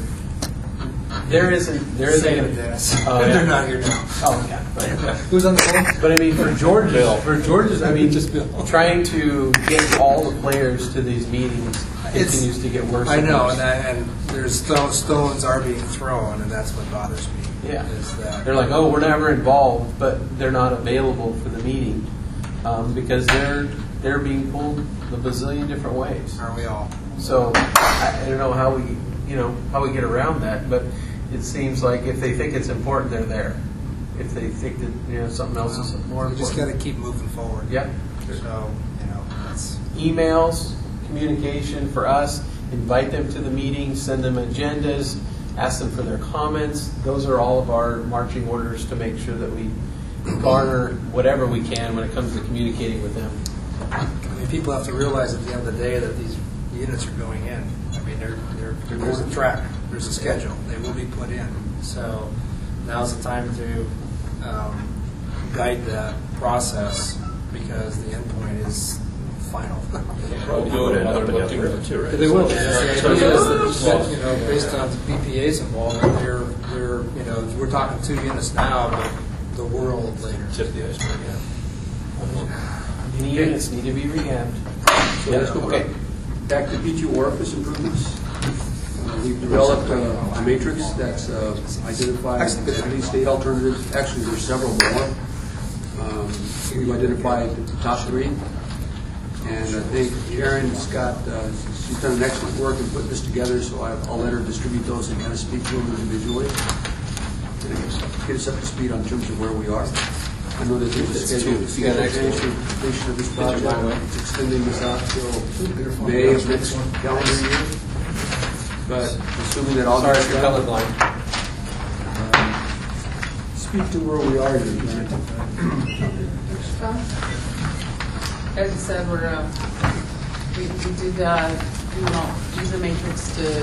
There isn't. There isn't. Say it, Dennis. Oh, And yeah. they're not here now. Oh, yeah. But, Who's on the phone? but I mean, for George's, Bill. for George's, I mean, Just Bill. trying to get all the players to these meetings It's- continues to get worse. I and know, worse. and, I, and there's sto- stones are being thrown, and that's what bothers me. Yeah. Is that They're like, oh, we're never involved, but they're not available for the meeting um, because they're they're being pulled a bazillion different ways. Aren't we all? So I, I don't know how we you know how we get around that, but it seems like if they think it's important, they're there. If they think that you know something else is more We important, just got to keep moving forward. Yep. So, you know, that's. Emails, communication for us, invite them to the meeting, send them agendas, ask them for their comments. Those are all of our marching orders to make sure that we garner whatever we can when it comes to communicating with them. I mean, people have to realize at the end of the day that these units are going in. I mean, they're, they're, there's a track, there's a schedule. They will be put in. So now's the time to um, guide that process because the end point is final. We'll do it in open up room too, right? They will. That's the idea is that, you know, based on the B P A's involvement, they're, they're, you know, we're talking two units now, but the world later. Tip of the iceberg, yeah. Any units need to be rehabbed. So let's go Okay. back to B two orifice improvements. Uh, We've developed uh, a matrix that's uh, identified at least eight alternatives. Actually, there's several more. Um, We've identified the top three. And I think Karen's got, uh, she's done an excellent work in putting this together, so I- I'll let her distribute those and kind of speak to them individually. And I guess get us up to speed on terms of where we are. I know that there's a schedule, schedule change for completion of this project. It's extending this out till May of next calendar year. But assuming that all. Sorry gets if you're done, colorblind. um, Speak to where we are here, Karen. As you said, we're, uh, we, we did, uh, you know, use the matrix to,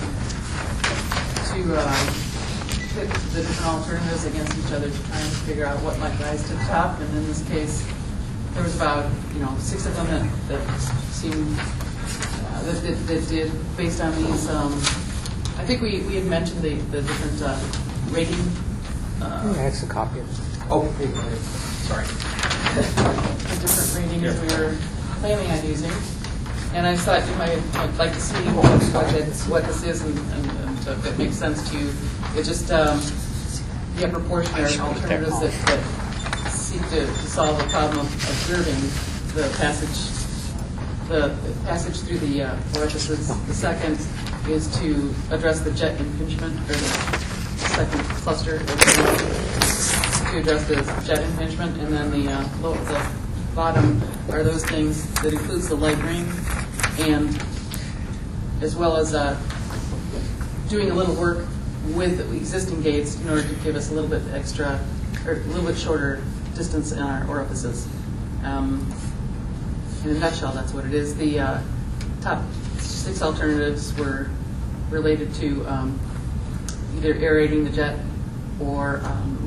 to, uh, pit the different alternatives against each other to try and figure out what might rise to the top. And in this case, there was about, you know, six of them that, that seemed, uh, that, that, that did, based on these, um, I think we, we had mentioned the, the different, uh, rating, uh, Yeah, it's a copy of it. Oh, sorry. The different ratings we were planning on using. And I thought you might I'd like to see what, what, it's, what this is and, and, and if it makes sense to you. It just, um, the upper portion are alternatives that, that seek to, to solve the problem of observing the passage, the passage through the uh, orifices. The second is to address the jet impingement, or the second cluster is to address the jet impingement, and then the, uh, low, the bottom are those things that includes the light ring, and as well as uh, doing a little work with the existing gates in order to give us a little bit extra, or a little bit shorter distance in our orifices. Um, in a nutshell, that's what it is. The uh, top six alternatives were related to um, either aerating the jet or um,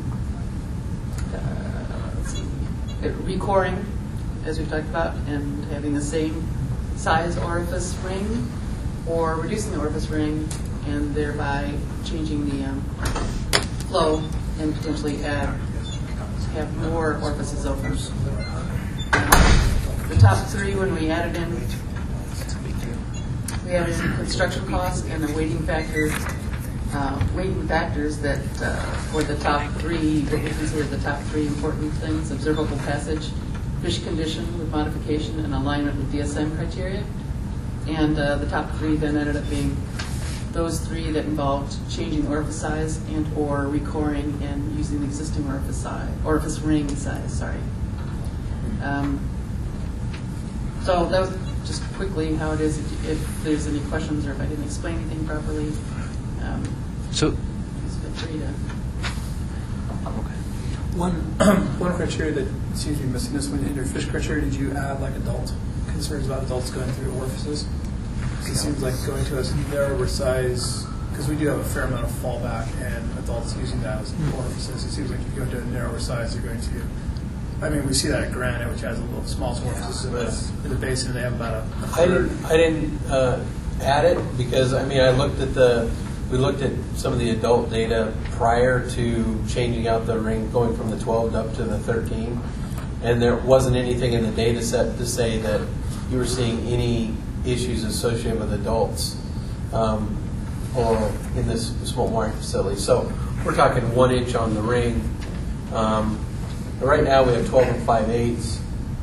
uh, let's see, uh, recoring, as we've talked about, and having the same size orifice ring, or reducing the orifice ring and thereby changing the um, flow and potentially add have more orifices open. the top three, when we added in, we added in construction costs and the weighting factor, uh, weighting factors that uh, for the top three, that we consider the top three important things: observable passage, fish condition with modification, and alignment with D S M criteria. And uh, the top three then ended up being those three that involved changing orifice size and or recoring and using the existing orifice size, orifice ring size, sorry. Um, so that was just quickly how it is. If, if there's any questions or if I didn't explain anything properly, um, so just feel free to. One one criteria that seems to be missing this one in your fish criteria, did you add like adult concerns about adults going through orifices? It seems like going to a narrower size, because we do have a fair amount of fallback and adults using that as orifices. It seems like if you go to a narrower size, you're going to, I mean, we see that at Granite, which has a little small orifices in the, in the basin, and they have about a, a I third. didn't, I didn't uh, add it because, I mean, I looked at the, we looked at some of the adult data prior to changing out the ring, going from the twelve up to the thirteen, and there wasn't anything in the data set to say that you were seeing any issues associated with adults um, or in this smolt mooring facility. So we're talking one inch on the ring. Um, right now we have twelve and five eighths.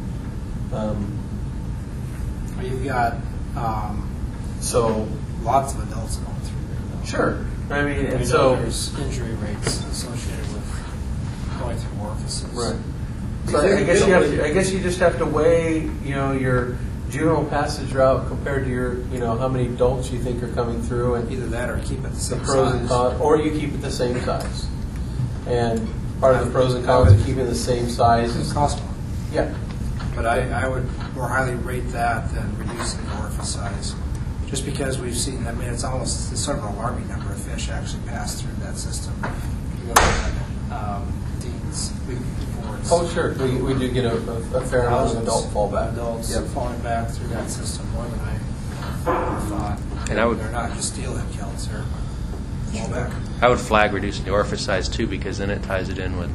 Um, You've got um, so lots of adults going through there, though. Sure. I mean, and we so know there's injury rates associated with going through orifices. Right. So I guess you have to, I guess you just have to weigh, you know, your juvenile passage route compared to your, you know, how many adults you think are coming through, and either that or keep it the same the pros size. and cons, or you keep it the same size. And part of the pros and cons of keeping the same size is cost more. Yeah. But I, I would more highly rate that than reducing the orifice size, just because we've seen. I mean, it's almost it's sort of an alarming number of fish actually pass through that system. You look at um, Dean's week reports. Oh, sure. We, we do get a, a, a fair amount of adult fallback. Adults Yep. falling back through that system more than I thought. And I would- they're not just steelhead kelps; they're fallback. I would flag reducing the orifice size too, because then it ties it in with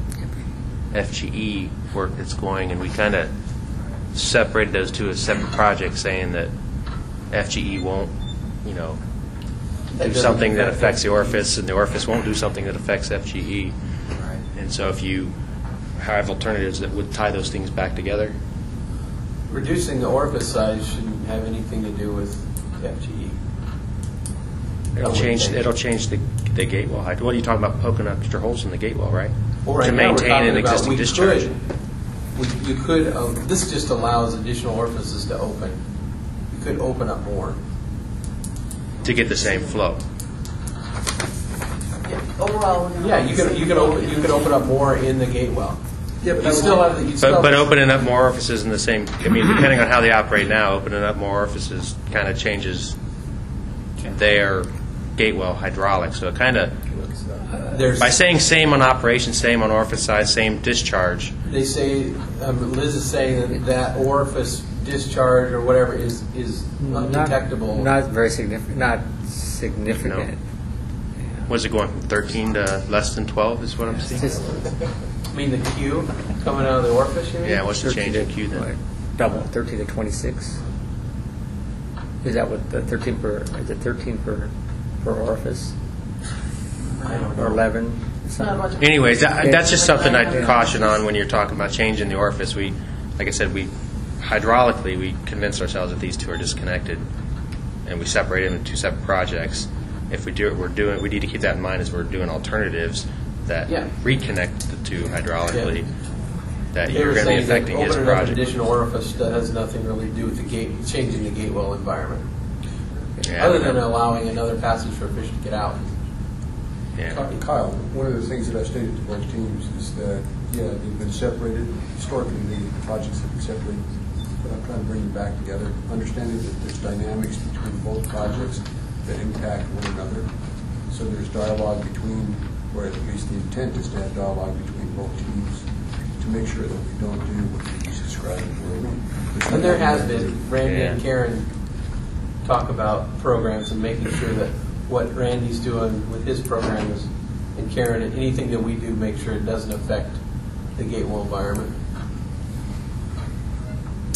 F G E work that's going, and we kind of separated those two as separate projects, saying that F G E won't, you know, do something that affects the orifice, and the orifice won't do something that affects F G E. Right. And so if you have alternatives that would tie those things back together. Reducing the orifice size shouldn't have anything to do with F G E. It'll change. It'll change the the gate wall height. What are you talking about? Poking extra holes in the gate wall, right? Well, right to now we're maintain talking an about existing we discharge. Could, we, you could. Um, this just allows additional orifices to open. You could open up more to get the same flow. Overall, Yeah, you could you could open you could open up more in the gate well. Yeah, but you still have the, you still But, but have opening up more orifices in the same, I mean, depending on how they operate now, opening up more orifices kind of changes their gate well hydraulics. So it kind of, There's- by saying same on operation, same on orifice size, same discharge, They say um, Liz is saying that that orifice discharge or whatever is is undetectable. Not, not very significant. Not significant. was it going from thirteen to less than twelve is what I'm seeing? I mean the Q coming out of the orifice. You mean? Yeah, what's the change in Q then? Double, thirteen to twenty-six. Is that what the thirteen per? Is it thirteen per per orifice? I don't know. Or eleven? Anyways, that, that's just something I'd Yeah. caution on when you're talking about changing the orifice. We, like I said, we hydraulically we convinced ourselves that these two are disconnected, and we separated them into two separate projects. If we do it, we're doing. We need to keep that in mind as we're doing alternatives that Yeah. reconnect the two hydraulically. Yeah. That They you're were going to be saying that affecting his opening up an project. additional orifice that has nothing really to do with the gate, changing the gate well environment, Yeah, other I don't than know. allowing another passage for fish to get out. Yeah. Kyle, one of the things that I stated to both teams is that, yeah, they've been separated. Historically, the projects have been separated, but I'm trying to bring them back together, understanding that there's dynamics between both projects that impact one another. So there's dialogue between, or at least the intent is to have dialogue between both teams to make sure that we don't do what he's describing. where And there has been, Randy and Yeah. Karen talk about programs and making sure that what Randy's doing with his programs and Karen, and anything that we do, make sure it doesn't affect the gateway environment.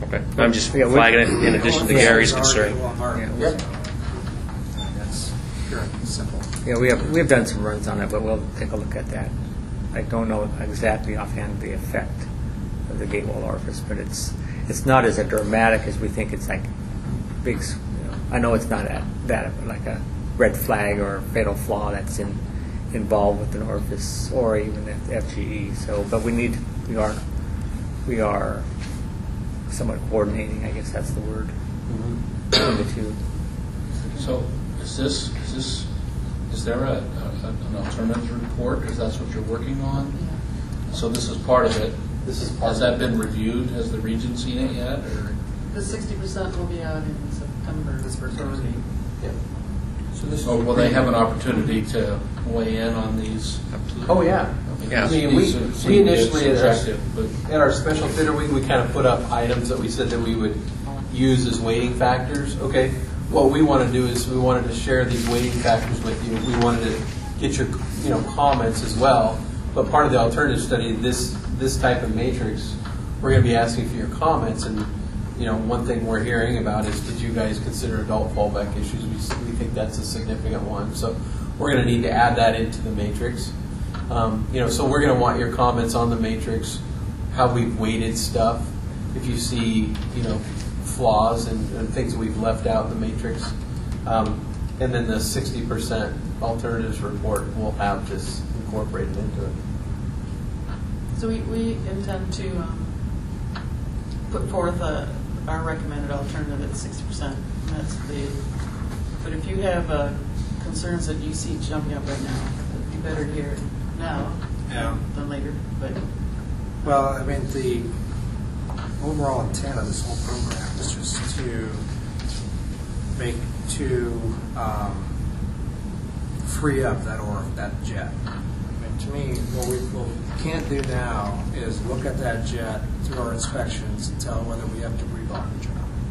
Okay. I'm just Yeah, we- flagging it in addition to Yeah. Gary's It's already concern. well marked. Yeah. So, That's pure and simple. Yeah, we have, we've done some runs on it, but we'll take a look at that. I don't know exactly offhand the effect of the gate wall orifice, but it's, it's not as dramatic as we think. It's like big, s- you know, I know it's not that, that like a red flag or fatal flaw that's in, involved with an orifice or even the F G E. So, but we need, we are, we are somewhat coordinating, I guess that's the word, between the two. So is this, is this, is there a, a, an alternative report, because that's what you're working on? So this is part of it. This is part Has of that been reviewed? Has the region seen it yet, or? The sixty percent will be out in September. Yeah. So this or will they have an opportunity to weigh in on these? Oh, yeah. Yeah. I mean, we, These are- seem we to be initially, at subjective, our, but- at our special bidder week, we kind of put up items that we said that we would use as weighting factors. Okay, what we want to do is we wanted to share these weighting factors with you. We wanted to get your, you know, comments as well. But part of the alternative study, this this type of matrix, we're going to be asking for your comments. And you know, one thing we're hearing about is, did you guys consider adult fallback issues? We, we think that's a significant one. So we're going to need to add that into the matrix. Um, you know, so we're going to want your comments on the matrix, how we've weighted stuff. If you see, you know, flaws and, and things that we've left out in the matrix, um, and then the sixty percent alternatives report will have this incorporated into it. So we, we intend to um, put forth a, our recommended alternative at sixty percent. That's the. But if you have uh, concerns that you see jumping up right now, it'd be better to hear it now Yeah. than later. But Well, I mean, the overall intent of this whole program is just to make, to um, free up that or that jet. I mean, to me, what we, what we can't do now is look at that jet through our inspections and tell whether we have to rebond the job.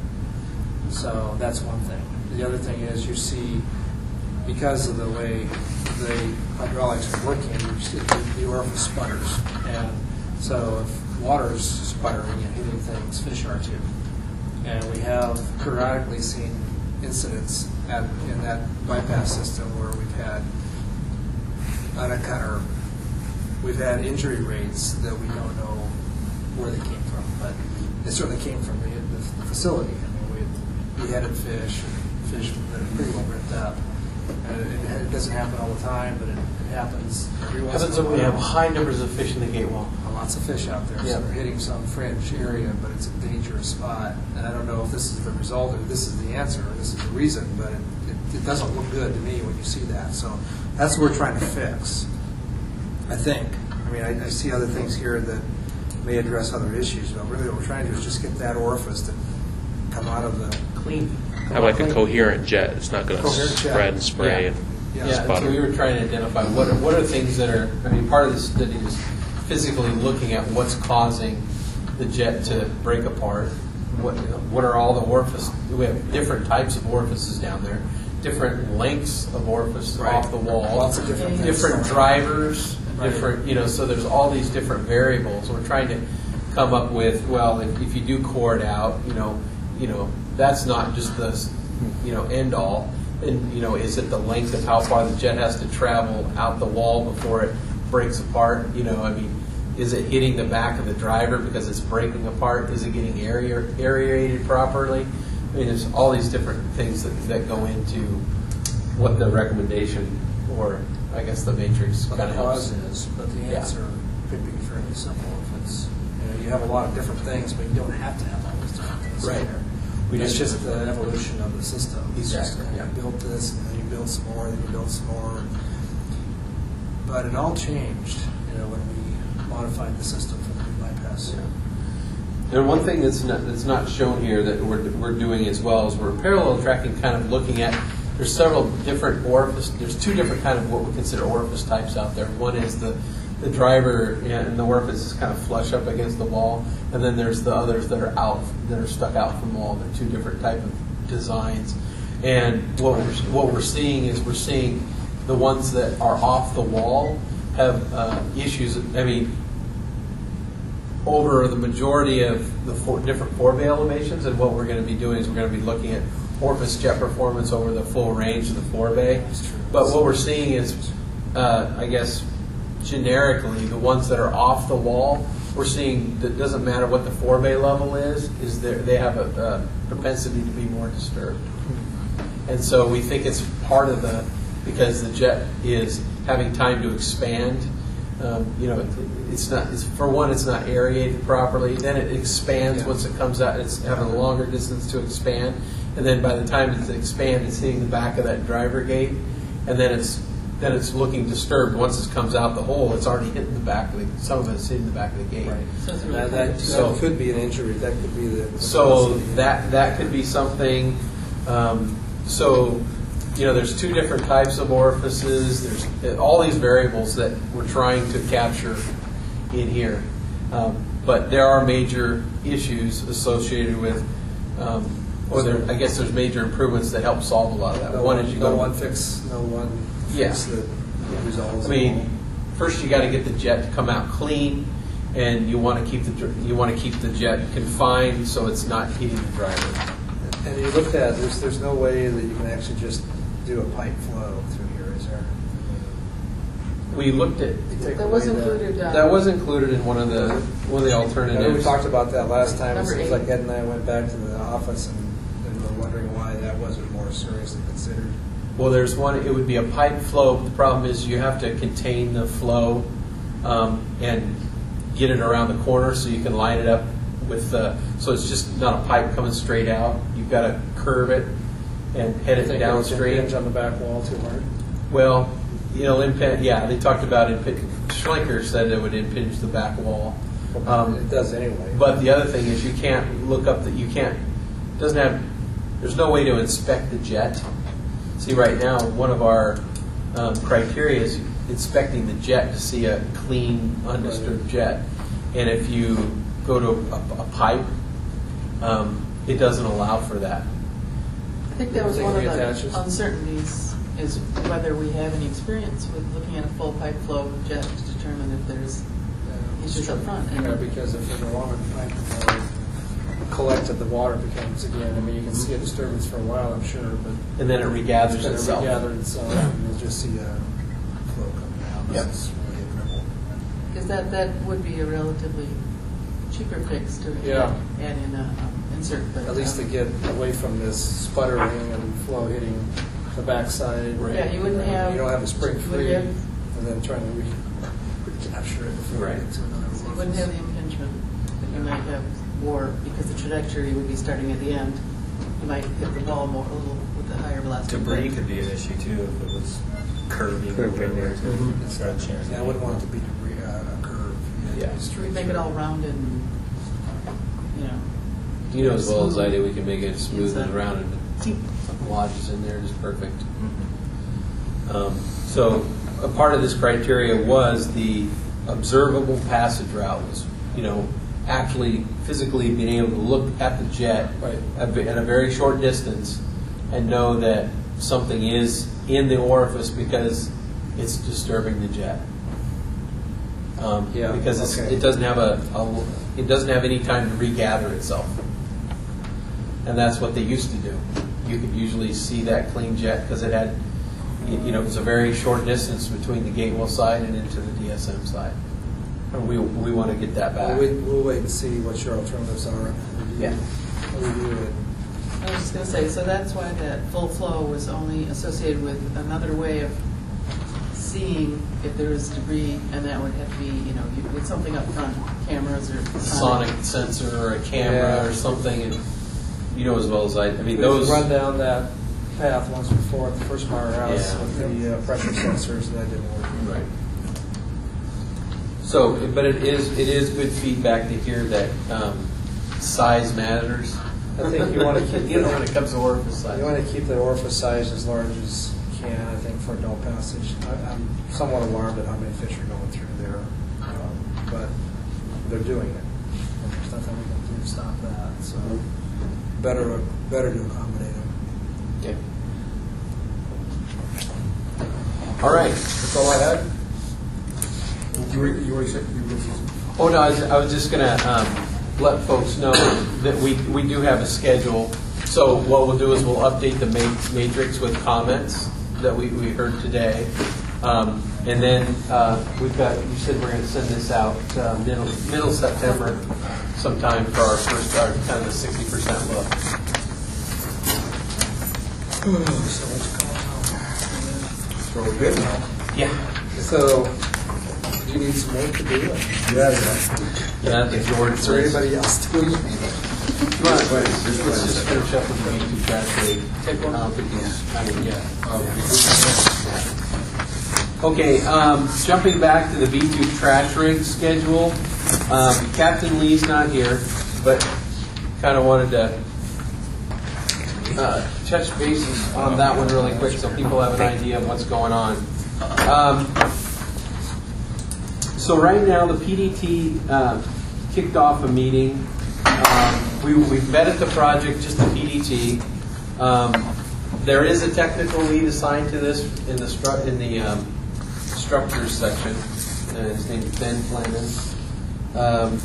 So that's one thing. The other thing is you see, because of the way the hydraulics are working, you see the, the orifice sputters. And so if water's sputtering and hitting things, fish are too. And we have periodically seen incidents at, in that bypass system where we've had unaccounted, we've had injury rates that we don't know where they came from, but they certainly came from the, the facility. I mean, we had beheaded fish, fish that are pretty well ripped up. And it, it doesn't happen all the time, but it, it happens every once in a Happens when while. we have high numbers of fish in the gate wall. Lots of fish out there, Yeah. so they're hitting some fringe area, but it's a dangerous spot. And I don't know if this is the result or this is the answer or this is the reason, but it, it, it doesn't look good to me when you see that. So that's what we're trying to fix, I think. I mean, I, I see other things here that may address other issues, but really what we're trying to do is just get that orifice to come out of the clean. Have like a coherent jet. It's not going to Coherent jet. spread and spray Yeah. and Yeah. Yeah, and sputter. so we were trying to identify what are, what are things that are, I mean, part of the study is physically looking at what's causing the jet to break apart. What, you know, what are all the orifices? We have different types of orifices down there, different lengths of orifices Right. off the wall, Lots of different things. different drivers, Right. different, you know, so there's all these different variables. We're trying to come up with, well, if, if you do core it out, you know, you know, that's not just the, you know, end all. And, you know, is it the length of how far the jet has to travel out the wall before it breaks apart? You know, I mean, is it hitting the back of the driver because it's breaking apart? Is it getting area, aerated properly? I mean, there's all these different things that, that go into what the recommendation, or I guess the matrix what kind the of cause helps. is, but the Yeah. answer could be fairly simple. If it's, you know, you have a lot of different things, but you don't have to have all those different things in Right. there. We It's just- just the evolution of the system. It's just, Exactly, yeah. you built this, and then you build some more, then you build some more. But it all changed, you know, when we modified the system for the new bypass. And one thing that's not, that's not shown here that we're, we're doing as well is we're parallel tracking, kind of looking at, there's several different orifice, there's two different kind of what we consider orifice types out there. One is the, the driver, you know, and the orifice is kind of flush up against the wall, and then there's the others that are out, that are stuck out from the wall. They're two different type of designs. And what we're, what we're seeing is we're seeing the ones that are off the wall have uh, issues. I mean, over the majority of the four, different forebay elevations, and what we're going to be doing is we're going to be looking at orifice jet performance over the full range of the forebay. But what we're seeing is, uh, I guess, generically, the ones that are off the wall, we're seeing that it doesn't matter what the forebay level is, is they have a, a propensity to be more disturbed. And so we think it's part of the, because the jet is having time to expand. Um, you know, it, it's not. It's, for one, it's not aerated properly. Then it expands once it comes out. It's having a longer distance to expand, and then by the time it's expanded, it's hitting the back of that driver gate, and then it's then it's looking disturbed. Once it comes out the hole, it's already hitting the back of the. Some of it's hitting the back of the gate. Right. So that, that, so, that could be an injury. That could be the. the so that that could be something. Um, so. You know, there's two different types of orifices. There's all these variables that we're trying to capture in here. Um, but there are major issues associated with, um, or there, I guess there's major improvements that help solve a lot of that. No one one, is you no go one fix, no one yeah. fix that resolves. I mean, first you got to get the jet to come out clean, and you want to keep the you want to keep the jet confined so it's not hitting the driver. And you looked at there's there's no way that you can actually just do a pipe flow through here, is there? We looked at That was included. Uh, that was included in one of the one of the alternatives. I know we talked about that last time. Number It seems eight. like Ed and I went back to the office and, and were wondering why that wasn't more seriously considered. Well, there's one. It would be a pipe flow. The problem is you have to contain the flow um, and get it around the corner so you can line it up with. Uh, so it's just not a pipe coming straight out. You've got to curve it and head it down straight. Impinge on the back wall too hard. Well, you know, impinge. Yeah, they talked about impinge. Schlenker said it would impinge the back wall. Um, it does anyway. But the other thing is you can't look up that you can't. Doesn't have. There's no way to inspect the jet. See, right now, one of our um, criteria is inspecting the jet to see a clean, undisturbed right. jet. And if you go to a, a pipe, um, it doesn't allow for that. I think that was one of the uncertainties, is whether we have any experience with looking at a full pipe flow jet to determine if there's uh, issues up front. Yeah, because if for the longer the pipe flow collected, the water becomes again. I mean, you can see a disturbance for a while, I'm sure, but and then it regathers then itself. It regathers itself, and you'll just see a flow coming out. Yep. This is really a dribble. Because that, that would be a relatively cheaper fix to yeah. add, add in a um, insert. But, at least um, to get away from this sputtering and flow hitting the backside. Right. Yeah, you wouldn't have. You don't have a spring free, have, and then trying to re- recapture it before right. you get to another. So you wouldn't have the impingement that you might have, or because the trajectory would be starting at the end, you might hit the ball more a little with the higher velocity. Debris could be an issue too if it was curving. Curving there. Mm-hmm. Yeah, I wouldn't want it to be debris, uh, a curve. Yeah. We'd make it all rounded and, you know. You know as well as I do, we can make it smooth and Exactly. round and something lodges in there just perfect. Um, so a part of this criteria was the observable passage route, was, you know, actually physically being able to look at the jet right. at, at a very short distance and know that something is in the orifice because it's disturbing the jet. Um, yeah, because it's, okay. it doesn't have a, a it doesn't have any time to regather itself, and that's what they used to do. You could usually see that clean jet because it had, you, you know, it was a very short distance between the gatewell side and into the D S M side. And we we want to get that back. We'll wait, we'll wait and see what your alternatives are. Yeah. Review it. I was just going to say, so that's why that full flow was only associated with another way of seeing if there is debris, and that would have to be, you know, with something up front, cameras or sonic sensor or a camera yeah. or something, and you know as well as I. I mean, we those run down that path once before at the first Meyer House yeah. with the uh, pressure sensors, and that didn't work. Right. So, but it is it is good feedback to hear that um, size matters. I think you want to keep you know when it comes to orifice size. You want to keep the orifice size as large as you can. I think for adult passage, I, I'm somewhat alarmed at how many fish are going through there, um, but they're doing it. And there's nothing we can do to stop that. So better better to accommodate them. Okay. All right. That's all I had. You were, you were, you were Oh, no, I was, I was just going to um, let folks know that we, we do have a schedule. So what we'll do is we'll update the ma- matrix with comments that we, we heard today. Um, and then uh, we've got, you said we're going to send this out uh, middle, middle September sometime for our first, our kind of the sixty percent look. So we're good now. Yeah. So, do you need some more to do? Yeah, yeah. Yeah, I think George. Is there anybody else doing it? Come on, let's just finish up with the B two trash rig. Take one. I don't think he's, I mean, yeah. Okay, um, jumping back to the B two trash rig schedule. Um, Captain Lee's not here, but kind of wanted to uh, touch bases on that one really quick so people have an idea of what's going on. Um, so right now the P D T uh, kicked off a meeting. Um, we, we've met at the project, just the P D T. Um, there is a technical lead assigned to this in the stru- in the um, structures section. Uh, his name is Ben Flanders. Um,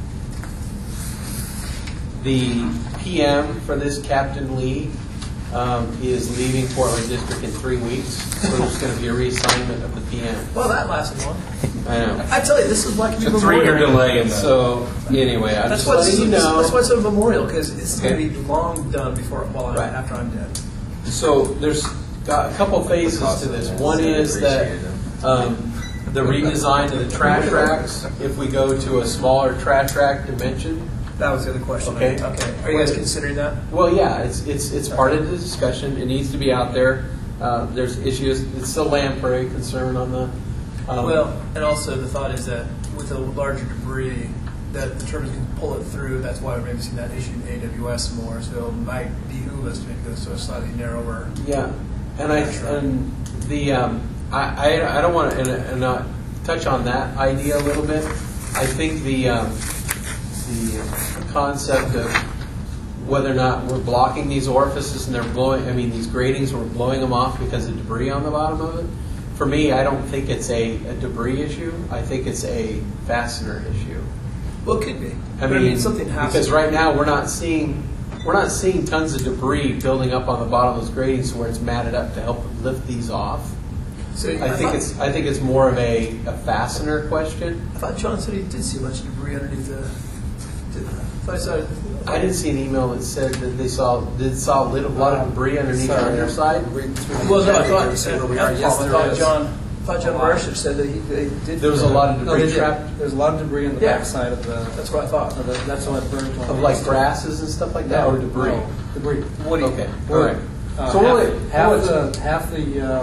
the P M for this, Captain Lee, um, is leaving Portland District in three weeks, so there's going to be a reassignment of the P M. Well, that lasted long. I know. I tell you, this is like It's a three-year delay. In so anyway, I'm that's just what's, letting you know. That's why it's a memorial, because this is Okay. going to be long done before, well, Right. after I'm dead. So there's got a couple phases to this. One is that um, the redesign of the trash racks. If we go to a smaller trash rack dimension. That was the other question. Okay. Okay. Are you guys considering that? Well, yeah, it's it's it's part of the discussion. It needs to be out there. Uh, there's issues. It's still lamprey concern on the. Um, Well, and also the thought is that with the larger debris, that the turbines can pull it through. That's why we're maybe seeing that issue in A W S more. So it might behoove us to maybe go to a slightly narrower. Yeah, and I and the um, I, I I don't want to and, and not touch on that idea a little bit. I think the um, the concept of whether or not we're blocking these orifices and they're blowing. I mean, these gratings, we're blowing them off because of debris on the bottom of it. For me, I don't think it's a, a debris issue. I think it's a fastener issue. Well, it could be. I But mean, something has because to. right now we're not seeing we're not seeing tons of debris building up on the bottom of those gratings where it's matted up to help lift these off. So I think thought, it's I think it's more of a, a fastener question. I thought John said he did see a bunch of debris underneath the. Did, I thought I saw. I didn't see an email that said that they saw did saw a little, lot of debris underneath the underside. Well, no, I thought, I thought John, I thought John Marshall said that he they did. There was a lot of No, debris they did. trapped. There's a lot of debris on the Yeah. backside of the. That's what I thought. Of the, that's what burned on. Of like grasses and stuff like that, No, or debris. no, debris. Woody. Okay, all right. Uh, So half, we'll- half we'll- the half the uh,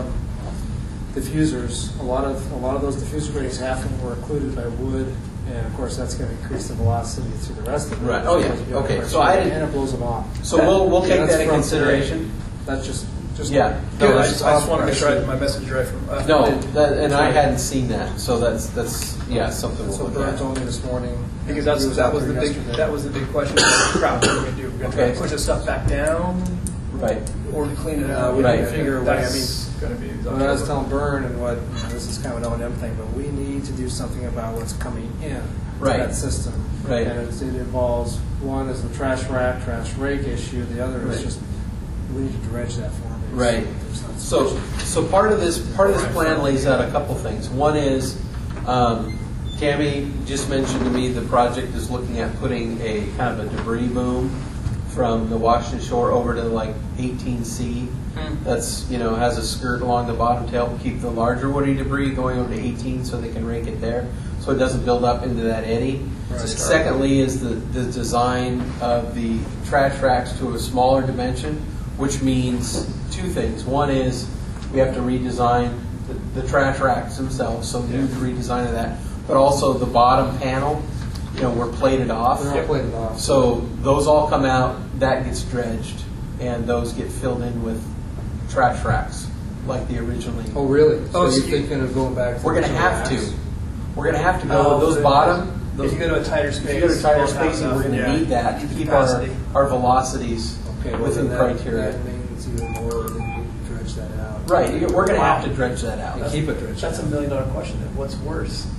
diffusers, a lot of a lot of those diffuser gratings, half of them were occluded by wood, and of course that's going to increase the velocity through the rest of it. Right. Oh, yeah. Because you have Okay. pressure So I didn't- and it blows them off. So we'll we'll Yeah, take that's that in from consideration. today. That's just just Yeah. Good. No, I that's just, I just want to make sure I awesome. did my message right from. Uh, No, that, and I hadn't seen that, so that's that's yeah something we'll So look Bert at. told me this morning Because that's, he was that out was the there big yesterday. that was the big question. Crowd, what are we gonna do? We're gonna try Okay. to push this stuff back down, Right. or clean it Uh, out. we Right. need to figure a way. I mean, That's gonna be. what I was telling Byrne, and what you know, this is kind of an O and M thing, but we need to do something about what's coming in Right. to that system. Right. And it's, it involves one is the trash rack, trash rake issue. The other is Right. just we need to dredge that for me. Right. So, So, so part of this part of this plan lays out a couple things. One is, um, Tammy just mentioned to me the project is looking at putting a kind of a debris boom from the Washington Shore over to like eighteen C. That's you know has a skirt along the bottom to help keep the larger woody debris going over to eighteen, so they can rake it there, so it doesn't build up into that eddy. Right. Secondly, is the the design of the trash racks to a smaller dimension, which means two things. One is we have to redesign the, the trash racks themselves, so we do the redesign of that. But also the bottom panel, you know, we're plated off. They're all plated off. So those all come out, that gets dredged, and those get filled in with trash racks, like the originally. oh really? So Oh, you're so you- thinking of going back? To We're going to the have racks? to. We're going to have to go Oh, with those so bottom. Those, If you go to a tighter space, if you go to tighter you won't have spacing, we're going to enough, need yeah, that to keep our, capacity. our velocities Okay, well, within then that, criteria. That means even more that we need to dredge that out. Right, you- we're going to have to dredge that out. And keep it dredged. That's a million dollar question. Then what's worse?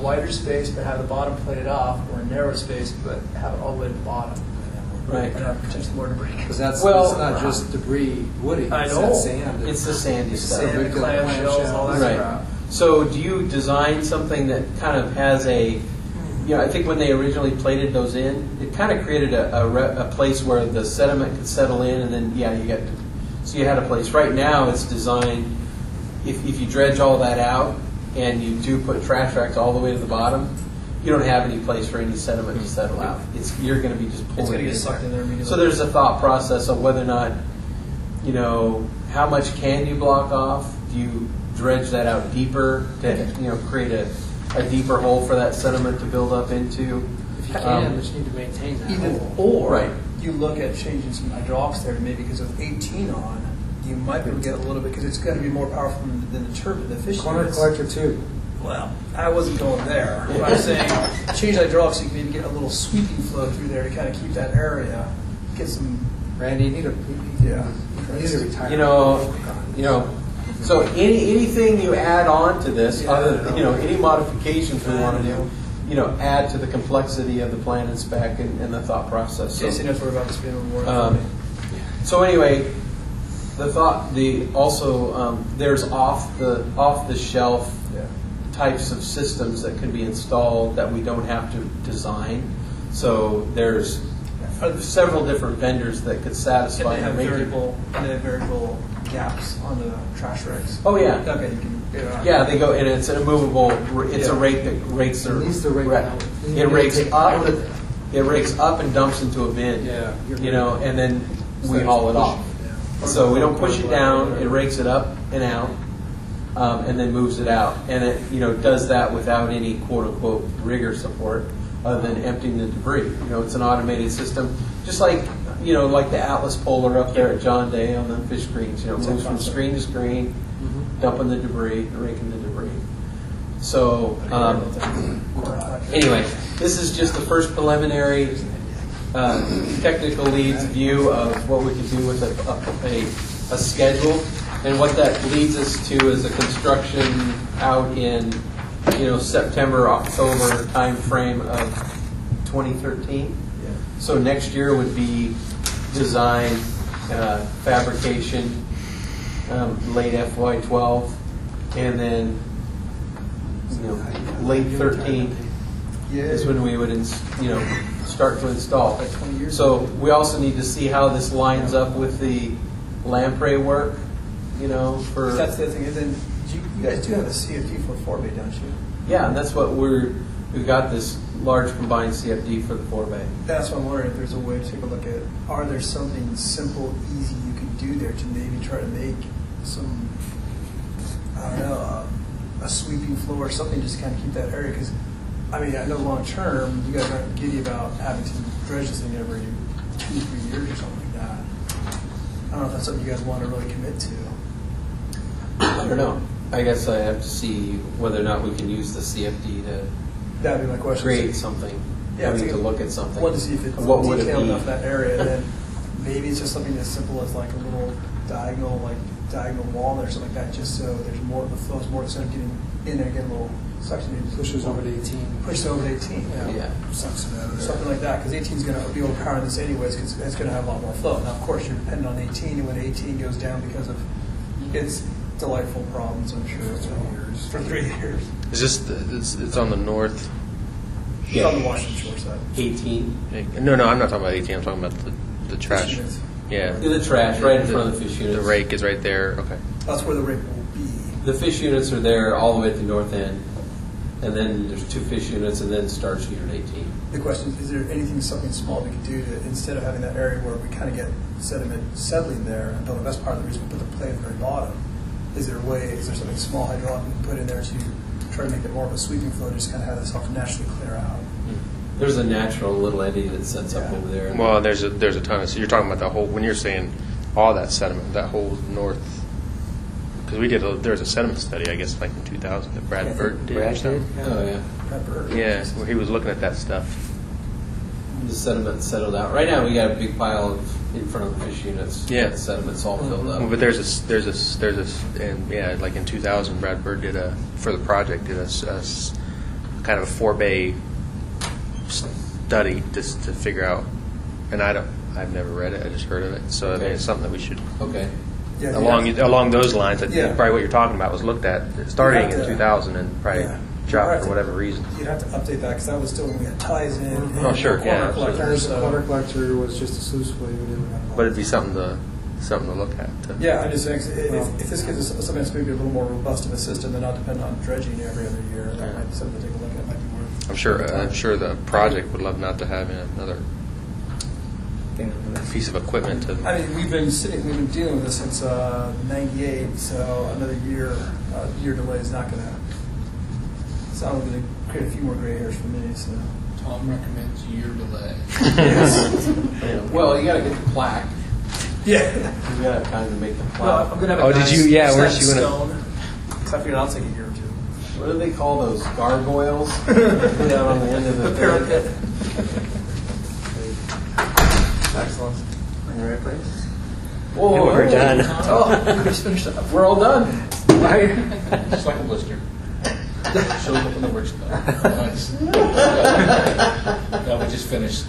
wider space but have the bottom plated off, or a narrow space but have it all the way to the bottom. Right. And have potentially more debris. Because that's, Well- it's not just debris, Woody. I It's know. that sand. It's the sandy stuff. Sand, the clam shells, all that Right. crap. So do you design something that kind of has a, you know, I think when they originally plated those in, it kind of created a, a, re, a place where the sediment could settle in, and then, yeah, you get, so you had a place. Right now, it's designed, if, if you dredge all that out and you do put trash racks all the way to the bottom, you don't have any place for any sediment to settle out. It's, you're going to be just pulling It's going to it get in sucked there. in there immediately. So there's a thought process of whether or not, you know, how much can you block off? Do you dredge that out deeper to, you know, create a, a deeper hole for that sediment to build up into? If you can, Um, but you need to maintain that Even, hole. or Right. you look at changing some hydraulics there, maybe because with eighteen on, you might be able to get a little bit, because it's going to be more powerful than, than the turbine, the fish Corner units. collector too. Well, I wasn't going there. But I'm saying change hydraulics, so you can maybe get a little sweeping flow through there to kind of keep that area, get some. Randy, you need a, Yeah. you need to retire. You know, you know, so any, anything you add on to this, other than, you know, any modifications we want to do, you know, add to the complexity of the plan and spec and, and the thought process. So, Casey knows what about this being more. um, so anyway, the thought, the also um, there's off the off the shelf Yeah. types of systems that can be installed that we don't have to design. So there's several different vendors that could And satisfy they have and make it- variable, they have variable gaps on the trash racks. Oh yeah. Okay, you can. Yeah, Yeah, they go, and it's a movable, it's a Yeah. rake that rakes the. It needs to rake ra- out. It rakes up, it rakes up and dumps into a bin. Yeah. You know, and then we haul it off. So we don't push it down, it rakes it up and out, um, and then moves it out. And it, you know, does that without any quote-unquote rigor support, other than emptying the debris. You know, it's an automated system, just like, you know, like the Atlas Polar up there at John Day on the fish screens. You know, it moves from screen to screen, dumping the debris, raking the debris. So, um, anyway, this is just the first preliminary uh, technical leads view of what we can do with a, a, a schedule. And what that leads us to is a construction out in, you know, September, October time frame of twenty thirteen. So next year would be design, uh, fabrication, um, late F Y twelve, and then, you know, late thirteen is when we would, ins- you know, start to install. So we also need to see how this lines up with the lamprey work, you know, for. That's the other thing. And then you, you guys do have a C F D for four bay, don't you? Yeah, and that's what we're, we've got this large combined C F D for the four bay. That's what I'm wondering if there's a way to take a look at. Are there something simple, easy you could do there to maybe try to make some, I don't know, uh, a sweeping flow or something just to kind of keep that area? Because I mean, I know long term you guys aren't giddy about having to dredge this thing every two, three years or something like that. I don't know if that's something you guys want to really commit to. I don't know. I guess I have to see whether or not we can use the C F D to That'd be my question. create something. Yeah, I mean, it's to like- look at something. Want to see if it's What would it detailed be? enough in that area, and then maybe it's just something as simple as like a little diagonal, like diagonal wall there or something like that, just so there's more, the flow's more instead of getting in there, getting a little suction. Pushes over to eighteen. Pushes over to eighteen, yeah. Yeah. Sucks it out of there. Something like that, because eighteen's going to be overpowering this anyways, because it's going to have a lot more flow. Now, of course, you're dependent on eighteen, and when eighteen goes down because of its delightful problems, I'm sure, for years. For three years. Is this, the- it's, it's on the north? It's on the Washington Shore side. eighteen. No, no, I'm not talking about eighteen, I'm talking about the, the trash. units. Yeah. The trash, right in front of the fish units. The rake is right there, okay. That's where the rake will be. The fish units are there all the way at the north end, and then there's two fish units, and then starts unit eighteen. The question is, is there anything, something small we could do to, instead of having that area where we kind of get sediment settling there, and building, that's part of the reason we put the plate at the very bottom. Is there a way, is there something small hydraulic we can put in there to try to make it more of a sweeping flow, just kind of have this help naturally clear out? There's a natural little eddy that sets up over there. Well, there's a, there's a ton of, so you're talking about the whole, when you're saying all that sediment, that whole north, because we did, a, there was a sediment study, I guess, like in two thousand, that Brad Burt did or Brad something. did? Oh, yeah. Brad Burt. Yeah, where he was looking at that stuff. The sediment settled out. Right now, we got a big pile of in front of the fish units. Yeah. The sediment's all filled up. Well, but there's a, there's a, there's a, and yeah, like in two thousand, Brad Bird did a, for the project, did a, s- a s- kind of a four bay study just to figure out. And I don't, I've never read it. I just heard of it. So I mean, it's something that we should. Okay. Yeah, along yeah. along those lines, I think Yeah. probably what you're talking about was looked at starting You have in to- two thousand and probably Yeah. dropped You'd for have whatever reason. You'd have to update that because that was still when we had ties in. and Oh, sure, corner yeah, collectors, absolutely. so- The quarter collector was just a sluice wave. We didn't have. But it'd be something to something to look at. To, Yeah, I'm just saying, if, if this gives us something that's maybe a little more robust of a system and not depend on dredging every other year, that might be something to take a look at. Might be worth. I'm sure. Uh, I'm sure the project would love not to have another piece of equipment to. I mean, we've been sitting, we've been dealing with this since uh, ninety-eight, so another year, uh, year delay is not going to. It's not going to create a few more gray hairs for me. So. Tom recommends year delay. Yes. Well, you got to get the plaque. Yeah. You got to kind of make the Well, plaque. I'm going to have a Oh, nice did you? Yeah, set where's you in gonna? stone. So I figured I'll take a year or two. What do they call those gargoyles? Put out on the end of the Parapet. Excellent. In the right place. Whoa, We're done. Oh, we just finished up. We're all done. Just like a blister. Shows up when the work's done. Nice. No, we just finished.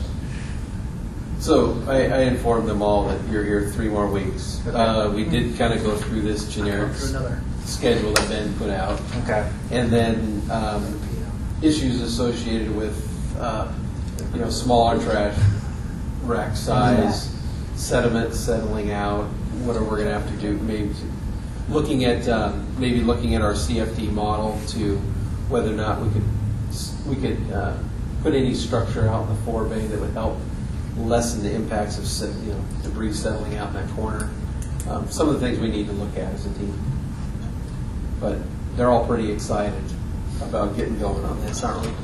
So I, I informed them all that you're here three more weeks. Uh, we did kind of go through this generic Through another. schedule that Ben put out. Okay. And then um, issues associated with, uh, you know, smaller trash rack size, sediment settling out, what are we going to have to do? Maybe looking at um, maybe looking at our C F D model to whether or not we could we could uh, put any structure out in the forebay that would help lessen the impacts of set- you know debris settling out in that corner. Um, some of the things we need to look at as a team, but they're all pretty excited about getting going on this, aren't we?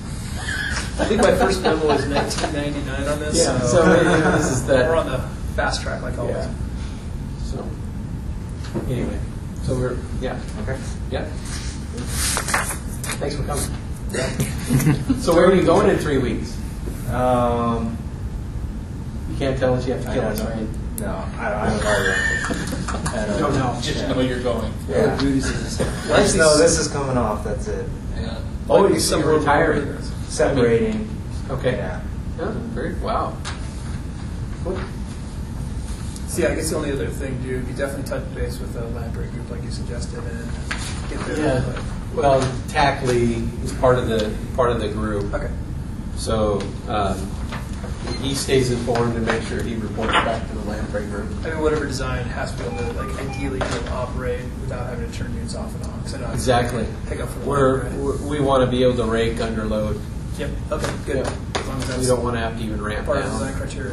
I think my first memo was nineteen ninety-nine on this. Yeah, so, so uh, this is that- We're on the fast track, like always. Yeah. So anyway, so we're yeah okay yeah. Thanks for coming. So where are you going in three weeks? Um, You can't tell us you have to I kill don't us, know. right? No, I don't, I don't know. I Don't know. Just know you're going. Yeah. I just know this is coming off, that's it. Yeah. Oh, Like you some you're retiring. Separating. Okay. Yeah. Yeah, very wow. Cool. See, I guess the only other thing, dude, you definitely touch base with the library group, like you suggested, and get their Yeah. input. Well, Tackley is part of the part of the group. Okay. So um, he stays informed and makes sure he reports back to the lamprey group. I mean, whatever design has to be able to, like, ideally be able to operate without having to turn units off and on. 'cause I know it's Exactly. Pick up for the We're, library. we're we want to be able to rake under load. Yep. Okay. Good. Yeah. As long as that's We don't want to have to even ramp part of the down. design criteria.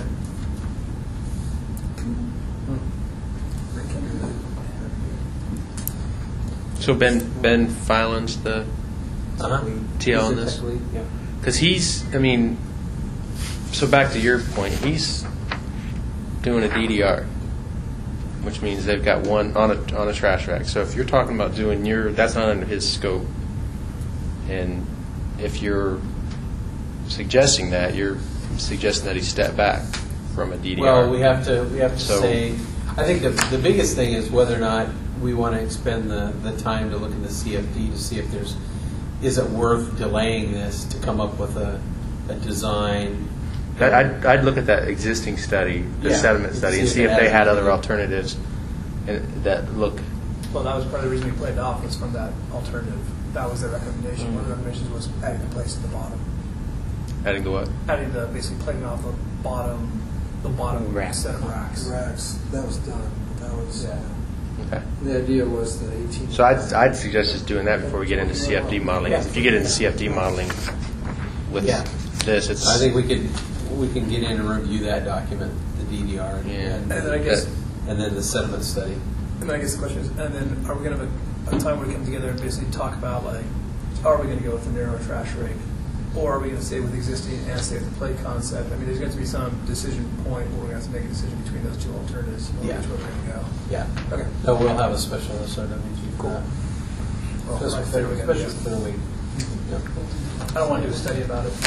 So Ben Ben Filan's the Uh-huh. T L on Is it this? Tackley? Yeah. Because he's, I mean, so back to your point, he's doing a D D R, which means they've got one on a on a trash rack. So if you're talking about doing your, that's not under his scope. And if you're suggesting that, you're suggesting that he step back from a D D R. Well, we have to we have to So- say. I think the the biggest thing is whether or not we want to expend the, the time to look at the C F D to see if there's is it worth delaying this to come up with a, a design. I'd, I'd- I'd look at that existing study, the Yeah. sediment study, and see if they had other alternatives and that look. Well, that was part of the reason we played it off was from that alternative. That was their recommendation. One of the recommendations was adding the place at the bottom. Adding the what? Adding the basically plating off the bottom, the bottom Rack. set of racks. Racks, that was done. That was, Yeah. Okay. the idea was the eighteen. So I'd, I'd suggest just doing that before we get into C F D modeling. If you get into C F D modeling with Yeah. this, it's. I think we could we can get in and review that document, the D D R, Yeah. and, And then I guess- and then the sediment study. And then I guess the question is, and then are we going to have a, a time where we come together and basically talk about, like, are we going to go with the narrow trash rake? Or are we going to stay with existing and stay with the plate concept? I mean, there's going to be some decision point where we're going to have to make a decision between those two alternatives. Yeah. Which way we're going to go. Yeah. Okay. So we'll have a special S R W G for that. Well, Special like I said, federal, we gotta special do- federal week. Yeah. I don't want to do a study about it.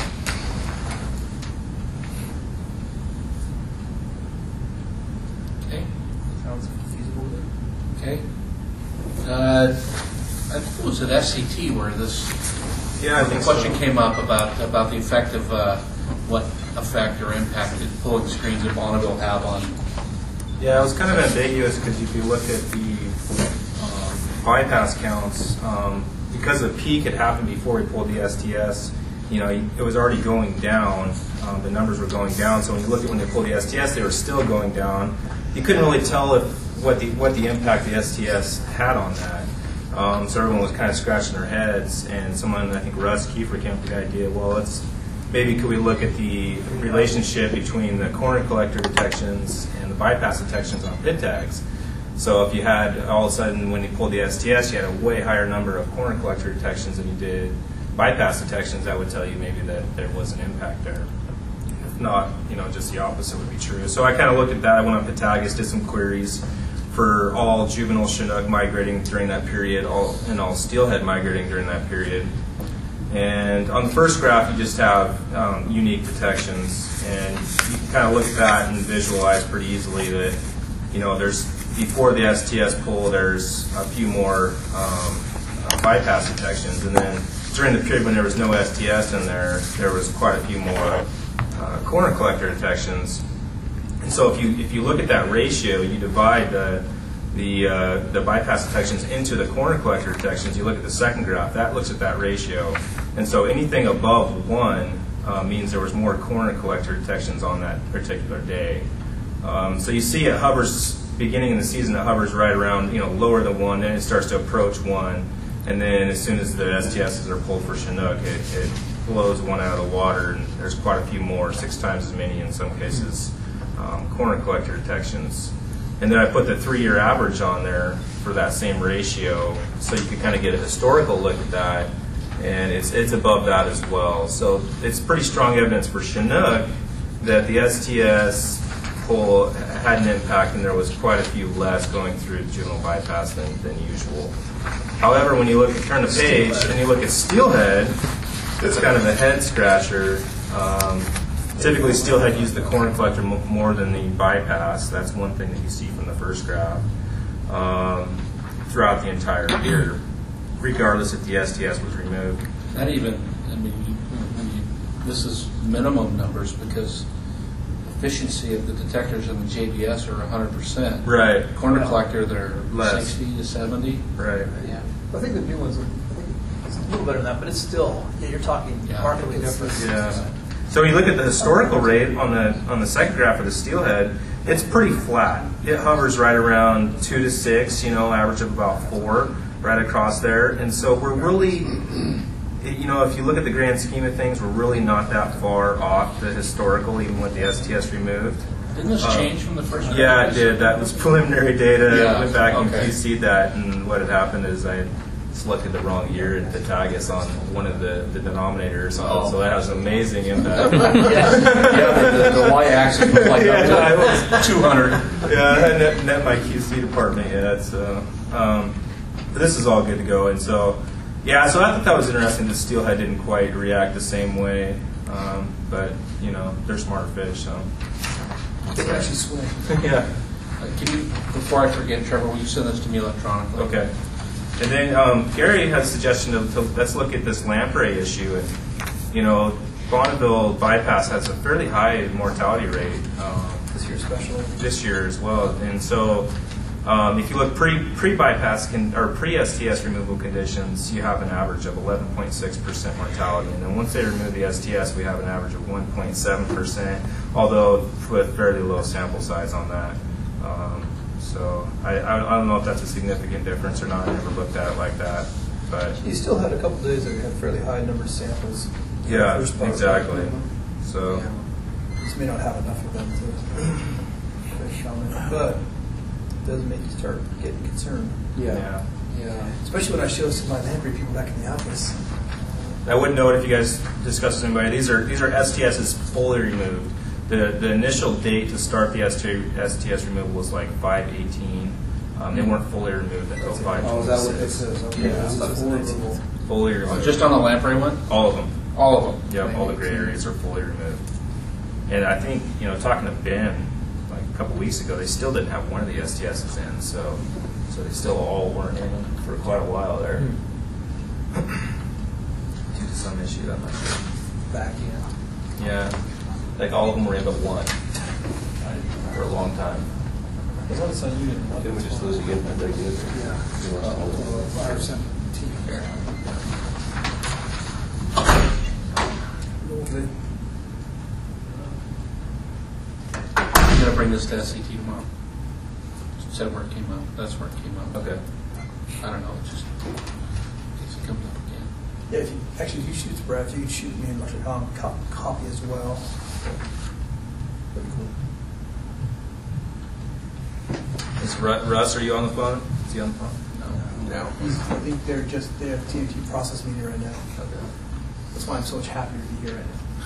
Okay. Sounds feasible. Okay. Uh, I think it was at S C T where this Yeah, I think the question so. came up about about the effect of uh, what effect or impact did pulling screens at Bonneville have on. Yeah, it was kind of ambiguous because if you look at the um, bypass counts, um, because the peak had happened before we pulled the S T S, you know, it was already going down. Um, the numbers were going down. So when you look at when they pulled the S T S, they were still going down. You couldn't really tell if what the what the impact the S T S had on that. Um, so everyone was kind of scratching their heads, and someone, I think Russ Kiefer, came up with the idea, well, let's maybe could we look at the relationship between the corner collector detections and the bypass detections on pit tags. So if you had all of a sudden when you pulled the S T S, you had a way higher number of corner collector detections than you did bypass detections, that would tell you maybe that there was an impact there. If not, you know, just the opposite would be true. So I kind of looked at that. I went on Patagus, did some queries for all juvenile Chinook migrating during that period, all and all steelhead migrating during that period. And on the first graph, you just have um, unique detections, and you can kind of look at that and visualize pretty easily that, you know, there's before the S T S pull, there's a few more um, bypass detections, and then during the period when there was no S T S in there, there was quite a few more uh, corner collector detections. And so if you if you look at that ratio, you divide the the uh, the bypass detections into the corner collector detections. You look at the second graph, that looks at that ratio, and so anything above one uh, means there was more corner collector detections on that particular day. Um, so you see it hovers beginning in the season. It hovers right around, you know, lower than one, then it starts to approach one, and then as soon as the S T Ss are pulled for Chinook, it, it blows one out of the water, and there's quite a few more, six times as many in some cases. Um, corner collector detections. And then I put the three-year average on there for that same ratio, so you can kind of get a historical look at that, and it's it's above that as well. So it's pretty strong evidence for Chinook that the S T S pull had an impact, and there was quite a few less going through the juvenile bypass than, than usual. However, when you look at turn the page and you look at steelhead, it's kind of a head scratcher. Um, Typically, steelhead use the corner collector more than the bypass. That's one thing that you see from the first graph um, throughout the entire year, regardless if the S T S was removed. Not even, I mean, you, you, this is minimum numbers because efficiency of the detectors in the J B S are one hundred percent. Right. Corner collector, they're Less. sixty to seventy. Right. Yeah. I think the new ones, I think it's a little better than that, but it's still, yeah, you're talking Yeah. markedly different. Yeah. So when you look at the historical rate on the on the second graph of the steelhead, it's pretty flat. It hovers right around two to six, you know, average of about four, right across there. And so we're really, you know, if you look at the grand scheme of things, we're really not that far off the historical, even with the S T S removed. Didn't this Um, change from the first graph? Yeah, it did. That was preliminary data. Yeah, I went back and okay. Q C'd that, and what had happened is I had selected the wrong year in Patagus on one of the, the denominators, Oh. so that has an amazing impact. yeah, the, the, the y-axis was like Yeah, up it to was- two hundred. Yeah, I hadn't net my Q C department yet, so um, but this is all good to go. And so, yeah, so I thought that was interesting that steelhead didn't quite react the same way, um, but you know, they're smart fish, so. They can actually swim. Yeah. Uh, Can you, before I forget, Trevor, will you send this to me electronically? Okay. And then um, Gary has a suggestion of to, let's look at this lamprey issue. And you know, Bonneville bypass has a fairly high mortality rate um, This year especially. this year as well. And so, um, if you look pre pre bypass con, or pre S T S removal conditions, you have an average of eleven point six percent mortality. And then once they remove the S T S, we have an average of one point seven percent. Although with fairly low sample size on that. Um, So I, I I don't know if that's a significant difference or not. I never looked at it like that, but You still had a couple days that you had fairly high number of samples. yeah, First part. exactly. So Yeah. Just may not have enough of them to fish on it, but it does make you start getting concerned. yeah. Yeah. Especially when I show some of my lamprey people back in the office. I wouldn't know it if you guys discussed with anybody. These are these are S T Ss fully removed. The the initial date to start the S T S removal was like five eighteen. Um, they weren't fully removed until five twenty-six. Oh, is that what it says? Okay. Yeah, This is full removal. fully Oh, removed. just on the lamprey one? All of them. All of them? Yeah, all the gray areas are fully removed. And I think, you know, talking to Ben like a couple weeks ago, they still didn't have one of the S T Ss in, so so they still all weren't in for quite a while there. Too to some issue. I'm not sure. Back in. Yeah, like all of them were in but one for a long time. Didn't we just lose again? I think it- Yeah. we lost all of them. Five seventeen. I'm going to bring this to S A T tomorrow. Said where it came up. That's where it came up. Okay. I don't know. It just in case it comes up again. Yeah, if you, actually, if you shoot to Brad, if you could shoot me an electronic co- copy as well. Is Ru- Russ, are you on the phone? Is he on the phone? No. He's, I think they're just, they have T N T process meeting right now. Okay. That's why I'm so much happier to be here right now.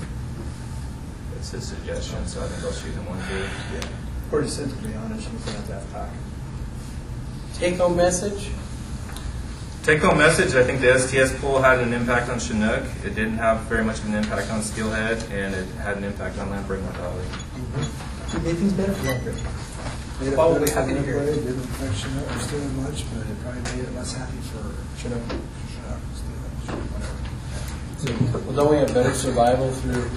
It's his suggestion, so I think I'll shoot him one too. Yeah. Or just sent it to me on it, she was at that pack. Take home message. Take home message, I think the S T S pool had an impact on Chinook. It didn't have very much of an impact on Steelhead, and it had an impact on Lamprey mortality. It made things better for Lamprey. Made it Probably better happy to for hear Lamprey, it. didn't affect Chinook or Steelhead much, but it probably made it less happy for Chinook, Chinook, Steelhead, whatever. Well, don't we have better survival through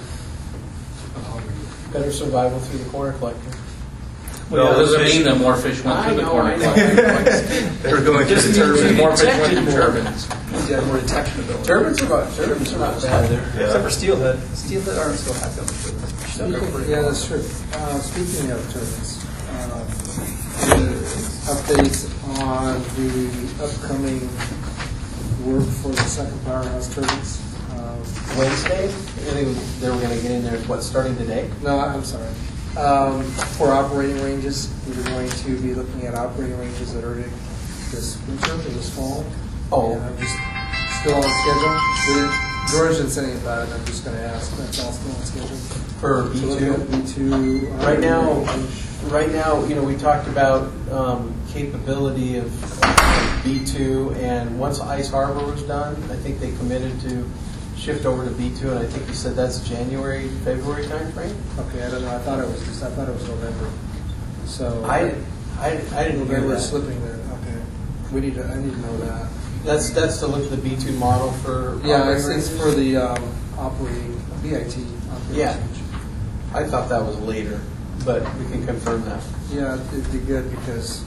better survival through the corner collector? Well, does it mean that more fish went through the corner? They were going Just through the turbine. more fish went through turbines. You have more detection ability. Turbines are not, turbines are not bad. Yeah. Except for steelhead. Steelhead aren't still have that much turbines. Still go pretty Yeah, well. that's true. Uh, Speaking of turbines, um, the updates on the upcoming work for the second powerhouse turbines. Um, Wednesday? I think they were going to get in there, what, starting today? No, I'm sorry. Um, For operating ranges, we're going to be looking at operating ranges that are this winter or this fall. Oh. And I'm just still on schedule. We- George didn't say anything about it, I'm just going to ask, that's all still on schedule. For B So look two? at B two. uh, Right now, right now, you know, we talked about um, capability of B two, and once Ice Harbor was done, I think they committed to shift over to B two, and I think you said that's January, February timeframe? Okay, I don't know, I thought it was just, I thought it was November, so. I, I, I didn't hear November that. slipping there, okay. We need to, I need to know that. That's, that's to look at the B two model for. Yeah, it's, operating it's ranges? for the um, operating, B I T. operating Yeah. range. I thought that was later, but we can confirm that. Yeah, it'd be good because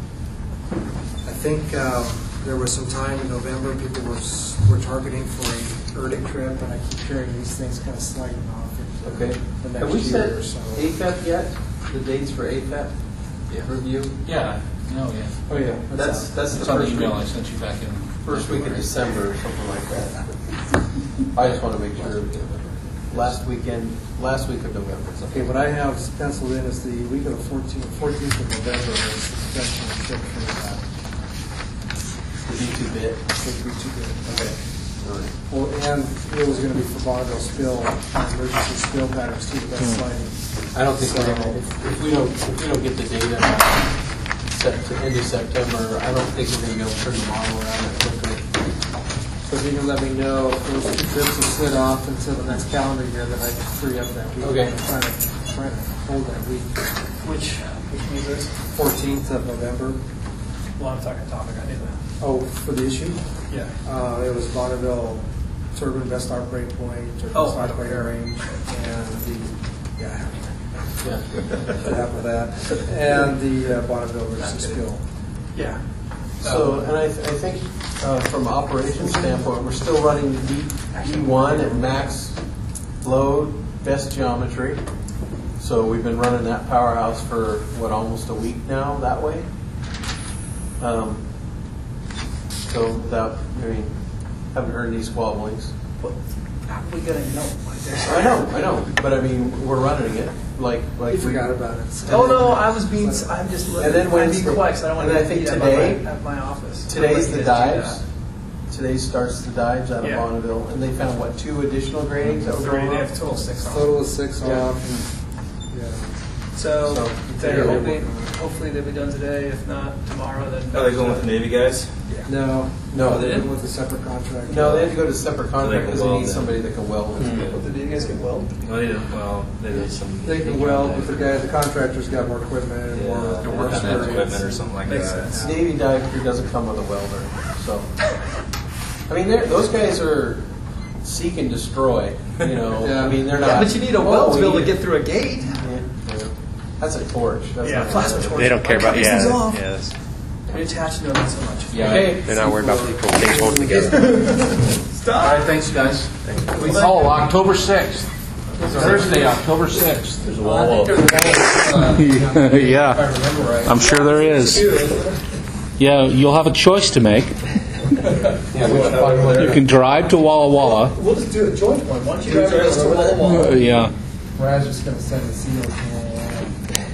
I think um, there was some time in November, people were, s- were targeting for a Erdic trip, and I keep hearing these things kind of sliding off into Okay. the next Have we year set or so. A F E P yet? The dates for A F E P? Yeah. Review? Yeah. No, yeah. Oh, yeah. That's, that's the It's on the first email I week, sent you back in. first week of December or something like that. I just want to make sure, last weekend, last week of November. Okay, what I have penciled in is the week of the fourteenth, fourteenth of November is the suspension of ship for that. The B two bit. The B two bit. Okay. All right. Well, and it was going to be for Bonneville spill, emergency spill patterns too, but that's sliding. I don't think we're gonna, if if we don't, if we don't get the data by Sep- to end of September, I don't think we're gonna be able to turn the model around that quickly. So if you can let me know if those two trips are slid off until the next calendar year, then I can free up that week. Okay. I'm trying to, trying to hold that week. Which, which means this? fourteenth of November. Well, I'm talking topic, I need that. Oh, for the issue? Yeah. Uh, it was Bonneville turbine best operating point, turbine Oh, best I don't operating care. range, and the, yeah. Yeah. Half of that. And the uh, Bonneville versus Skill. Yeah. So, and I, th- I think uh, from an operations standpoint, we're still running the E one at max load, best geometry. So we've been running that powerhouse for, what, almost a week now that way? Um, so without, I mean, haven't heard any squabblings. How are we gonna know? I know, I know, but I mean, we're running it, like, like. You we- forgot about it. Oh, no, I was being, I'm just, And then I'm Wednesday- being quiet, 'cause I don't want and to I think be at today- my, at my office. Today's the I'd like you guys dives. to do Today starts the dives out of Yeah. Bonneville, and they found, what, two additional gradings that were that. going They on? have total six on. Total of six Yeah. off. Yeah. So, So, they're yeah. hoping, hopefully they'll be done today, if not tomorrow, then. Are they going with the Navy guys? No, No, they they're didn't. with a separate contract. No, they had to go to separate contract can because they weld need it. somebody that can weld. Did you guys get weld? Well, they did, well, they did some. They can weld, but the guy, the contractor's got more equipment and Yeah, more, they're more working on equipment or experience. something like Makes that. sense. Navy dive crew doesn't come with a welder, so. I mean, they're- those guys are, seek and destroy. You know, Yeah. I mean, they're Yeah, not. but you need a well to be able to we- get through a gate. Yeah. That's a torch. That's Yeah, not plasma torch. They don't care about, Cut these things yeah, off. yeah, that's- We attach to them not so much. Yeah. Okay. they're not worried about people things holding together. All right, thanks, guys. Oh, October sixth. Thursday, October sixth. There's a wall Yeah, I'm sure there is. Yeah, you'll have a choice to make. You can drive to Walla Walla. We'll just do a joint one. Why don't you drive us to Walla Walla? Uh, yeah. Brad's just going to send the seal can.